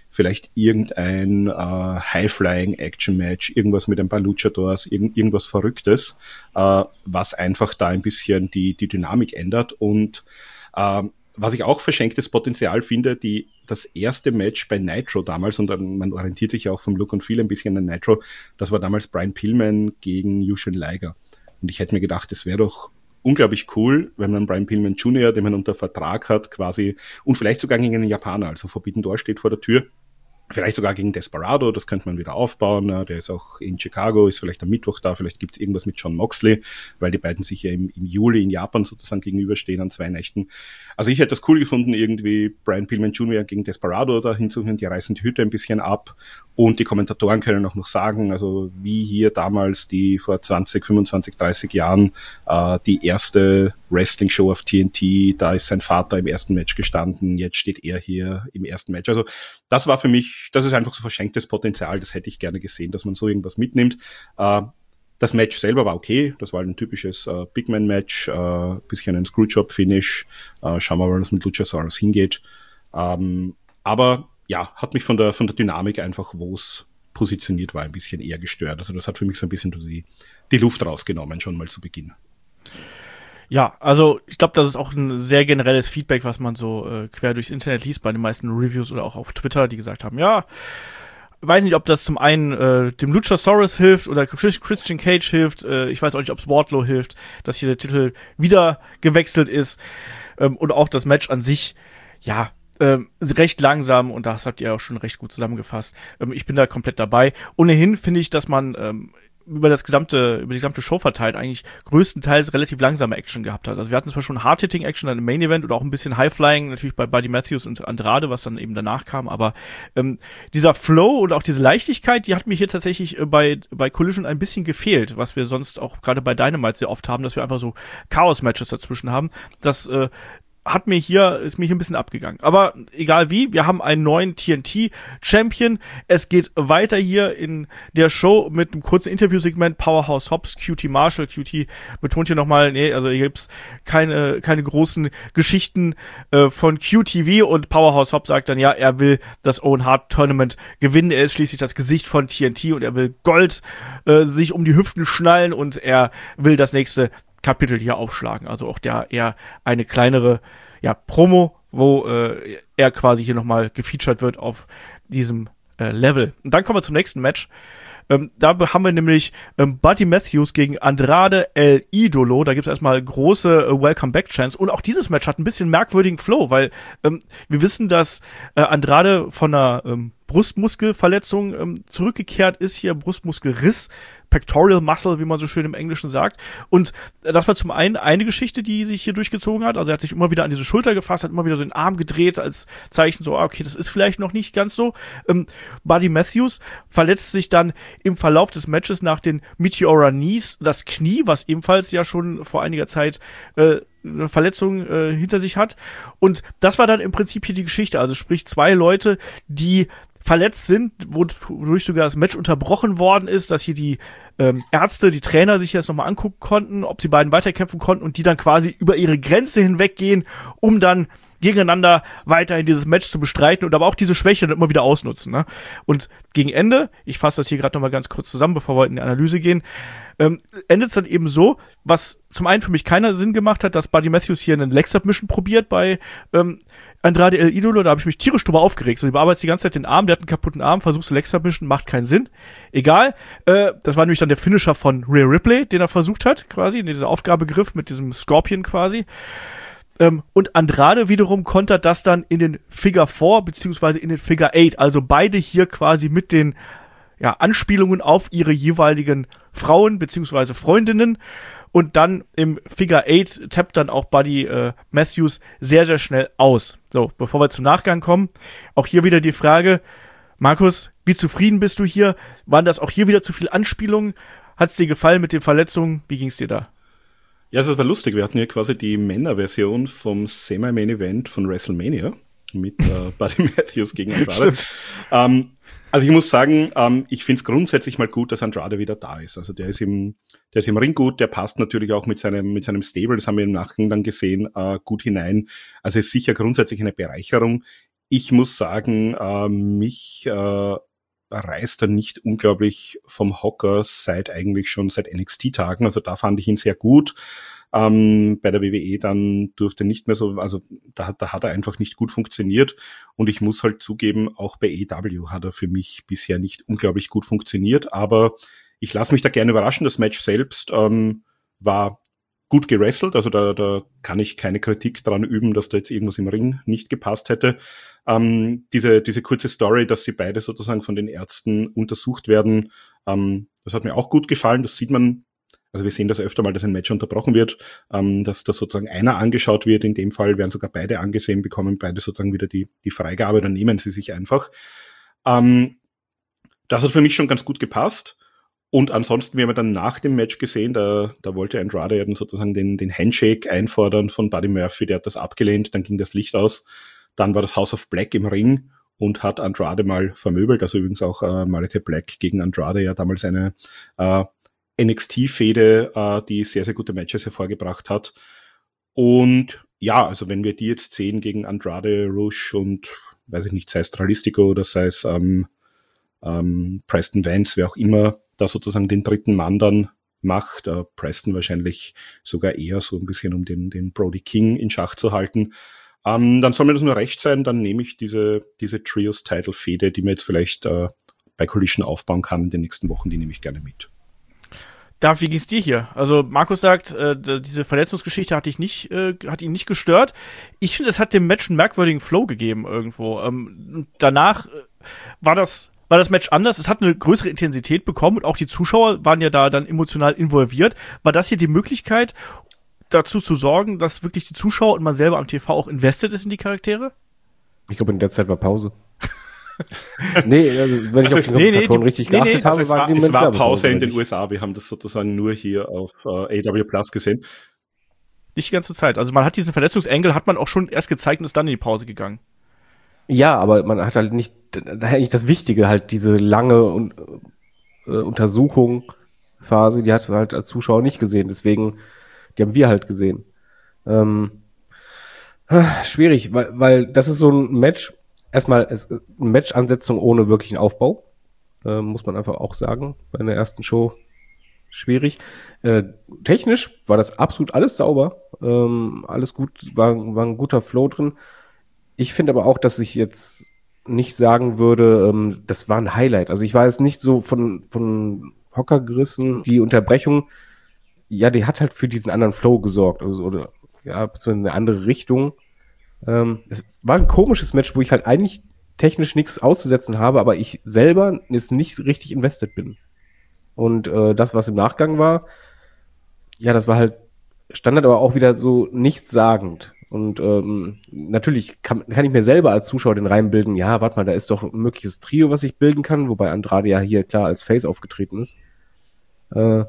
vielleicht irgendein äh, High-Flying-Action-Match, irgendwas mit ein paar Luchadors, irgend, irgendwas Verrücktes, äh, was einfach da ein bisschen die, die Dynamik ändert. Und äh, was ich auch verschenktes Potenzial finde, die das erste Match bei Nitro damals, und man orientiert sich ja auch vom Look und Feel ein bisschen an Nitro, das war damals Brian Pillman gegen Jushin Liger. Und ich hätte mir gedacht, das wäre doch unglaublich cool, wenn man Brian Pillman Junior, den man unter Vertrag hat, quasi, und vielleicht sogar gegen einen Japaner, also Forbidden Door steht vor der Tür, vielleicht sogar gegen Desperado, das könnte man wieder aufbauen, der ist auch in Chicago, ist vielleicht am Mittwoch da, vielleicht gibt's irgendwas mit Jon Moxley, weil die beiden sich ja im, im Juli in Japan sozusagen gegenüberstehen an zwei Nächten. Also ich hätte das cool gefunden, irgendwie Brian Pillman Junior gegen Desperado da hinzuführen, die reißen die Hütte ein bisschen ab und die Kommentatoren können auch noch sagen, also wie hier damals die vor zwanzig, fünfundzwanzig, dreißig Jahren äh, die erste Wrestling-Show auf T N T, da ist sein Vater im ersten Match gestanden, jetzt steht er hier im ersten Match. Also das war für mich, das ist einfach so verschenktes Potenzial, das hätte ich gerne gesehen, dass man so irgendwas mitnimmt. Äh, das Match selber war okay, das war ein typisches äh, Big-Man-Match, äh, bisschen ein Screwjob-Finish, äh, schauen wir mal, was mit Luchasaurus hingeht. Ähm, aber ja, hat mich von der von der Dynamik einfach, wo es positioniert war, ein bisschen eher gestört. Also das hat für mich so ein bisschen die, die Luft rausgenommen, schon mal zu Beginn. Ja, also ich glaube, das ist auch ein sehr generelles Feedback, was man so äh, quer durchs Internet liest, bei den meisten Reviews oder auch auf Twitter, die gesagt haben, ja, weiß nicht, ob das zum einen äh, dem Luchasaurus hilft oder Christian Cage hilft, äh, ich weiß auch nicht, ob es Wardlow hilft, dass hier der Titel wieder gewechselt ist, ähm, und auch das Match an sich, ja, ähm, recht langsam, und das habt ihr auch schon recht gut zusammengefasst. Ähm, ich bin da komplett dabei. Ohnehin finde ich, dass man ähm, über das gesamte, über die gesamte Show verteilt eigentlich größtenteils relativ langsame Action gehabt hat. Also wir hatten zwar schon Hard-Hitting-Action dann im Main-Event oder auch ein bisschen High-Flying, natürlich bei Buddy Matthews und Andrade, was dann eben danach kam, aber ähm, dieser Flow und auch diese Leichtigkeit, die hat mir hier tatsächlich äh, bei bei Collision ein bisschen gefehlt, was wir sonst auch gerade bei Dynamite sehr oft haben, dass wir einfach so Chaos-Matches dazwischen haben. Das äh, hat mir hier, ist mir hier ein bisschen abgegangen. Aber egal wie, wir haben einen neuen T N T-Champion. Es geht weiter hier in der Show mit einem kurzen Interviewsegment. Powerhouse Hobbs, Q T Marshall. Q T betont hier nochmal, nee, also hier gibt's keine, keine großen Geschichten äh, von Q T V, und Powerhouse Hobbs sagt dann, ja, er will das Owen Hart Tournament gewinnen. Er ist schließlich das Gesicht von T N T und er will Gold äh, sich um die Hüften schnallen und er will das nächste Kapitel hier aufschlagen. Also auch der eher eine kleinere, ja, Promo, wo äh, er quasi hier nochmal gefeatured wird auf diesem äh, Level. Und dann kommen wir zum nächsten Match. Ähm, da haben wir nämlich ähm, Buddy Matthews gegen Andrade El Idolo. Da gibt es erstmal große äh, Welcome-Back-Chance. Und auch dieses Match hat ein bisschen merkwürdigen Flow, weil ähm, wir wissen, dass äh, Andrade von einer ähm, Brustmuskelverletzung ähm, zurückgekehrt ist, hier Brustmuskelriss, Pectoral Muscle, wie man so schön im Englischen sagt. Und das war zum einen eine Geschichte, die sich hier durchgezogen hat. Also er hat sich immer wieder an diese Schulter gefasst, hat immer wieder so den Arm gedreht als Zeichen so, okay, das ist vielleicht noch nicht ganz so. Ähm, Buddy Matthews verletzt sich dann im Verlauf des Matches nach den Meteora Knees das Knie, was ebenfalls ja schon vor einiger Zeit äh, eine Verletzung äh, hinter sich hat. Und das war dann im Prinzip hier die Geschichte. Also sprich zwei Leute, die verletzt sind, wodurch sogar das Match unterbrochen worden ist, dass hier die ähm, Ärzte, die Trainer sich jetzt nochmal angucken konnten, ob die beiden weiterkämpfen konnten und die dann quasi über ihre Grenze hinweggehen, um dann gegeneinander weiterhin dieses Match zu bestreiten und aber auch diese Schwäche dann immer wieder ausnutzen. Ne? Und gegen Ende, ich fasse das hier gerade nochmal ganz kurz zusammen, bevor wir in die Analyse gehen, ähm, endet es dann eben so, was zum einen für mich keiner Sinn gemacht hat, dass Buddy Matthews hier einen Leg-Submission probiert bei ähm, Andrade El Idolo, da habe ich mich tierisch drüber aufgeregt. So, du bearbeitest die ganze Zeit den Arm, der hat einen kaputten Arm, versuchst du Leg-Submission, macht keinen Sinn. Egal, äh, das war nämlich dann der Finisher von Rhea Ripley, den er versucht hat, quasi, in dieser Aufgabegriff mit diesem Scorpion quasi. Ähm, und Andrade wiederum kontert das dann in den Figure vier beziehungsweise in den Figure acht. Also beide hier quasi mit den ja, Anspielungen auf ihre jeweiligen Frauen beziehungsweise Freundinnen. Und dann im Figure acht tappt dann auch Buddy äh, Matthews sehr, sehr schnell aus. So, bevor wir zum Nachgang kommen, auch hier wieder die Frage, Markus, wie zufrieden bist du hier? Waren das auch hier wieder zu viele Anspielungen? Hat es dir gefallen mit den Verletzungen? Wie ging es dir da? Ja, es war lustig. Wir hatten hier quasi die Männerversion vom Semi-Main-Event von WrestleMania mit äh, Buddy Matthews gegen Andrade. ähm, also ich muss sagen, ähm, ich finde es grundsätzlich mal gut, dass Andrade wieder da ist. Also der ist im, der ist im Ring gut, der passt natürlich auch mit seinem, mit seinem Stable, das haben wir im Nachgang dann gesehen, äh, gut hinein. Also ist sicher grundsätzlich eine Bereicherung. ich muss sagen, äh, mich äh, reißt er nicht unglaublich vom Hocker seit eigentlich schon seit N X T-Tagen. Also da fand ich ihn sehr gut. Ähm, bei der W W E dann durfte nicht mehr so, also da, da hat er einfach nicht gut funktioniert. Und ich muss halt zugeben, auch bei A E W hat er für mich bisher nicht unglaublich gut funktioniert. Aber ich lasse mich da gerne überraschen. Das Match selbst ähm, war gut gewrestelt, also da, da kann ich keine Kritik dran üben, dass da jetzt irgendwas im Ring nicht gepasst hätte. Ähm, diese, diese kurze Story, dass sie beide sozusagen von den Ärzten untersucht werden, ähm, das hat mir auch gut gefallen. Das sieht man, also wir sehen das öfter mal, dass ein Match unterbrochen wird, ähm, dass, dass sozusagen einer angeschaut wird. In dem Fall werden sogar beide angesehen, bekommen beide sozusagen wieder die, die Freigabe, dann nehmen sie sich einfach. Ähm, das hat für mich schon ganz gut gepasst. Und ansonsten, wir haben dann nach dem Match gesehen, da, da wollte Andrade ja dann sozusagen den, den Handshake einfordern von Buddy Murphy, der hat das abgelehnt, dann ging das Licht aus, dann war das House of Black im Ring und hat Andrade mal vermöbelt, also übrigens auch äh, Malachi Black gegen Andrade, ja damals eine äh, N X T-Fehde, äh, die sehr, sehr gute Matches hervorgebracht hat. Und ja, also wenn wir die jetzt sehen gegen Andrade, Rush und, weiß ich nicht, sei es Dralistico oder sei es ähm, ähm, Preston Vance, wer auch immer, da sozusagen den dritten Mann dann macht, äh, Preston wahrscheinlich sogar eher so ein bisschen, um den, den Brody King in Schach zu halten, ähm, dann soll mir das nur recht sein, dann nehme ich diese, diese Trios-Title-Fehde, die mir jetzt vielleicht äh, bei Collision aufbauen kann in den nächsten Wochen, die nehme ich gerne mit. Darf, wie ging's dir hier? Also Markus sagt, äh, diese Verletzungsgeschichte hat dich nicht, äh, hat ihn nicht gestört. Ich finde, es hat dem Match einen merkwürdigen Flow gegeben irgendwo. Ähm, danach äh, war das war das Match anders. Es hat eine größere Intensität bekommen und auch die Zuschauer waren ja da dann emotional involviert. War das hier die Möglichkeit, dazu zu sorgen, dass wirklich die Zuschauer und man selber am T V auch invested ist in die Charaktere? Ich glaube, in der Zeit war Pause. nee, also wenn ich also auf die Kommentatoren nee, nee, richtig nee, geachtet nee, habe, also war es war, es war Pause in den U S A. Wir haben das sozusagen nur hier auf äh, A E W Plus gesehen. Nicht die ganze Zeit. Also man hat diesen Verletzungsengel, hat man auch schon erst gezeigt und ist dann in die Pause gegangen. Ja, aber man hat halt nicht, eigentlich das Wichtige, halt diese lange un, äh, Untersuchung, Phase, die hat halt als Zuschauer nicht gesehen, deswegen, die haben wir halt gesehen. Ähm, schwierig, weil, weil das ist so ein Match, erstmal ist eine Match-Ansetzung ohne wirklichen Aufbau, äh, muss man einfach auch sagen, bei der ersten Show schwierig. Äh, technisch war das absolut alles sauber, ähm, alles gut, war, war ein guter Flow drin. Ich finde aber auch, dass ich jetzt nicht sagen würde, ähm, das war ein Highlight. Also ich war jetzt nicht so von von Hocker gerissen. Die Unterbrechung, ja, die hat halt für diesen anderen Flow gesorgt. Also, oder ja, beziehungsweise eine andere Richtung. Ähm, es war ein komisches Match, wo ich halt eigentlich technisch nichts auszusetzen habe, aber ich selber jetzt nicht richtig invested bin. Und äh, das, was im Nachgang war, ja, das war halt Standard, aber auch wieder so nichtssagend. Und ähm, natürlich kann, kann ich mir selber als Zuschauer den Reim bilden, ja, warte mal, da ist doch ein mögliches Trio, was ich bilden kann, wobei Andrade ja hier klar als Face aufgetreten ist. Äh,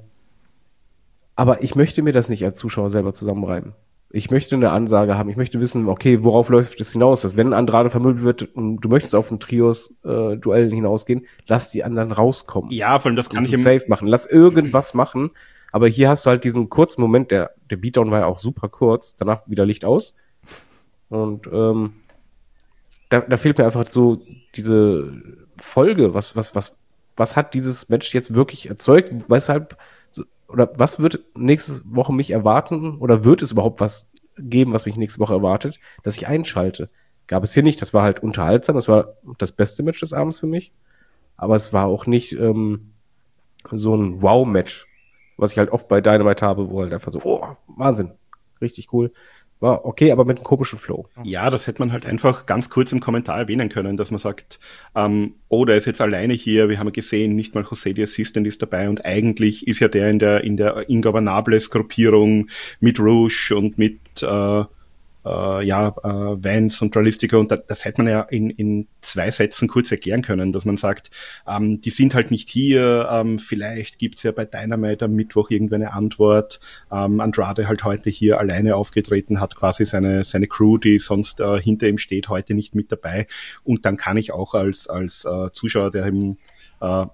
aber ich möchte mir das nicht als Zuschauer selber zusammenreimen. Ich möchte eine Ansage haben, ich möchte wissen, okay, worauf läuft es hinaus, dass wenn Andrade vermöbelt wird und du möchtest auf ein Trios-Duell äh, hinausgehen, lass die anderen rauskommen. Ja, vor allem das kann ich im safe machen, lass irgendwas machen. Aber hier hast du halt diesen kurzen Moment, der, der Beatdown war ja auch super kurz, danach wieder Licht aus. Und ähm, da, da fehlt mir einfach so diese Folge, was, was, was, was hat dieses Match jetzt wirklich erzeugt? Weshalb, oder was wird nächste Woche mich erwarten? Oder wird es überhaupt was geben, was mich nächste Woche erwartet, dass ich einschalte? Gab es hier nicht, das war halt unterhaltsam, das war das beste Match des Abends für mich. Aber es war auch nicht ähm, so ein Wow-Match, was ich halt oft bei Dynamite habe, wo halt einfach so, oh, Wahnsinn, richtig cool. War okay, aber mit einem komischen Flow. Ja, das hätte man halt einfach ganz kurz im Kommentar erwähnen können, dass man sagt, ähm, oh, der ist jetzt alleine hier, wir haben gesehen, nicht mal José the Assistant ist dabei und eigentlich ist ja der in der in der Ingobernables-Gruppierung mit Rouge und mit äh, äh, ja, äh, Vance und Dralistico und da, das hätte man ja in, in zwei Sätzen kurz erklären können, dass man sagt, ähm, die sind halt nicht hier, ähm, vielleicht gibt's ja bei Dynamite am Mittwoch irgendeine Antwort, ähm, Andrade halt heute hier alleine aufgetreten, hat quasi seine seine Crew, die sonst äh, hinter ihm steht, heute nicht mit dabei und dann kann ich auch als als äh, Zuschauer, der eben äh,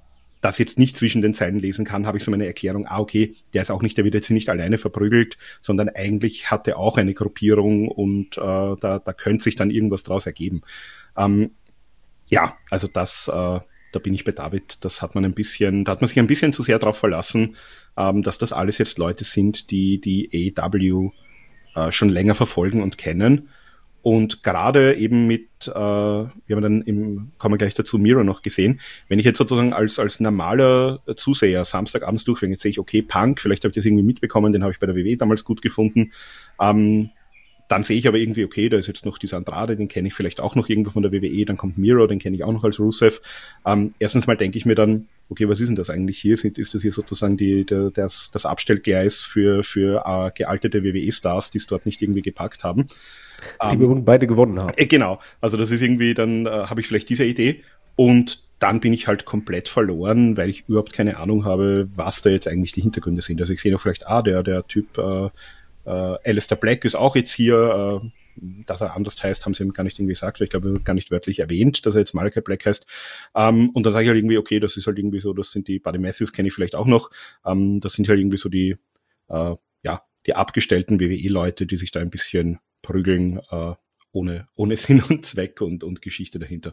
das jetzt nicht zwischen den Zeilen lesen kann, habe ich so meine Erklärung, ah, okay, der ist auch nicht, der wird jetzt nicht alleine verprügelt, sondern eigentlich hat er auch eine Gruppierung und äh, da, da könnte sich dann irgendwas draus ergeben. Ähm, ja, also das, äh, da bin ich bei David, das hat man ein bisschen, da hat man sich ein bisschen zu sehr drauf verlassen, ähm, dass das alles jetzt Leute sind, die die A E W äh, schon länger verfolgen und kennen. Und gerade eben mit, äh, wir haben dann im, kommen wir gleich dazu, Miro noch gesehen, wenn ich jetzt sozusagen als als normaler Zuseher Samstagabends durchwege, jetzt sehe ich, okay, Punk, vielleicht habe ich das irgendwie mitbekommen, den habe ich bei der W W E damals gut gefunden, ähm, dann sehe ich aber irgendwie, okay, da ist jetzt noch dieser Andrade, den kenne ich vielleicht auch noch irgendwo von der W W E, dann kommt Miro, den kenne ich auch noch als Rusev. Ähm, erstens mal denke ich mir dann, okay, was ist denn das eigentlich hier? Ist, ist das hier sozusagen die, der, das, das Abstellgleis für, für äh, gealtete W W E-Stars, die es dort nicht irgendwie gepackt haben? Die wir ähm, beide gewonnen haben. Äh, genau, also das ist irgendwie, dann äh, habe ich vielleicht diese Idee und dann bin ich halt komplett verloren, weil ich überhaupt keine Ahnung habe, was da jetzt eigentlich die Hintergründe sind. Also ich sehe noch vielleicht, ah, der, der Typ äh, äh, Alistair Black ist auch jetzt hier, äh, dass er anders heißt, haben sie ihm gar nicht irgendwie gesagt, weil ich glaube, er wird gar nicht wörtlich erwähnt, dass er jetzt Malachi Black heißt. Ähm, und dann sage ich halt irgendwie, okay, das ist halt irgendwie so, das sind die, Buddy Matthews kenne ich vielleicht auch noch, ähm, das sind halt irgendwie so die, äh, ja, die abgestellten W W E-Leute, die sich da ein bisschen prügeln, äh, ohne, ohne Sinn und Zweck und, und Geschichte dahinter.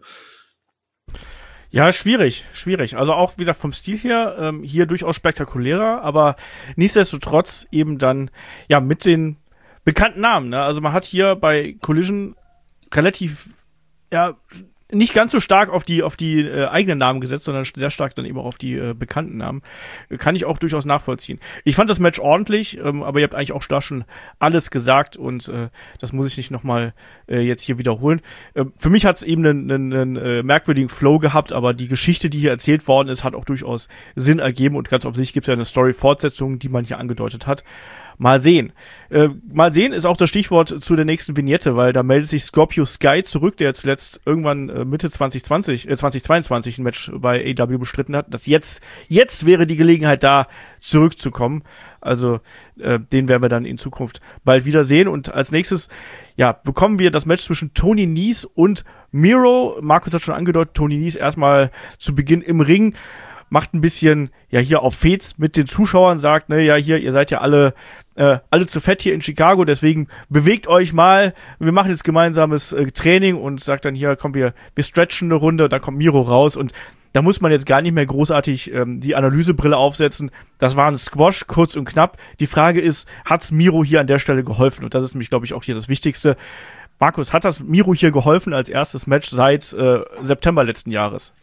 Ja, schwierig, schwierig. Also auch, wie gesagt, vom Stil her, ähm, hier durchaus spektakulärer, aber nichtsdestotrotz eben dann, ja, mit den bekannten Namen, ne? Also man hat hier bei Collision relativ, ja, nicht ganz so stark auf die auf die äh, eigenen Namen gesetzt, sondern sehr stark dann eben auch auf die äh, bekannten Namen. Kann ich auch durchaus nachvollziehen. Ich fand das Match ordentlich, ähm, aber ihr habt eigentlich auch da schon alles gesagt und äh, das muss ich nicht nochmal äh, jetzt hier wiederholen. Äh, für mich hat es eben einen, einen, einen äh, merkwürdigen Flow gehabt, aber die Geschichte, die hier erzählt worden ist, hat auch durchaus Sinn ergeben und ganz offensichtlich gibt es ja eine Story-Fortsetzung, die man hier angedeutet hat. Mal sehen. Äh, mal sehen ist auch das Stichwort zu der nächsten Vignette, weil da meldet sich Scorpio Sky zurück, der zuletzt irgendwann äh, Mitte zwanzig zwanzig, äh, zwanzig zweiundzwanzig ein Match bei A E W bestritten hat. Das jetzt, jetzt wäre die Gelegenheit da, zurückzukommen. Also äh, den werden wir dann in Zukunft bald wiedersehen. Und als nächstes, ja, bekommen wir das Match zwischen Tony Nese und Miro. Markus hat schon angedeutet, Tony Nese erstmal zu Beginn im Ring. Macht ein bisschen, ja, hier auf Fets mit den Zuschauern, sagt, ne, ja, hier, ihr seid ja alle, äh, alle zu fett hier in Chicago, deswegen bewegt euch mal, wir machen jetzt gemeinsames äh, Training und sagt dann hier, komm, wir, wir stretchen eine Runde, da kommt Miro raus und da muss man jetzt gar nicht mehr großartig ähm, die Analysebrille aufsetzen. Das war ein Squash, kurz und knapp. Die Frage ist, hat's Miro hier an der Stelle geholfen? Und das ist nämlich, glaube ich, auch hier das Wichtigste. Markus, hat das Miro hier geholfen als erstes Match seit äh, September letzten Jahres?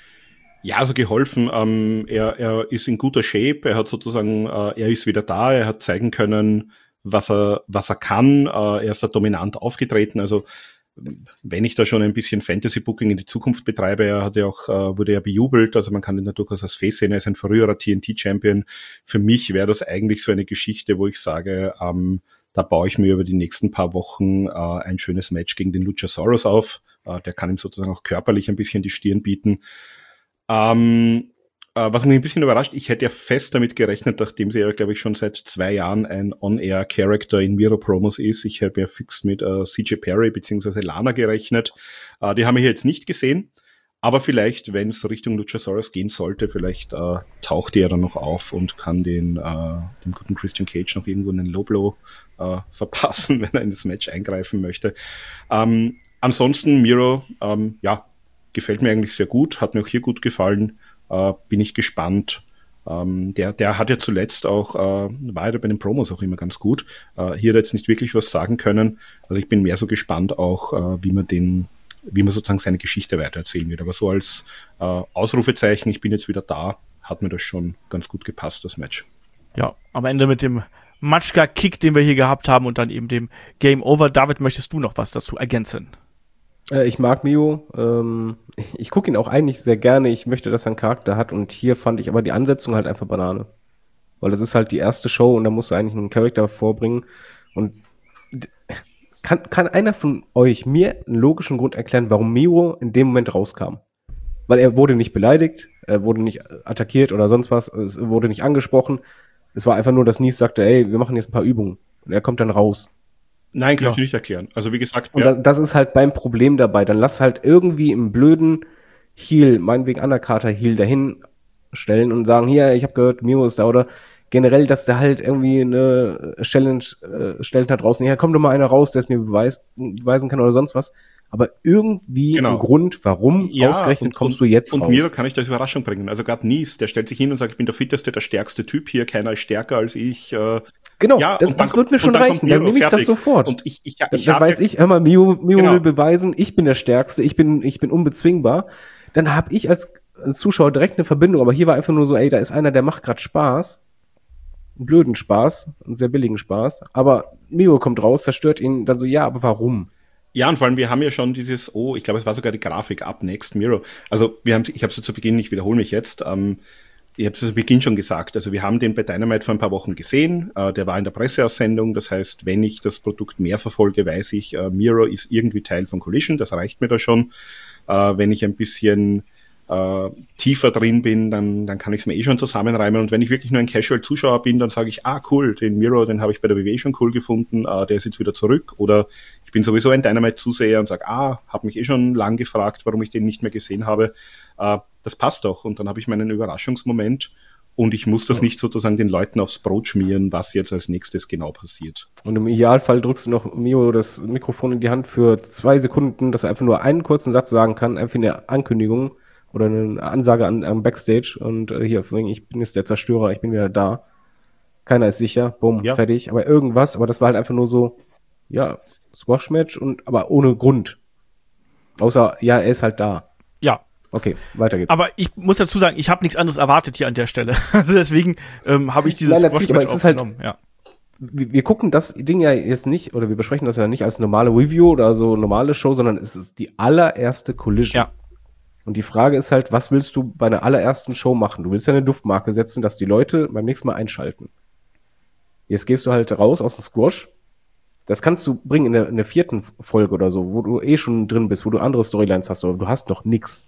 Ja, also geholfen. Ähm, er, er ist in guter Shape. Er hat sozusagen, äh, er ist wieder da. Er hat zeigen können, was er, was er kann. Äh, er ist da dominant aufgetreten. Also, wenn ich da schon ein bisschen Fantasy Booking in die Zukunft betreibe, er hat ja auch, äh, wurde ja bejubelt. Also, man kann ihn da durchaus als Face sehen. Er ist ein früherer T N T-Champion. Für mich wäre das eigentlich so eine Geschichte, wo ich sage, ähm, da baue ich mir über die nächsten paar Wochen äh, ein schönes Match gegen den Luchasaurus auf. Äh, der kann ihm sozusagen auch körperlich ein bisschen die Stirn bieten. Ähm, äh, was mich ein bisschen überrascht, ich hätte ja fest damit gerechnet, nachdem sie ja, glaube ich, schon seit zwei Jahren ein On-Air-Character in Miro-Promos ist. Ich habe ja fix mit äh, C J Perry bzw. Lana gerechnet. Äh, die haben wir hier jetzt nicht gesehen. Aber vielleicht, wenn es Richtung Luchasaurus gehen sollte, vielleicht äh, taucht die ja dann noch auf und kann den, äh, dem guten Christian Cage noch irgendwo einen Low-Blow äh, verpassen, wenn er in das Match eingreifen möchte. Ähm, ansonsten Miro, ähm, ja, gefällt mir eigentlich sehr gut, hat mir auch hier gut gefallen, äh, bin ich gespannt. Ähm, der, der hat ja zuletzt auch, äh, war ja bei den Promos auch immer ganz gut. Äh, hier hat er jetzt nicht wirklich was sagen können. Also ich bin mehr so gespannt auch, äh, wie man den, wie man sozusagen seine Geschichte weitererzählen wird. Aber so als äh, Ausrufezeichen, ich bin jetzt wieder da, hat mir das schon ganz gut gepasst, das Match. Ja, am Ende mit dem Matschka-Kick, den wir hier gehabt haben und dann eben dem Game Over. David, möchtest du noch was dazu ergänzen? Ich mag Mio. Ähm, ich gucke ihn auch eigentlich sehr gerne. Ich möchte, dass er einen Charakter hat. Und hier fand ich aber die Ansetzung halt einfach Banane. Weil das ist halt die erste Show und da musst du eigentlich einen Charakter vorbringen. Und kann, kann einer von euch mir einen logischen Grund erklären, warum Mio in dem Moment rauskam? Weil er wurde nicht beleidigt, er wurde nicht attackiert oder sonst was, es wurde nicht angesprochen. Es war einfach nur, dass Nese sagte, ey, wir machen jetzt ein paar Übungen. Und er kommt dann raus. Nein, kann ja. ich nicht erklären. Also wie gesagt, und das, das ist halt beim Problem dabei. Dann lass halt irgendwie im blöden Heel, meinetwegen Undercarter Heel dahin stellen und sagen, hier, ich habe gehört, Miro ist da, oder generell, dass der halt irgendwie eine Challenge äh, stellt da draußen, ja, komm doch mal einer raus, der es mir beweist, beweisen kann oder sonst was. Aber irgendwie Genau. ein Grund, warum Ja, ausgerechnet und, kommst und, du jetzt und raus. Und Miro kann ich da als Überraschung bringen. Also gerade Nies, der stellt sich hin und sagt, ich bin der fitteste, der stärkste Typ hier, keiner ist stärker als ich. Äh, Genau, ja, das, und dann das wird mir kommt- schon und dann reichen, kommt dann Miro, nehme ich das fertig. sofort. Und ich, ich, ich, Dann, ich dann habe weiß ich, hör mal, Mio, Mio Genau. will beweisen, ich bin der Stärkste, ich bin, ich bin unbezwingbar. Dann habe ich als, als Zuschauer direkt eine Verbindung, aber hier war einfach nur so, ey, da ist einer, der macht gerade Spaß. Einen blöden Spaß, einen sehr billigen Spaß. Aber Mio kommt raus, zerstört ihn, dann so, ja, aber warum? Ja, und vor allem, wir haben ja schon dieses, oh, ich glaube, es war sogar die Grafik Up Next Miro. Also, wir haben, ich habe es zu Beginn, ich wiederhole mich jetzt, ähm, ich habe es zu Beginn schon gesagt, also wir haben den bei Dynamite vor ein paar Wochen gesehen, äh, der war in der Presseaussendung, das heißt, wenn ich das Produkt mehr verfolge, weiß ich, äh, Miro ist irgendwie Teil von Collision, das reicht mir da schon. Äh, wenn ich ein bisschen äh, tiefer drin bin, dann, dann kann ich es mir eh schon zusammenreimen. Und wenn ich wirklich nur ein Casual-Zuschauer bin, dann sage ich, ah cool, den Miro, den habe ich bei der W W E schon cool gefunden, äh, der ist jetzt wieder zurück. Oder ich bin sowieso ein Dynamite-Zuseher und sage, ah, habe mich eh schon lang gefragt, warum ich den nicht mehr gesehen habe. Äh, das passt doch. Und dann habe ich meinen Überraschungsmoment und ich muss das Ja. nicht sozusagen den Leuten aufs Brot schmieren, was jetzt als nächstes genau passiert. Und im Idealfall drückst du noch Mio das Mikrofon in die Hand für zwei Sekunden, dass er einfach nur einen kurzen Satz sagen kann, einfach eine Ankündigung oder eine Ansage an, am Backstage und äh, hier, ich bin jetzt der Zerstörer, ich bin wieder da. Keiner ist sicher, bumm, Ja. fertig. Aber irgendwas, aber das war halt einfach nur so, ja, Squash-Match und aber ohne Grund. Außer, ja, er ist halt da. Ja. Okay, weiter geht's. Aber ich muss dazu sagen, ich habe nichts anderes erwartet hier an der Stelle. Also deswegen ähm, habe ich dieses Nein, natürlich, aber es ist halt- aufgenommen. Ja. wir, wir gucken das Ding ja jetzt nicht, oder wir besprechen das ja nicht als normale Review oder so normale Show, sondern es ist die allererste Collision. Ja. Und die Frage ist halt, was willst du bei einer allerersten Show machen? Du willst ja eine Duftmarke setzen, dass die Leute beim nächsten Mal einschalten. Jetzt gehst du halt raus aus dem Squash. Das kannst du bringen in der, in der vierten Folge oder so, wo du eh schon drin bist, wo du andere Storylines hast, aber du hast noch nix.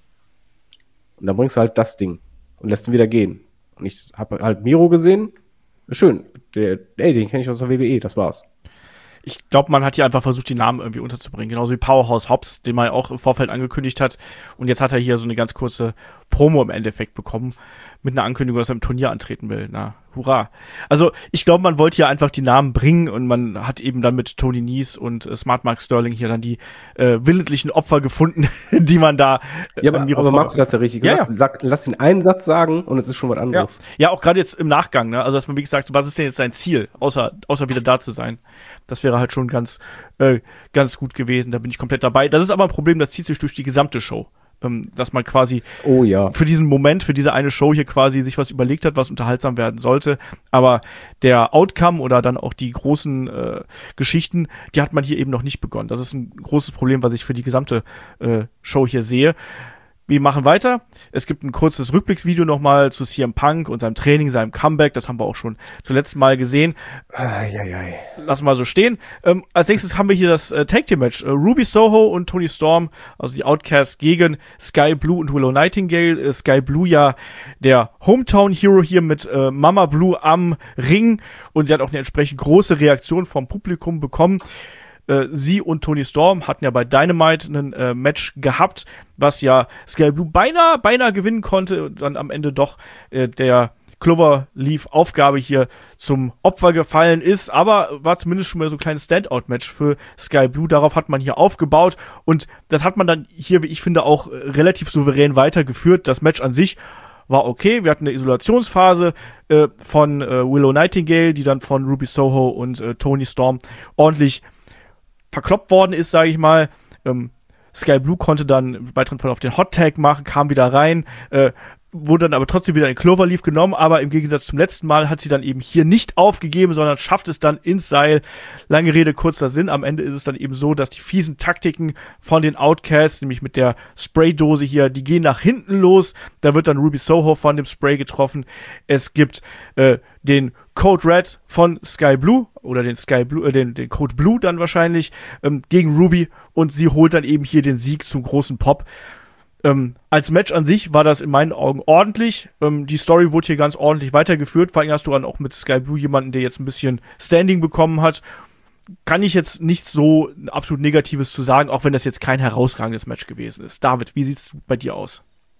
Und dann bringst du halt das Ding und lässt ihn wieder gehen. Und ich habe halt Miro gesehen. Schön. Der, ey, den kenne ich aus der W W E, das war's. Ich glaube, man hat hier einfach versucht, die Namen irgendwie unterzubringen. Genauso wie Powerhouse Hobbs, den man ja auch im Vorfeld angekündigt hat. Und jetzt hat er hier so eine ganz kurze Promo im Endeffekt bekommen. Mit einer Ankündigung, dass er im Turnier antreten will. Na, hurra. Also, ich glaube, man wollte hier einfach die Namen bringen und man hat eben dann mit Tony Nese und äh, Smart Mark Sterling hier dann die äh, willentlichen Opfer gefunden, die man da äh, Ja, aber, an Miro aber vor- Markus hat's ja richtig Ja, gesagt. Sag, lass ihn einen Satz sagen und es ist schon was Ja, anderes. ja, auch gerade jetzt im Nachgang, ne? Also dass man wie gesagt, was ist denn jetzt sein Ziel, außer außer wieder da zu sein? Das wäre halt schon ganz äh, ganz gut gewesen. Da bin ich komplett dabei. Das ist aber ein Problem, das zieht sich durch die gesamte Show, ähm, dass man quasi Oh ja. für diesen Moment, für diese eine Show hier quasi sich was überlegt hat, was unterhaltsam werden sollte. Aber der Outcome oder dann auch die großen äh, Geschichten, die hat man hier eben noch nicht begonnen. Das ist ein großes Problem, was ich für die gesamte äh, Show hier sehe. Wir machen weiter. Es gibt ein kurzes Rückblicksvideo nochmal zu C M Punk und seinem Training, seinem Comeback. Das haben wir auch schon zuletzt mal gesehen. Eieiei. Lassen wir so stehen. Ähm, als nächstes haben wir hier das äh, Tag Team Match. Äh, Ruby Soho und Toni Storm, also die Outcasts gegen Sky Blue und Willow Nightingale. Äh, Sky Blue ja der Hometown Hero hier mit äh, Mama Blue am Ring. Und sie hat auch eine entsprechend große Reaktion vom Publikum bekommen. Äh, sie und Toni Storm hatten ja bei Dynamite ein äh, Match gehabt, was ja Sky Blue beinahe, beinahe gewinnen konnte und dann am Ende doch äh, der Cloverleaf-Aufgabe hier zum Opfer gefallen ist, aber war zumindest schon mal so ein kleines Standout-Match für Sky Blue. Darauf hat man hier aufgebaut und das hat man dann hier, wie ich finde, auch äh, relativ souverän weitergeführt. Das Match an sich war okay. Wir hatten eine Isolationsphase äh, von äh, Willow Nightingale, die dann von Ruby Soho und äh, Toni Storm ordentlich verkloppt worden ist, sage ich mal. Ähm, Sky Blue konnte dann im weiteren Verlauf den Hot Tag machen, kam wieder rein, äh, wurde dann aber trotzdem wieder in Cloverleaf genommen, aber im Gegensatz zum letzten Mal hat sie dann eben hier nicht aufgegeben, sondern schafft es dann ins Seil. Lange Rede, kurzer Sinn. Am Ende ist es dann eben so, dass die fiesen Taktiken von den Outcasts, nämlich mit der Spraydose hier, die gehen nach hinten los. Da wird dann Ruby Soho von dem Spray getroffen. Es gibt äh, den Code Red von Sky Blue oder den Sky Blue, äh, den, den Code Blue dann wahrscheinlich ähm, gegen Ruby und sie holt dann eben hier den Sieg zum großen Pop. Ähm, als Match an sich war das in meinen Augen ordentlich. Ähm, die Story wurde hier ganz ordentlich weitergeführt. Vor allem hast du dann auch mit Sky Blue jemanden, der jetzt ein bisschen Standing bekommen hat. Kann ich jetzt nichts so absolut Negatives zu sagen, auch wenn das jetzt kein herausragendes Match gewesen ist. David, wie sieht's bei dir aus?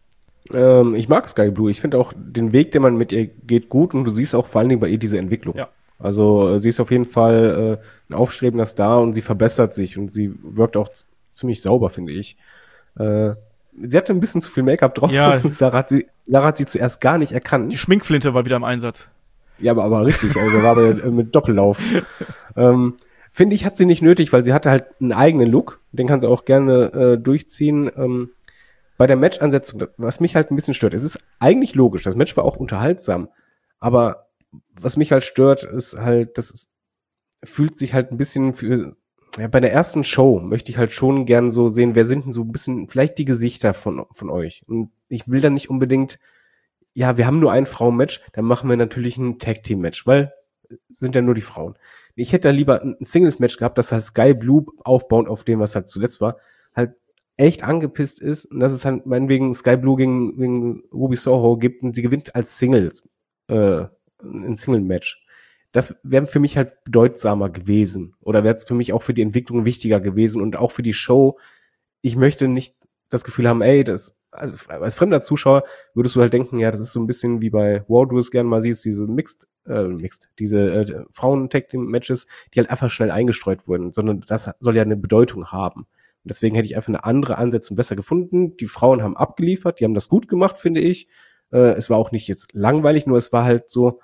Ähm, ich mag Sky Blue. Ich finde auch den Weg, den man mit ihr geht, gut und du siehst auch vor allen Dingen bei ihr diese Entwicklung. Ja. Also äh, sie ist auf jeden Fall äh, ein aufstrebender Star und sie verbessert sich und sie wirkt auch z- ziemlich sauber, finde ich. Äh, sie hatte ein bisschen zu viel Make-up drauf. Ja. Sarah, hat sie, Sarah hat sie zuerst gar nicht erkannt. Die Schminkflinte war wieder im Einsatz. Ja, aber, aber richtig, also war aber äh, mit Doppellauf. ähm, Finde ich, hat sie nicht nötig, weil sie hatte halt einen eigenen Look. Den kann sie auch gerne äh, durchziehen. Ähm, bei der Match-Ansetzung, was mich halt ein bisschen stört, es ist eigentlich logisch, das Match war auch unterhaltsam, aber was mich halt stört, ist halt, das ist, fühlt sich halt ein bisschen für, ja, bei der ersten Show möchte ich halt schon gern so sehen, wer sind denn so ein bisschen, vielleicht die Gesichter von, von euch. Und ich will dann nicht unbedingt, ja, wir haben nur ein Frauen-Match, dann machen wir natürlich ein Tag-Team-Match, weil es sind ja nur die Frauen. Ich hätte da lieber ein Singles-Match gehabt, das halt Sky Blue aufbauend auf dem, was halt zuletzt war, halt echt angepisst ist und dass es halt meinetwegen Sky Blue gegen, gegen Ruby Soho gibt und sie gewinnt als Singles, äh, ein Single-Match. Das wäre für mich halt bedeutsamer gewesen oder wäre es für mich auch für die Entwicklung wichtiger gewesen und auch für die Show. Ich möchte nicht das Gefühl haben, ey, das, also als fremder Zuschauer würdest du halt denken, ja, das ist so ein bisschen wie bei War, du es gerne mal siehst, diese Mixed, äh, Mixed, diese äh, Frauen-Tag-Team-Matches, die halt einfach schnell eingestreut wurden, sondern das soll ja eine Bedeutung haben. Und deswegen hätte ich einfach eine andere Ansetzung besser gefunden. Die Frauen haben abgeliefert, die haben das gut gemacht, finde ich. Äh, es war auch nicht jetzt langweilig, nur es war halt so,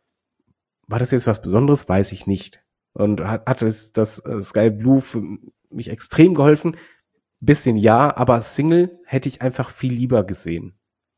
war das jetzt was Besonderes? Weiß ich nicht. Und hat, hat es das äh, Sky Blue für mich extrem geholfen? Bisschen ja, aber Single hätte ich einfach viel lieber gesehen.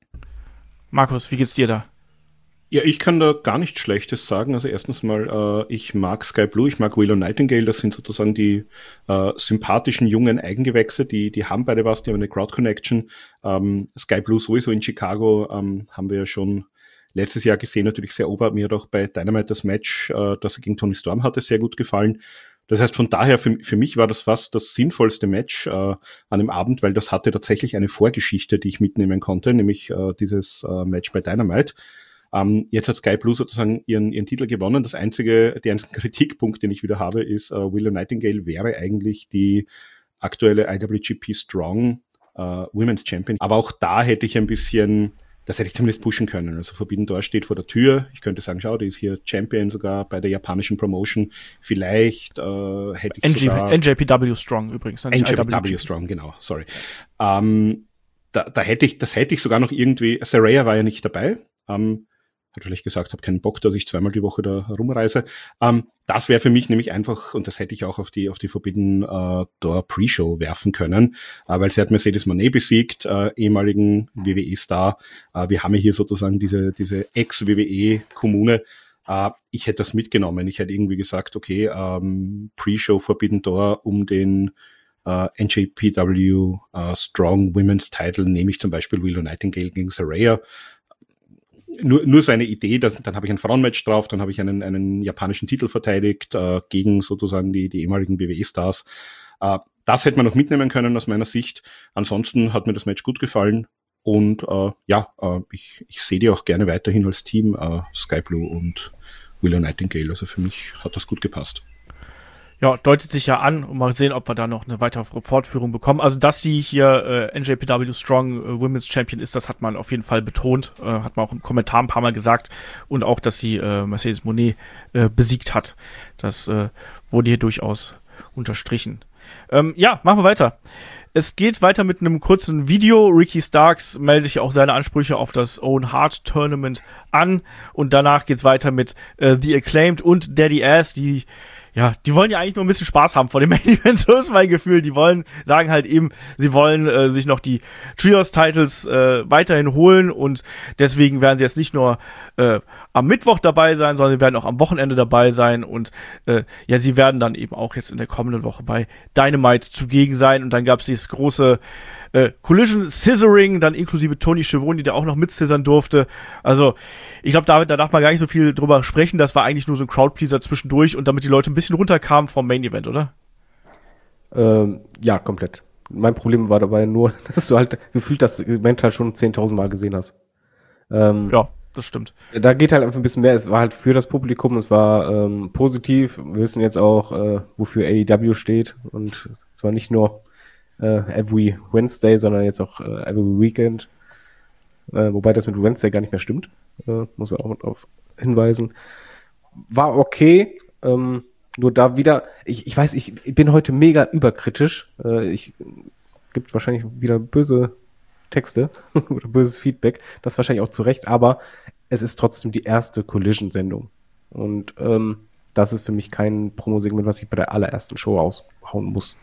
Markus, wie geht's dir da? Ja, ich kann da gar nichts Schlechtes sagen. Also erstens mal, äh, ich mag Sky Blue, ich mag Willow Nightingale, das sind sozusagen die äh, sympathischen jungen Eigengewächse, die die haben beide was, die haben eine Crowd-Connection. Ähm, Sky Blue sowieso in Chicago ähm, haben wir ja schon letztes Jahr gesehen, natürlich sehr ober. Mir hat auch bei Dynamite das Match, äh, das er gegen Toni Storm hatte, sehr gut gefallen. Das heißt, von daher, für, für mich war das fast das sinnvollste Match äh, an dem Abend, weil das hatte tatsächlich eine Vorgeschichte, die ich mitnehmen konnte, nämlich äh, dieses äh, Match bei Dynamite. Ähm, jetzt hat Sky Blue sozusagen ihren, ihren Titel gewonnen. Das einzige, der einzige Kritikpunkt, den ich wieder habe, ist, äh, Willow Nightingale wäre eigentlich die aktuelle I W G P Strong äh, Women's Champion. Aber auch da hätte ich ein bisschen, das hätte ich zumindest pushen können. Also Forbidden Door steht vor der Tür. Ich könnte sagen, schau, die ist hier Champion sogar bei der japanischen Promotion. Vielleicht äh, hätte ich N G, sogar... N J P W Strong übrigens. N J P W Strong, genau, sorry. Ähm, da, da hätte ich, das hätte ich sogar noch irgendwie... Saraya war ja nicht dabei. Ähm, hat vielleicht gesagt, habe keinen Bock, dass ich zweimal die Woche da rumreise. Ähm, das wäre für mich nämlich einfach, und das hätte ich auch auf die auf die Forbidden äh, Door Pre-Show werfen können, äh, weil sie hat Mercedes Moné besiegt, äh, ehemaligen W W E-Star. Äh, wir haben ja hier sozusagen diese diese Ex-W W E-Kommune. Äh, ich hätte das mitgenommen. Ich hätte irgendwie gesagt, okay, ähm, Pre-Show Forbidden Door um den äh, N J P W äh, Strong Women's Title nehme ich zum Beispiel Willow Nightingale gegen Saraya. Nur, nur seine Idee, dass, dann habe ich ein Frauenmatch drauf, dann habe ich einen, einen japanischen Titel verteidigt äh, gegen sozusagen die, die ehemaligen W W E-Stars. Äh, das hätte man noch mitnehmen können aus meiner Sicht. Ansonsten hat mir das Match gut gefallen und äh, ja, äh, ich, ich sehe die auch gerne weiterhin als Team, äh, Sky Blue und Willow Nightingale. Also für mich hat das gut gepasst. Ja, deutet sich ja an und mal sehen, ob wir da noch eine weitere Fortführung bekommen. Also, dass sie hier äh, N J P W Strong äh, Women's Champion ist, das hat man auf jeden Fall betont. Äh, hat man auch im Kommentar ein paar Mal gesagt. Und auch, dass sie äh, Mercedes Moné äh, besiegt hat. Das äh, wurde hier durchaus unterstrichen. Ähm, ja, machen wir weiter. Es geht weiter mit einem kurzen Video. Ricky Starks meldet ja auch seine Ansprüche auf das Owen Hart Tournament an. Und danach geht's weiter mit äh, The Acclaimed und Daddy Ass, die ja, die wollen ja eigentlich nur ein bisschen Spaß haben vor dem Main Event, so ist mein Gefühl. Die wollen, sagen halt eben, sie wollen äh, sich noch die Trios-Titles äh, weiterhin holen und deswegen werden sie jetzt nicht nur äh, am Mittwoch dabei sein, sondern sie werden auch am Wochenende dabei sein und äh, ja, sie werden dann eben auch jetzt in der kommenden Woche bei Dynamite zugegen sein und dann gab es dieses große äh, Collision Scissoring, dann inklusive Tony Schiavone, der auch noch mit scissern durfte. Also, ich glaube, David, da darf man gar nicht so viel drüber sprechen. Das war eigentlich nur so ein Crowdpleaser zwischendurch und damit die Leute ein bisschen runterkamen vom Main Event, oder? Ähm, ja, komplett. Mein Problem war dabei nur, dass du halt gefühlt das Event halt schon zehntausend Mal gesehen hast. Ähm, ja, das stimmt. Da geht halt einfach ein bisschen mehr. Es war halt für das Publikum, es war ähm, positiv. Wir wissen jetzt auch, äh, wofür A E W steht und es war nicht nur äh, every Wednesday, sondern jetzt auch äh, every Weekend. äh, wobei das mit Wednesday gar nicht mehr stimmt, äh, muss man auch mal darauf hinweisen. War okay, ähm, nur da wieder, ich, ich weiß, ich, ich bin heute mega überkritisch, äh, ich gibt wahrscheinlich wieder böse Texte oder böses Feedback, das wahrscheinlich auch zu Recht, aber es ist trotzdem die erste Collision-Sendung und ähm, das ist für mich kein Promo-Segment, was ich bei der allerersten Show aushauen muss.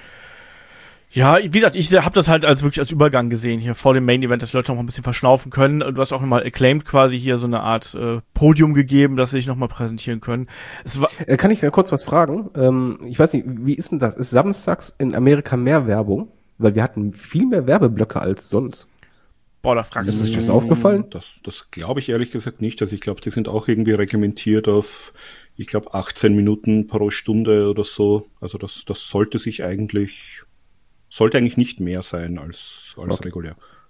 Ja, wie gesagt, ich habe das halt als wirklich als Übergang gesehen hier vor dem Main Event, dass die Leute noch mal ein bisschen verschnaufen können. Du hast auch nochmal Acclaimed quasi hier so eine Art äh, Podium gegeben, dass sie sich nochmal präsentieren können. Es war äh, kann ich ja kurz was fragen? Ähm, ich weiß nicht, wie ist denn das? Ist samstags in Amerika mehr Werbung? Weil wir hatten viel mehr Werbeblöcke als sonst. Boah, da fragst du Ist dich. euch das aufgefallen? Das, das glaube ich ehrlich gesagt nicht. Also ich glaube, die sind auch irgendwie reglementiert auf, ich glaube, achtzehn Minuten pro Stunde oder so. Also das, das sollte sich eigentlich... Sollte eigentlich nicht mehr sein als, als okay. regulär.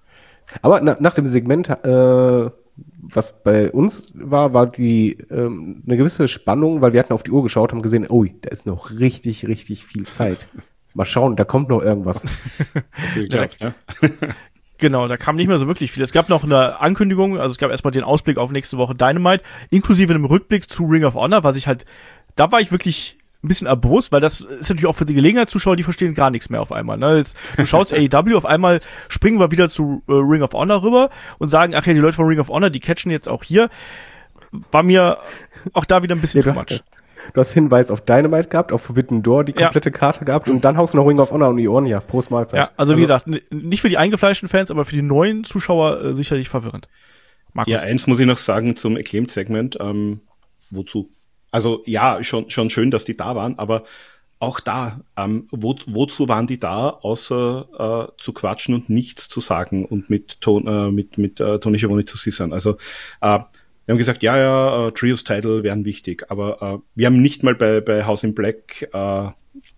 Aber na, nach dem Segment, äh, was bei uns war, war die ähm, eine gewisse Spannung, weil wir hatten auf die Uhr geschaut, haben gesehen, oh, da ist noch richtig, richtig viel Zeit. Mal schauen, da kommt noch irgendwas. Hast du geglaubt, ja? Genau, da kam nicht mehr so wirklich viel. Es gab noch eine Ankündigung, also es gab erstmal den Ausblick auf nächste Woche Dynamite, inklusive einem Rückblick zu Ring of Honor, was ich halt, da war ich wirklich ein bisschen erbost, weil das ist natürlich auch für die Gelegenheitszuschauer, die verstehen gar nichts mehr auf einmal. Ne? Jetzt, du schaust A E W, auf einmal springen wir wieder zu äh, Ring of Honor rüber und sagen, ach ja, die Leute von Ring of Honor, die catchen jetzt auch hier. War mir auch da wieder ein bisschen ja, too much. Du hast Hinweis auf Dynamite gehabt, auf Forbidden Door die komplette ja. Karte gehabt und dann haust du noch Ring of Honor und die Ohren, ja, Prost Mahlzeit. Ja, also, also wie gesagt, n- nicht für die eingefleischten Fans, aber für die neuen Zuschauer äh, sicherlich verwirrend. Markus. Ja, eins muss ich noch sagen zum Acclaimed-Segment, ähm, wozu? Also ja, schon, schon schön, dass die da waren, aber auch da, ähm, wo, wozu waren die da, außer äh, zu quatschen und nichts zu sagen und mit, Ton, äh, mit, mit äh, Tony Schiavone zu sissern. Also äh, wir haben gesagt, ja, ja, äh, Trios-Title wären wichtig, aber äh, wir haben nicht mal bei, bei House in Black äh,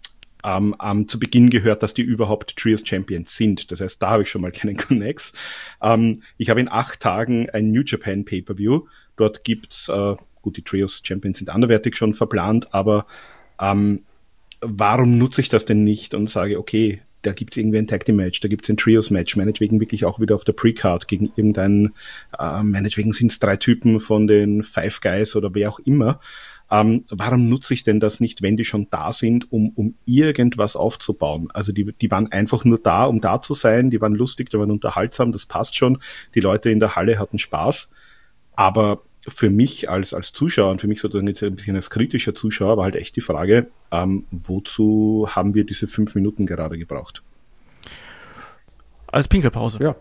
ähm, ähm, zu Beginn gehört, dass die überhaupt Trios-Champions sind. Das heißt, da habe ich schon mal keinen Connex. Ähm, ich habe in acht Tagen ein New Japan Pay-Per-View. Dort gibt's, äh, gut, die Trios-Champions sind anderweitig schon verplant, aber ähm, warum nutze ich das denn nicht und sage, okay, da gibt's irgendwie ein Tag-Team-Match, da gibt's ein Trios-Match, meinetwegen wirklich auch wieder auf der Pre-Card gegen irgendeinen, äh, meinetwegen sind's drei Typen von den Five Guys oder wer auch immer. Ähm, warum nutze ich denn das nicht, wenn die schon da sind, um, um irgendwas aufzubauen? Also die, die waren einfach nur da, um da zu sein, die waren lustig, die waren unterhaltsam, das passt schon. Die Leute in der Halle hatten Spaß, aber für mich als, als Zuschauer und für mich sozusagen jetzt ein bisschen als kritischer Zuschauer war halt echt die Frage, ähm, wozu haben wir diese fünf Minuten gerade gebraucht? Als Pinkelpause. Ja.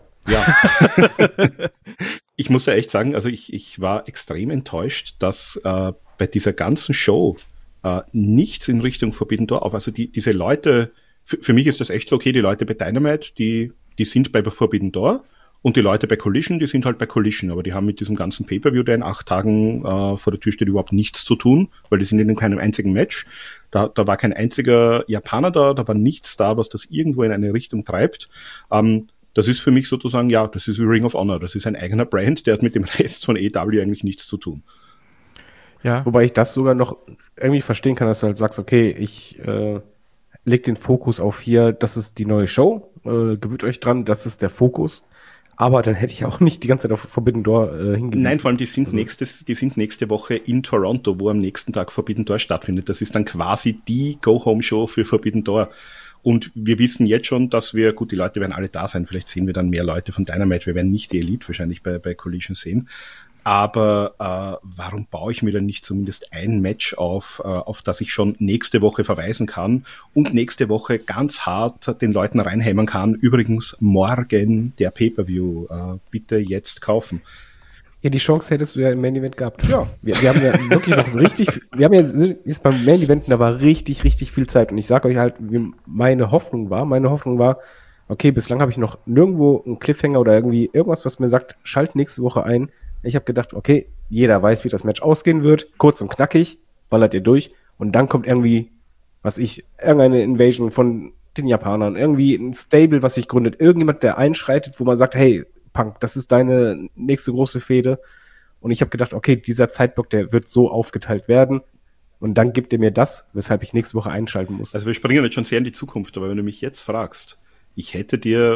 Ja. Ich muss ja echt sagen, also ich, ich war extrem enttäuscht, dass äh, bei dieser ganzen Show äh, nichts in Richtung Forbidden Door auf. Also die, diese Leute, für, für mich ist das echt so, okay, die Leute bei Dynamite, die, die sind bei Forbidden Door. Und die Leute bei Collision, die sind halt bei Collision, aber die haben mit diesem ganzen Pay-Per-View, der in acht Tagen äh, vor der Tür steht, überhaupt nichts zu tun, weil die sind in keinem einzigen Match. Da, da war kein einziger Japaner da, da war nichts da, was das irgendwo in eine Richtung treibt. Ähm, das ist für mich sozusagen, ja, das ist wie Ring of Honor, das ist ein eigener Brand, der hat mit dem Rest von A E W eigentlich nichts zu tun. Ja. Wobei ich das sogar noch irgendwie verstehen kann, dass du halt sagst, okay, ich äh, leg den Fokus auf hier, das ist die neue Show, äh, gewöhnt euch dran, das ist der Fokus. Aber dann hätte ich auch nicht die ganze Zeit auf Forbidden Door äh, hingewiesen. Nein, vor allem die sind, also. nächstes, die sind nächste Woche in Toronto, wo am nächsten Tag Forbidden Door stattfindet. Das ist dann quasi die Go-Home-Show für Forbidden Door. Und wir wissen jetzt schon, dass wir, gut, die Leute werden alle da sein, vielleicht sehen wir dann mehr Leute von Dynamite, wir werden nicht die Elite wahrscheinlich bei, bei Collision sehen. Aber äh, warum baue ich mir dann nicht zumindest ein Match auf, äh, auf das ich schon nächste Woche verweisen kann und nächste Woche ganz hart den Leuten reinhämmern kann? Übrigens morgen der Pay-Per-View. Äh, bitte jetzt kaufen. Ja, die Chance hättest du ja im Main Event gehabt. Ja. Wir, wir haben ja wirklich noch richtig, wir haben ja jetzt beim Main Event, da war richtig, richtig viel Zeit. Und ich sage euch halt, wie meine Hoffnung war, meine Hoffnung war, okay, bislang habe ich noch nirgendwo einen Cliffhanger oder irgendwie irgendwas, was mir sagt, schalt nächste Woche ein. Ich habe gedacht, okay, jeder weiß, wie das Match ausgehen wird. Kurz und knackig, ballert ihr durch. Und dann kommt irgendwie, was ich, irgendeine Invasion von den Japanern. Irgendwie ein Stable, was sich gründet. Irgendjemand, der einschreitet, wo man sagt, hey, Punk, das ist deine nächste große Fehde. Und ich habe gedacht, okay, dieser Zeitblock, der wird so aufgeteilt werden. Und dann gibt er mir das, weshalb ich nächste Woche einschalten muss. Also wir springen jetzt schon sehr in die Zukunft. Aber wenn du mich jetzt fragst, ich hätte dir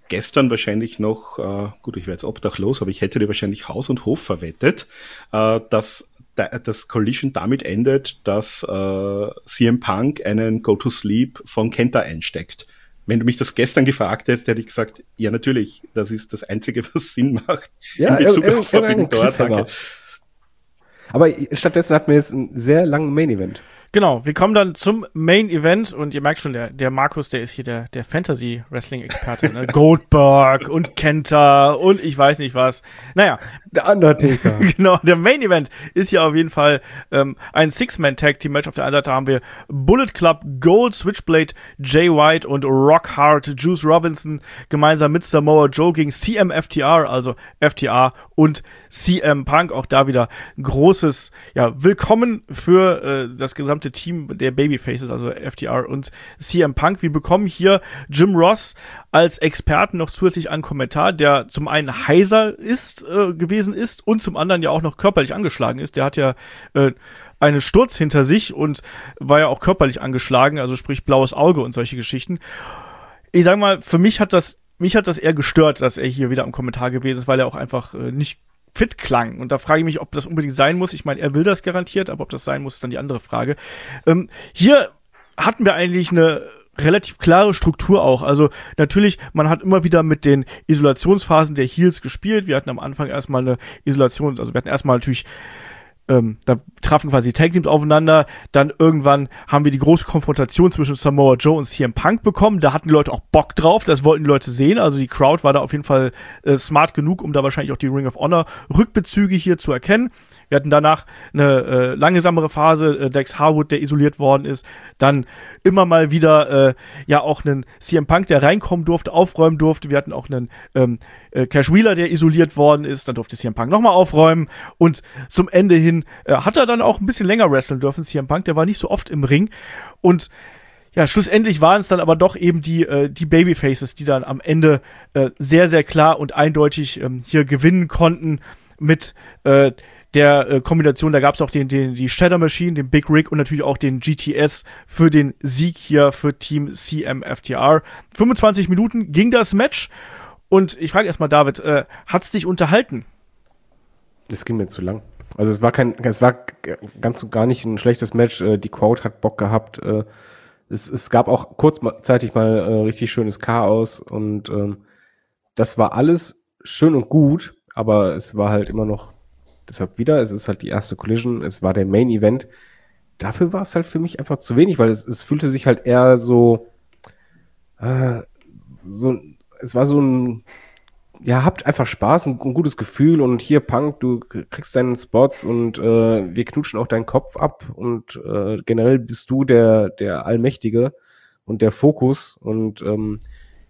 gestern wahrscheinlich noch, äh, gut, ich wäre jetzt obdachlos, aber ich hätte dir wahrscheinlich Haus und Hof verwettet, äh, dass das Collision damit endet, dass äh, C M Punk einen Go-to-Sleep von Kenta einsteckt. Wenn du mich das gestern gefragt hättest, hätte ich gesagt, ja natürlich, das ist das Einzige, was Sinn macht ja, in Bezug ir- auf Forbidden Door. Danke. Aber stattdessen hatten wir jetzt einen sehr langen Main-Event. Genau, wir kommen dann zum Main Event und ihr merkt schon, der, der Markus, der ist hier der, der Fantasy-Wrestling-Experte, ne? Goldberg und Kenta und ich weiß nicht was. Naja. Der Undertaker. Genau, der Main Event ist hier auf jeden Fall ähm, ein Six-Man-Tag-Team-Match. Auf der einen Seite haben wir Bullet Club Gold, Switchblade, Jay White und Rock Hard, Juice Robinson gemeinsam mit Samoa Joe gegen C M F T R, also F T R und C M Punk. Auch da wieder großes, ja, Willkommen für äh, das gesamte Team der Babyfaces, also F T R und C M Punk. Wir bekommen hier Jim Ross als Experten noch zusätzlich einen Kommentar, der zum einen heiser ist, äh, gewesen ist und zum anderen ja auch noch körperlich angeschlagen ist. Der hat ja äh, einen Sturz hinter sich und war ja auch körperlich angeschlagen, also sprich blaues Auge und solche Geschichten. Ich sag mal, für mich hat das, mich hat das eher gestört, dass er hier wieder am Kommentar gewesen ist, weil er auch einfach äh, nicht fit klang. Und da frage ich mich, ob das unbedingt sein muss. Ich meine, er will das garantiert, aber ob das sein muss, ist dann die andere Frage. Ähm, hier hatten wir eigentlich eine relativ klare Struktur auch. Also natürlich, man hat immer wieder mit den Isolationsphasen der Heels gespielt. Wir hatten am Anfang erstmal eine Isolation, also wir hatten erstmal natürlich Ähm, da trafen quasi Tag Teams aufeinander, dann irgendwann haben wir die große Konfrontation zwischen Samoa Joe und C M Punk bekommen, da hatten die Leute auch Bock drauf, das wollten die Leute sehen, also die Crowd war da auf jeden Fall äh, smart genug, um da wahrscheinlich auch die Ring of Honor Rückbezüge hier zu erkennen. Wir hatten danach eine äh, langsamere Phase, äh, Dex Harwood, der isoliert worden ist, dann immer mal wieder äh, ja auch einen C M Punk, der reinkommen durfte, aufräumen durfte, wir hatten auch einen ähm, äh, Cash Wheeler, der isoliert worden ist, dann durfte C M Punk nochmal aufräumen und zum Ende hin äh, hat er dann auch ein bisschen länger wresteln dürfen, C M Punk, der war nicht so oft im Ring und ja, schlussendlich waren es dann aber doch eben die, äh, die Babyfaces, die dann am Ende äh, sehr, sehr klar und eindeutig ähm, hier gewinnen konnten mit äh, der äh, Kombination, da gab es auch den, den, die Shatter Machine, den Big Rig und natürlich auch den G T S für den Sieg hier für Team C M F T R. fünfundzwanzig Minuten ging das Match und ich frage erstmal David, äh, hat's dich unterhalten? Das ging mir zu lang. Also es war kein, es war ganz und gar nicht ein schlechtes Match. Die Crowd hat Bock gehabt. Es, es gab auch kurzzeitig mal äh, richtig schönes Chaos und ähm, das war alles schön und gut, aber es war halt immer noch, deshalb wieder, es ist halt die erste Collision, es war der Main Event. Dafür war es halt für mich einfach zu wenig, weil es, es fühlte sich halt eher so, äh, so, es war so ein, ja, habt einfach Spaß und ein gutes Gefühl und hier Punk, du kriegst deinen Spots und äh, wir knutschen auch deinen Kopf ab und äh, generell bist du der der Allmächtige und der Fokus und ähm,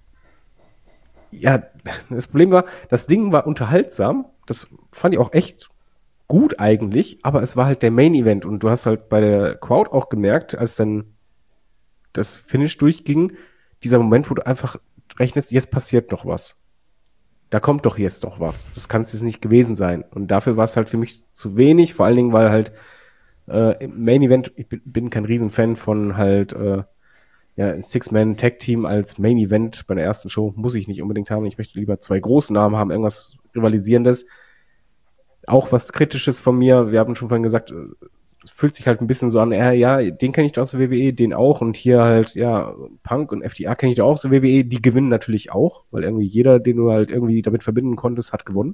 ja, das Problem war, das Ding war unterhaltsam, das fand ich auch echt gut eigentlich, aber es war halt der Main Event und du hast halt bei der Crowd auch gemerkt, als dann das Finish durchging, dieser Moment, wo du einfach rechnest, jetzt passiert noch was. Da kommt doch jetzt noch was. Das kann es jetzt nicht gewesen sein. Und dafür war es halt für mich zu wenig, vor allen Dingen, weil halt äh, im Main Event, ich bin, bin kein Riesenfan von halt äh, ja, ein Six-Man-Tag-Team als Main Event bei der ersten Show muss ich nicht unbedingt haben. Ich möchte lieber zwei große Namen haben, irgendwas Rivalisierendes. Auch was Kritisches von mir, wir haben schon vorhin gesagt, es fühlt sich halt ein bisschen so an, äh, ja, den kenne ich doch aus der W W E, den auch und hier halt, ja, Punk und F T R kenne ich doch auch aus der W W E, die gewinnen natürlich auch, weil irgendwie jeder, den du halt irgendwie damit verbinden konntest, hat gewonnen.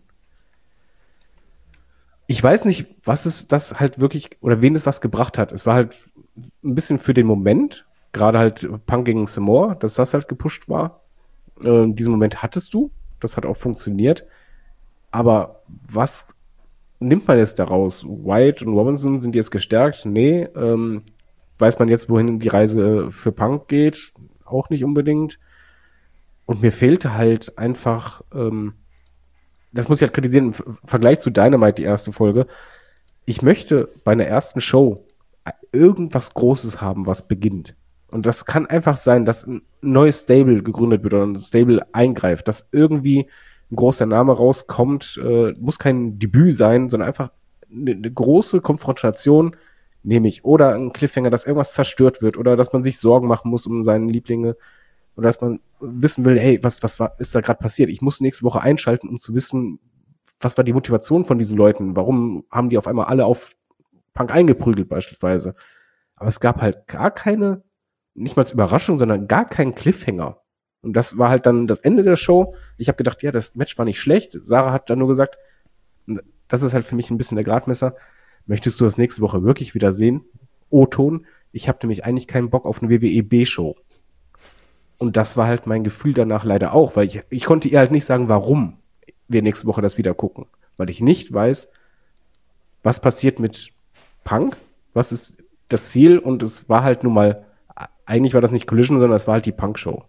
Ich weiß nicht, was es das halt wirklich, oder wen es was gebracht hat. Es war halt ein bisschen für den Moment, gerade halt Punk gegen Samoa, dass das halt gepusht war. Äh, diesen Moment hattest du, das hat auch funktioniert, aber was nimmt man jetzt daraus? White und Robinson, sind die jetzt gestärkt? Nee. Ähm, weiß man jetzt, wohin die Reise für Punk geht? Auch nicht unbedingt. Und mir fehlte halt einfach, ähm, das muss ich halt kritisieren, im Vergleich zu Dynamite, die erste Folge. Ich möchte bei einer ersten Show irgendwas Großes haben, was beginnt. Und das kann einfach sein, dass ein neues Stable gegründet wird oder ein Stable eingreift, dass irgendwie ein großer Name rauskommt, äh, muss kein Debüt sein, sondern einfach eine, eine große Konfrontation, nehme ich. Oder ein Cliffhanger, dass irgendwas zerstört wird oder dass man sich Sorgen machen muss um seine Lieblinge. oder dass man wissen will, hey, was, was war, ist da gerade passiert? Ich muss nächste Woche einschalten, um zu wissen, was war die Motivation von diesen Leuten? Warum haben die auf einmal alle auf Punk eingeprügelt beispielsweise? Aber es gab halt gar keine, nicht mal als Überraschung, sondern gar keinen Cliffhanger. Und das war halt dann das Ende der Show. Ich habe gedacht, ja, das Match war nicht schlecht. Sarah hat dann nur gesagt, das ist halt für mich ein bisschen der Gradmesser. Möchtest du das nächste Woche wirklich wieder sehen? O-Ton. Ich habe nämlich eigentlich keinen Bock auf eine W W E B-Show. Und das war halt mein Gefühl danach leider auch, weil ich, ich konnte ihr halt nicht sagen, warum wir nächste Woche das wieder gucken. Weil ich nicht weiß, was passiert mit Punk, was ist das Ziel, und es war halt nun mal, eigentlich war das nicht Collision, sondern es war halt die Punk-Show.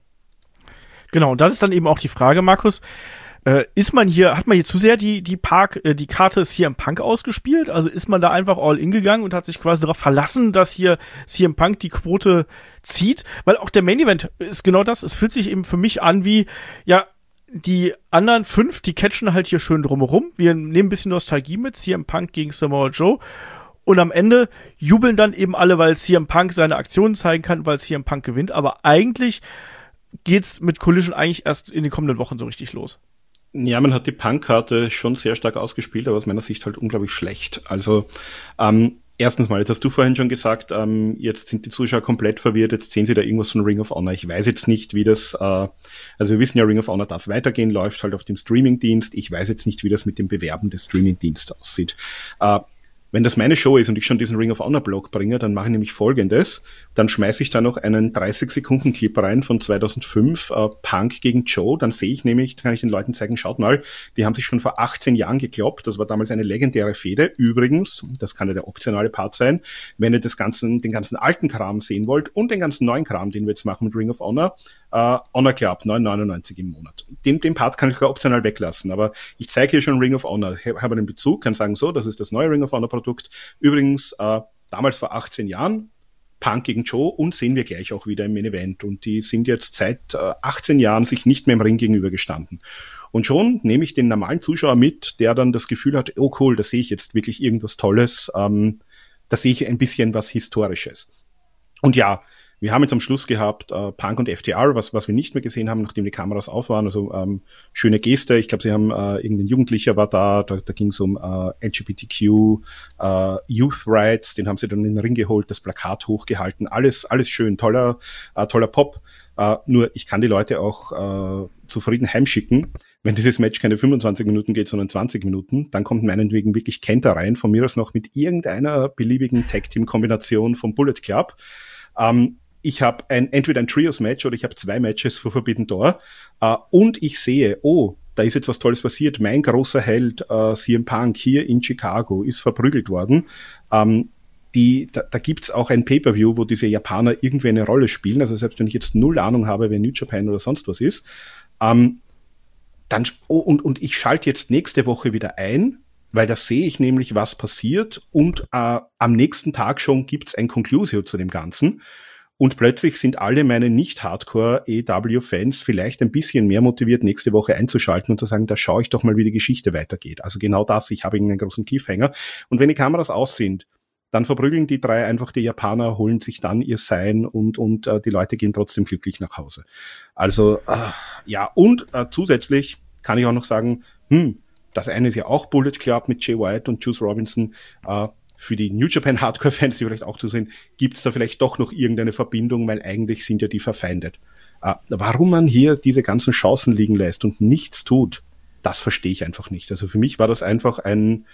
Genau, und das ist dann eben auch die Frage, Markus, äh, ist man hier, hat man hier zu sehr die, die Park, äh, die Karte C M Punk ausgespielt? Also ist man da einfach all in gegangen und hat sich quasi darauf verlassen, dass hier C M Punk die Quote zieht? Weil auch der Main Event ist genau das, es fühlt sich eben für mich an wie, ja, die anderen fünf, die catchen halt hier schön drumherum. Wir nehmen ein bisschen Nostalgie mit, C M Punk gegen Samoa Joe. Und am Ende jubeln dann eben alle, weil C M Punk seine Aktionen zeigen kann, weil C M Punk gewinnt. Aber eigentlich geht's mit Collision eigentlich erst in den kommenden Wochen so richtig los. Ja, man hat die Punk-Karte schon sehr stark ausgespielt, aber aus meiner Sicht halt unglaublich schlecht. Also, ähm, erstens mal, jetzt hast du vorhin schon gesagt, ähm, jetzt sind die Zuschauer komplett verwirrt, jetzt sehen sie da irgendwas von Ring of Honor. Ich weiß jetzt nicht, wie das, äh, also wir wissen ja, Ring of Honor darf weitergehen, läuft halt auf dem Streaming-Dienst. Ich weiß jetzt nicht, wie das mit dem Bewerben des Streaming-Dienstes aussieht. Äh, Wenn das meine Show ist und ich schon diesen Ring of Honor Blog bringe, dann mache ich nämlich Folgendes. Dann schmeiße ich da noch einen dreißig Sekunden Clip rein von zweitausendfünf, äh, Punk gegen Joe. Dann sehe ich nämlich, kann ich den Leuten zeigen, schaut mal, die haben sich schon vor achtzehn Jahren gekloppt. Das war damals eine legendäre Fehde. Übrigens, das kann ja der optionale Part sein, wenn ihr das ganzen, den ganzen alten Kram sehen wollt und den ganzen neuen Kram, den wir jetzt machen mit Ring of Honor, äh, Honor Club, neun neunundneunzig im Monat. Den, den Part kann ich sogar optional weglassen, aber ich zeige hier schon Ring of Honor. Ich habe einen Bezug, kann sagen so, das ist das neue Ring of Honor Produkt. Übrigens, äh, damals vor achtzehn Jahren, Punk gegen Joe, und sehen wir gleich auch wieder im Main Event. Und die sind jetzt seit äh, achtzehn Jahren sich nicht mehr im Ring gegenüber gestanden. Und schon nehme ich den normalen Zuschauer mit, der dann das Gefühl hat, oh cool, da sehe ich jetzt wirklich irgendwas Tolles, ähm, da sehe ich ein bisschen was Historisches. Und ja, wir haben jetzt am Schluss gehabt äh, Punk und F T R, was was wir nicht mehr gesehen haben, nachdem die Kameras auf waren. Also ähm, schöne Geste. Ich glaube, sie haben äh, irgendein Jugendlicher war da. Da, da ging es um äh, L G B T Q, äh, Youth Rights. Den haben sie dann in den Ring geholt, das Plakat hochgehalten. Alles alles schön, toller äh, toller Pop. Äh, nur ich kann die Leute auch äh, zufrieden heimschicken. Wenn dieses Match keine fünfundzwanzig Minuten geht, sondern zwanzig Minuten, dann kommt meinetwegen wirklich Kenta rein. Von mir aus noch mit irgendeiner beliebigen Tag-Team-Kombination vom Bullet Club. Ähm, Ich habe ein, entweder ein Trios-Match oder ich habe zwei Matches für Forbidden Door äh, und ich sehe, oh, da ist jetzt was Tolles passiert. Mein großer Held äh, C M Punk hier in Chicago ist verprügelt worden. Ähm, die, da, da gibt's auch ein Pay-Per-View, wo diese Japaner irgendwie eine Rolle spielen. Also selbst wenn ich jetzt null Ahnung habe, wer New Japan oder sonst was ist, ähm, dann oh, und und ich schalte jetzt nächste Woche wieder ein, weil da sehe ich nämlich, was passiert, und äh, am nächsten Tag schon gibt's ein Conclusio zu dem Ganzen. Und plötzlich sind alle meine nicht-Hardcore-A E W-Fans vielleicht ein bisschen mehr motiviert, nächste Woche einzuschalten und zu sagen, da schaue ich doch mal, wie die Geschichte weitergeht. Also genau das, ich habe irgendeinen großen Cliffhanger. Und wenn die Kameras aus sind, dann verprügeln die drei einfach die Japaner, holen sich dann ihr Sein und und äh, die Leute gehen trotzdem glücklich nach Hause. Also, äh, ja, und äh, zusätzlich kann ich auch noch sagen, hm, das eine ist ja auch Bullet Club mit Jay White und Juice Robinson, äh, für die New Japan Hardcore-Fans, die vielleicht auch zu sehen, gibt es da vielleicht doch noch irgendeine Verbindung, weil eigentlich sind ja die verfeindet. Äh, warum man hier diese ganzen Chancen liegen lässt und nichts tut, das verstehe ich einfach nicht. Also für mich war das einfach ein,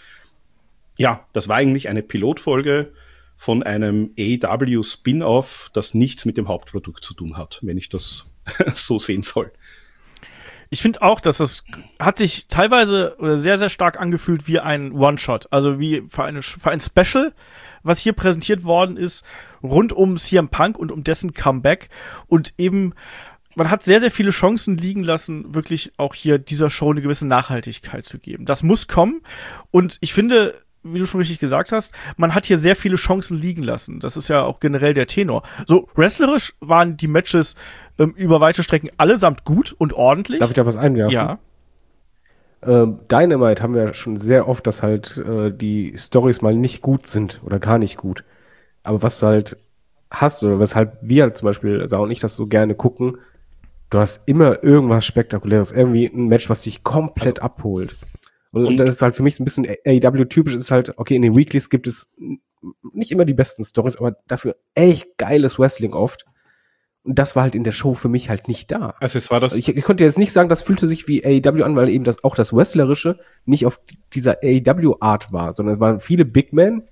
ja, das war eigentlich eine Pilotfolge von einem A E W-Spin-Off, das nichts mit dem Hauptprodukt zu tun hat, wenn ich das so sehen soll. Ich finde auch, dass das hat sich teilweise sehr, sehr stark angefühlt wie ein One-Shot. Also wie für, eine, für ein Special, was hier präsentiert worden ist, rund um C M Punk und um dessen Comeback. Und eben, man hat sehr, sehr viele Chancen liegen lassen, wirklich auch hier dieser Show eine gewisse Nachhaltigkeit zu geben. Das muss kommen. Und ich finde, wie du schon richtig gesagt hast, man hat hier sehr viele Chancen liegen lassen. Das ist ja auch generell der Tenor. So, wrestlerisch waren die Matches ähm, über weite Strecken allesamt gut und ordentlich. Darf ich da was einwerfen? Ja. Ähm, Dynamite haben wir schon sehr oft, dass halt äh, die Storys mal nicht gut sind oder gar nicht gut. Aber was du halt hast, oder weshalb wir halt zum Beispiel, Sau und ich, das so gerne gucken, du hast immer irgendwas Spektakuläres, irgendwie ein Match, was dich komplett also, abholt. Und, und das ist halt für mich ein bisschen A E W-typisch, ist halt, okay, in den Weeklies gibt es nicht immer die besten Stories, aber dafür echt geiles Wrestling oft. Und das war halt in der Show für mich halt nicht da. Also es war das. Ich, ich konnte jetzt nicht sagen, das fühlte sich wie A E W an, weil eben das auch das Wrestlerische nicht auf dieser A E W-Art war, sondern es waren viele Big Men,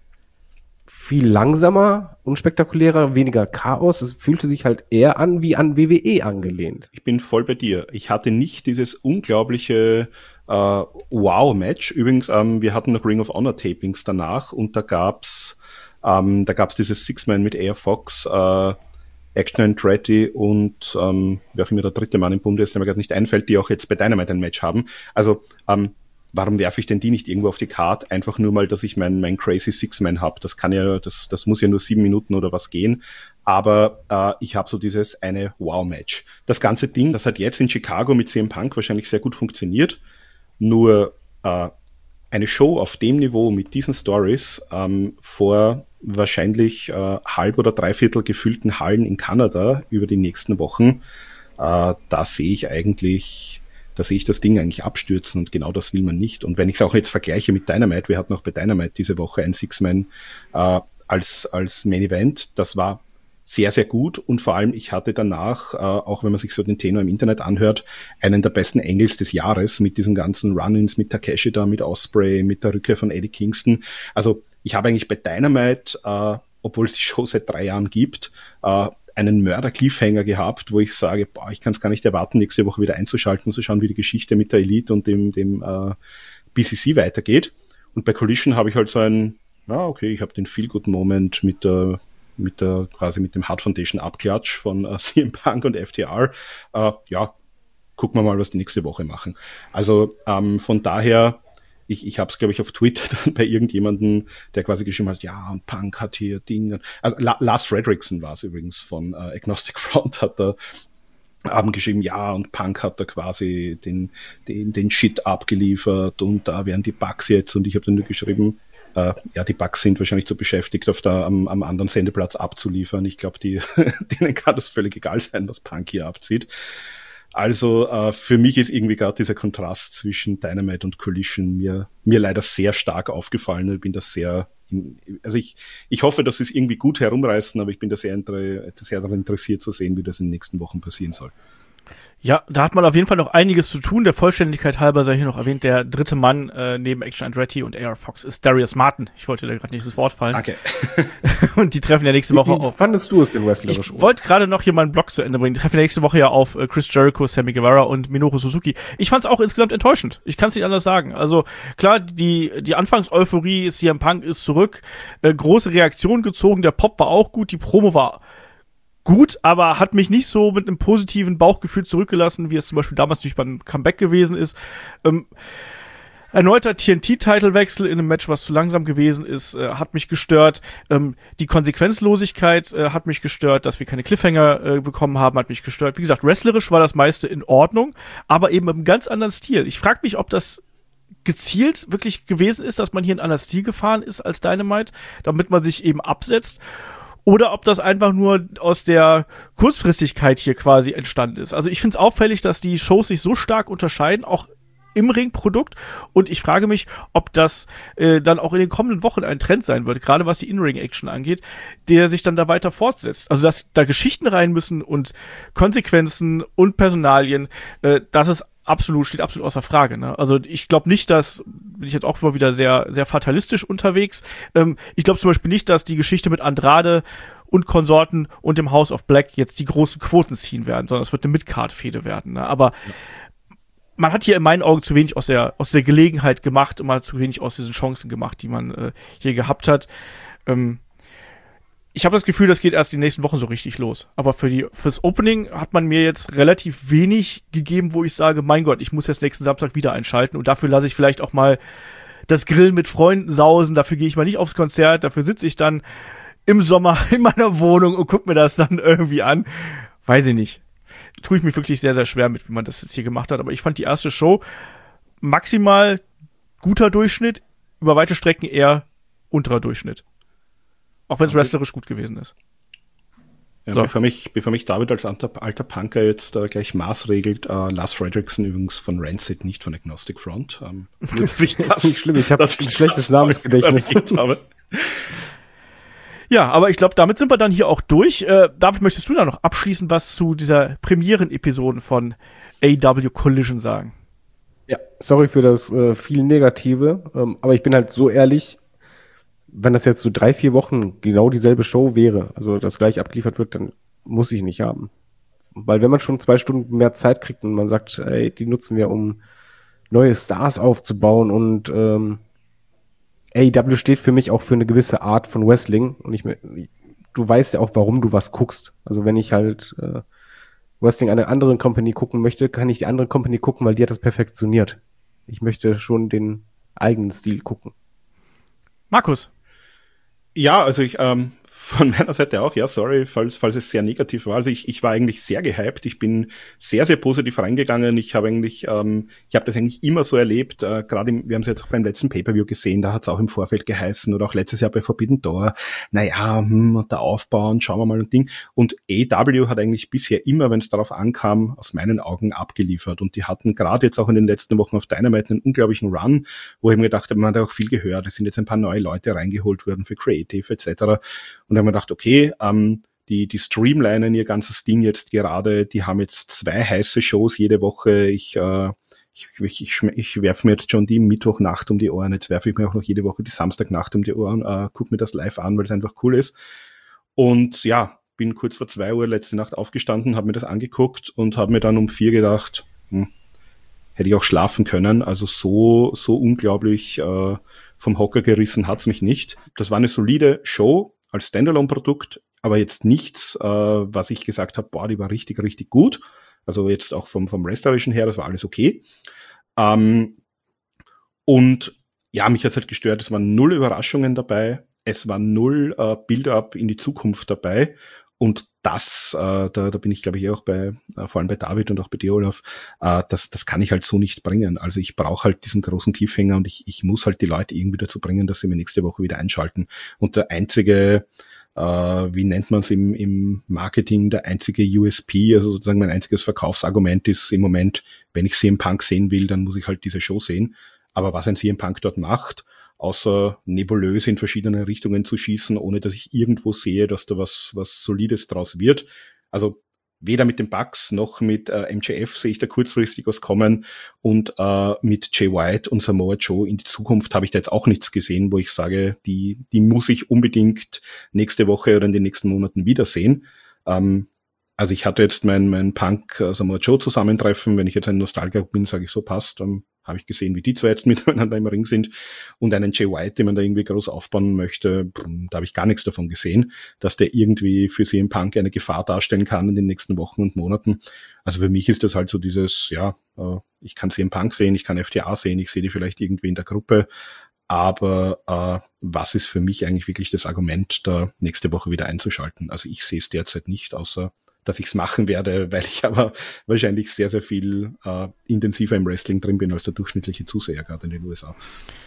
viel langsamer, unspektakulärer, weniger Chaos. Es fühlte sich halt eher an wie an W W E angelehnt. Ich bin voll bei dir. Ich hatte nicht dieses unglaubliche äh, Wow-Match. Übrigens, ähm, wir hatten noch Ring of Honor Tapings danach und da gab's ähm, da gab's dieses Six-Man mit A R Fox, äh, Action Andretti und ähm, wer auch immer der dritte Mann im Bunde ist, der mir gerade nicht einfällt, die auch jetzt bei Dynamite ein Match haben. Also ähm, warum werfe ich denn die nicht irgendwo auf die Card? Einfach nur mal, dass ich mein, mein Crazy Six-Man habe. Das kann ja, das, das muss ja nur sieben Minuten oder was gehen. Aber äh, ich habe so dieses eine Wow-Match. Das ganze Ding, das hat jetzt in Chicago mit C M Punk wahrscheinlich sehr gut funktioniert. Nur äh, eine Show auf dem Niveau mit diesen Stories ähm, vor wahrscheinlich äh, halb oder dreiviertel gefüllten Hallen in Kanada über die nächsten Wochen, äh, da sehe ich eigentlich, da sehe ich das Ding eigentlich abstürzen und genau das will man nicht. Und wenn ich es auch jetzt vergleiche mit Dynamite, wir hatten auch bei Dynamite diese Woche ein Six-Man äh, als, als Main-Event, das war sehr, sehr gut und vor allem ich hatte danach, äh, auch wenn man sich so den Tenor im Internet anhört, einen der besten Angles des Jahres mit diesen ganzen Run-Ins, mit Takeshi da, mit Ospreay, mit der Rückkehr von Eddie Kingston. Also ich habe eigentlich bei Dynamite, äh, obwohl es die Show seit drei Jahren gibt, äh, einen Mörder-Cliffhanger gehabt, wo ich sage, boah, ich kann es gar nicht erwarten, nächste Woche wieder einzuschalten und zu schauen, wie die Geschichte mit der Elite und dem, dem äh, B C C weitergeht. Und bei Collision habe ich halt so ein, ja okay, ich habe den Feel-Good-Moment mit der mit der quasi mit dem Hart Foundation Abklatsch von äh, C M Punk und F T R. Äh, ja, gucken wir mal, was die nächste Woche machen. Also ähm, von daher, ich, ich habe es, glaube ich, auf Twitter dann bei irgendjemandem, der quasi geschrieben hat, ja, und Punk hat hier Dinge. Also La- Lars Fredrickson war es übrigens von äh, Agnostic Front, hat da haben geschrieben, ja, und Punk hat da quasi den, den, den Shit abgeliefert und da wären die Bugs jetzt und ich habe dann nur geschrieben, Uh, ja, die Bugs sind wahrscheinlich zu beschäftigt, auf der, am, am anderen Sendeplatz abzuliefern. Ich glaube, die, denen kann das völlig egal sein, was Punk hier abzieht. Also uh, für mich ist irgendwie gerade dieser Kontrast zwischen Dynamite und Collision mir, mir leider sehr stark aufgefallen. Ich bin da sehr, in, also ich, ich hoffe, dass sie es irgendwie gut herumreißen, aber ich bin da sehr, inter, sehr daran interessiert zu sehen, wie das in den nächsten Wochen passieren soll. Ja, da hat man auf jeden Fall noch einiges zu tun. Der Vollständigkeit halber sei hier noch erwähnt, der dritte Mann äh, neben Action Andretti und A R Fox ist Darius Martin. Ich wollte da gerade nicht das Wort fallen. Danke. Und die treffen ja nächste Woche auf. Wie fandest du es denn wrestlerisch? Ich wollte gerade noch hier meinen Blog zu Ende bringen. Die treffen ja nächste Woche ja auf äh, Chris Jericho, Sammy Guevara und Minoru Suzuki. Ich fand es auch insgesamt enttäuschend. Ich kann es nicht anders sagen. Also klar, die die Anfangseuphorie, C M Punk ist zurück, äh, große Reaktion gezogen, der Pop war auch gut, die Promo war gut, aber hat mich nicht so mit einem positiven Bauchgefühl zurückgelassen, wie es zum Beispiel damals natürlich beim Comeback gewesen ist. Ähm, erneuter T N T-Titelwechsel in einem Match, was zu langsam gewesen ist, äh, hat mich gestört. Ähm, die Konsequenzlosigkeit äh, hat mich gestört, dass wir keine Cliffhanger äh, bekommen haben, hat mich gestört. Wie gesagt, wrestlerisch war das meiste in Ordnung, aber eben mit einem ganz anderen Stil. Ich frage mich, ob das gezielt wirklich gewesen ist, dass man hier einen anderen Stil gefahren ist als Dynamite, damit man sich eben absetzt. Oder ob das einfach nur aus der Kurzfristigkeit hier quasi entstanden ist. Also ich finde es auffällig, dass die Shows sich so stark unterscheiden, auch im Ringprodukt. Und ich frage mich, ob das äh, dann auch in den kommenden Wochen ein Trend sein wird, gerade was die In-Ring-Action angeht, der sich dann da weiter fortsetzt. Also dass da Geschichten rein müssen und Konsequenzen und Personalien, äh, das ist absolut, steht absolut außer Frage, ne? Also ich glaube nicht, dass, bin ich jetzt auch mal wieder sehr, sehr fatalistisch unterwegs, ähm, ich glaube zum Beispiel nicht, dass die Geschichte mit Andrade und Konsorten und dem House of Black jetzt die großen Quoten ziehen werden, sondern es wird eine Mid-Card-Fehde werden, ne? Aber ja. Man hat hier in meinen Augen zu wenig aus der, aus der Gelegenheit gemacht und man hat zu wenig aus diesen Chancen gemacht, die man äh, hier gehabt hat. Ähm, Ich habe das Gefühl, das geht erst die nächsten Wochen so richtig los. Aber für die fürs Opening hat man mir jetzt relativ wenig gegeben, wo ich sage, mein Gott, ich muss jetzt nächsten Samstag wieder einschalten. Und dafür lasse ich vielleicht auch mal das Grillen mit Freunden sausen. Dafür gehe ich mal nicht aufs Konzert. Dafür sitze ich dann im Sommer in meiner Wohnung und gucke mir das dann irgendwie an. Weiß ich nicht. Tue ich mich wirklich sehr, sehr schwer mit, wie man das jetzt hier gemacht hat. Aber ich fand die erste Show maximal guter Durchschnitt, über weite Strecken eher unterer Durchschnitt. Auch wenn es wrestlerisch gut gewesen ist. Ja, So. bevor, mich, bevor mich David als alter, alter Punker jetzt äh, gleich maßregelt, äh, Lars Fredrickson übrigens von Rancid, nicht von Agnostic Front. Ähm, nur, dass ich Das ist nicht schlimm, ich habe ein schlechtes Namensgedächtnis. habe. Ja, aber ich glaube, damit sind wir dann hier auch durch. Äh, David, möchtest du da noch abschließend was zu dieser Premieren-Episoden von A E W Collision sagen? Ja, sorry für das äh, viel Negative, ähm, aber ich bin halt so ehrlich, wenn das jetzt so drei, vier Wochen genau dieselbe Show wäre, also das gleich abgeliefert wird, dann muss ich nicht haben. Weil wenn man schon zwei Stunden mehr Zeit kriegt und man sagt, ey, die nutzen wir, um neue Stars aufzubauen und ähm, A E W steht für mich auch für eine gewisse Art von Wrestling und ich, du weißt ja auch, warum du was guckst. Also wenn ich halt äh, Wrestling einer anderen Company gucken möchte, kann ich die andere Company gucken, weil die hat das perfektioniert. Ich möchte schon den eigenen Stil gucken. Markus? Ja, also ich, ähm, von meiner Seite auch, ja, sorry, falls, falls es sehr negativ war. Also ich, ich war eigentlich sehr gehypt. Ich bin sehr, sehr positiv reingegangen. Ich habe eigentlich, ähm, ich habe das eigentlich immer so erlebt. Äh, Gerade, wir haben es jetzt auch beim letzten Pay-Per-View gesehen, da hat es auch im Vorfeld geheißen oder auch letztes Jahr bei Forbidden Door. Naja, hm, der Aufbau und schauen wir mal ein Ding. Und A E W hat eigentlich bisher immer, wenn es darauf ankam, aus meinen Augen abgeliefert. Und die hatten gerade jetzt auch in den letzten Wochen auf Dynamite einen unglaublichen Run, wo ich mir gedacht habe, man hat auch viel gehört. Es sind jetzt ein paar neue Leute reingeholt worden für Creative et cetera. Und da haben wir gedacht, okay, ähm, die, die streamlinen ihr ganzes Ding jetzt gerade, die haben jetzt zwei heiße Shows jede Woche. Ich, äh, ich, ich, ich, ich werfe mir jetzt schon die Mittwochnacht um die Ohren, jetzt werfe ich mir auch noch jede Woche die Samstagnacht um die Ohren, äh, guck mir das live an, weil es einfach cool ist. Und ja, bin kurz vor zwei Uhr letzte Nacht aufgestanden, habe mir das angeguckt und habe mir dann um vier gedacht, hm, hätte ich auch schlafen können. Also so, so unglaublich äh, vom Hocker gerissen hat's mich nicht. Das war eine solide Show als Standalone-Produkt, aber jetzt nichts, äh, was ich gesagt habe, boah, die war richtig, richtig gut. Also jetzt auch vom, vom Wrestlerischen her, das war alles okay. Ähm, und ja, mich hat's halt gestört, es waren null Überraschungen dabei, es war null äh, Build-up in die Zukunft dabei. Und das, äh, da, da bin ich, glaube ich, auch bei, äh, vor allem bei David und auch bei dir, Olaf, äh, das, das kann ich halt so nicht bringen. Also ich brauche halt diesen großen Cliffhanger und ich, ich muss halt die Leute irgendwie dazu bringen, dass sie mir nächste Woche wieder einschalten. Und der einzige, äh, wie nennt man es im, im Marketing, der einzige U S P, also sozusagen mein einziges Verkaufsargument ist im Moment, wenn ich C M Punk sehen will, dann muss ich halt diese Show sehen. Aber was ein C M Punk dort macht, außer nebulös in verschiedene Richtungen zu schießen, ohne dass ich irgendwo sehe, dass da was was Solides draus wird. Also weder mit den Bucks noch mit äh, M J F sehe ich da kurzfristig was kommen und äh, mit Jay White und Samoa Joe in die Zukunft habe ich da jetzt auch nichts gesehen, wo ich sage, die die muss ich unbedingt nächste Woche oder in den nächsten Monaten wiedersehen. Ähm, also ich hatte jetzt mein mein Punk äh, Samoa Joe Zusammentreffen, wenn ich jetzt ein Nostalgiker bin, sage ich so, passt, dann habe ich gesehen, wie die zwei jetzt miteinander im Ring sind und einen Jay White, den man da irgendwie groß aufbauen möchte, da habe ich gar nichts davon gesehen, dass der irgendwie für C M Punk eine Gefahr darstellen kann in den nächsten Wochen und Monaten. Also für mich ist das halt so dieses, ja, ich kann C M Punk sehen, ich kann F T A sehen, ich sehe die vielleicht irgendwie in der Gruppe, aber äh, was ist für mich eigentlich wirklich das Argument, da nächste Woche wieder einzuschalten? Also ich sehe es derzeit nicht, außer dass ich es machen werde, weil ich aber wahrscheinlich sehr, sehr viel äh, intensiver im Wrestling drin bin als der durchschnittliche Zuseher, gerade in den U S A.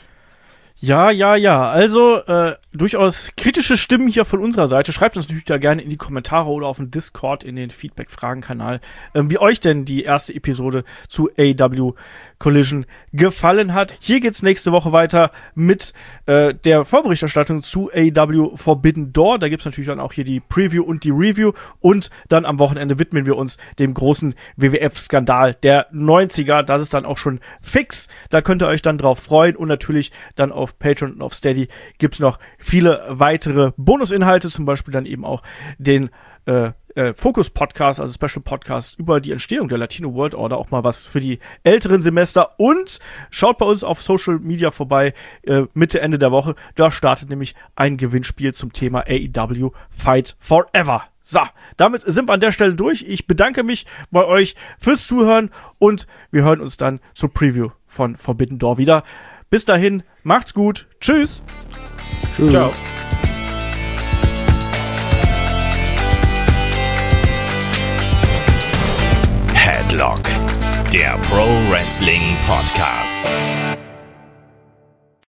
Ja, ja, ja. Also äh, durchaus kritische Stimmen hier von unserer Seite. Schreibt uns natürlich da gerne in die Kommentare oder auf dem Discord in den Feedback-Fragen-Kanal, ähm, wie euch denn die erste Episode zu A E W Collision gefallen hat. Hier geht's nächste Woche weiter mit äh, der Vorberichterstattung zu A E W Forbidden Door. Da gibt's natürlich dann auch hier die Preview und die Review. Und dann am Wochenende widmen wir uns dem großen W W F-Skandal der neunziger. Das ist dann auch schon fix. Da könnt ihr euch dann drauf freuen. Und natürlich dann auf Patreon und auf Steady gibt's noch viele weitere Bonusinhalte. Zum Beispiel dann eben auch den äh, äh, Focus-Podcast, also Special-Podcast über die Entstehung der Latino World Order, auch mal was für die älteren Semester. Und schaut bei uns auf Social Media vorbei, äh, Mitte, Ende der Woche. Da startet nämlich ein Gewinnspiel zum Thema A E W Fight Forever. So, damit sind wir an der Stelle durch. Ich bedanke mich bei euch fürs Zuhören und wir hören uns dann zur Preview von Forbidden Door wieder. Bis dahin, macht's gut. Tschüss. Tschüss. Ciao. Headlock, der Pro Wrestling Podcast.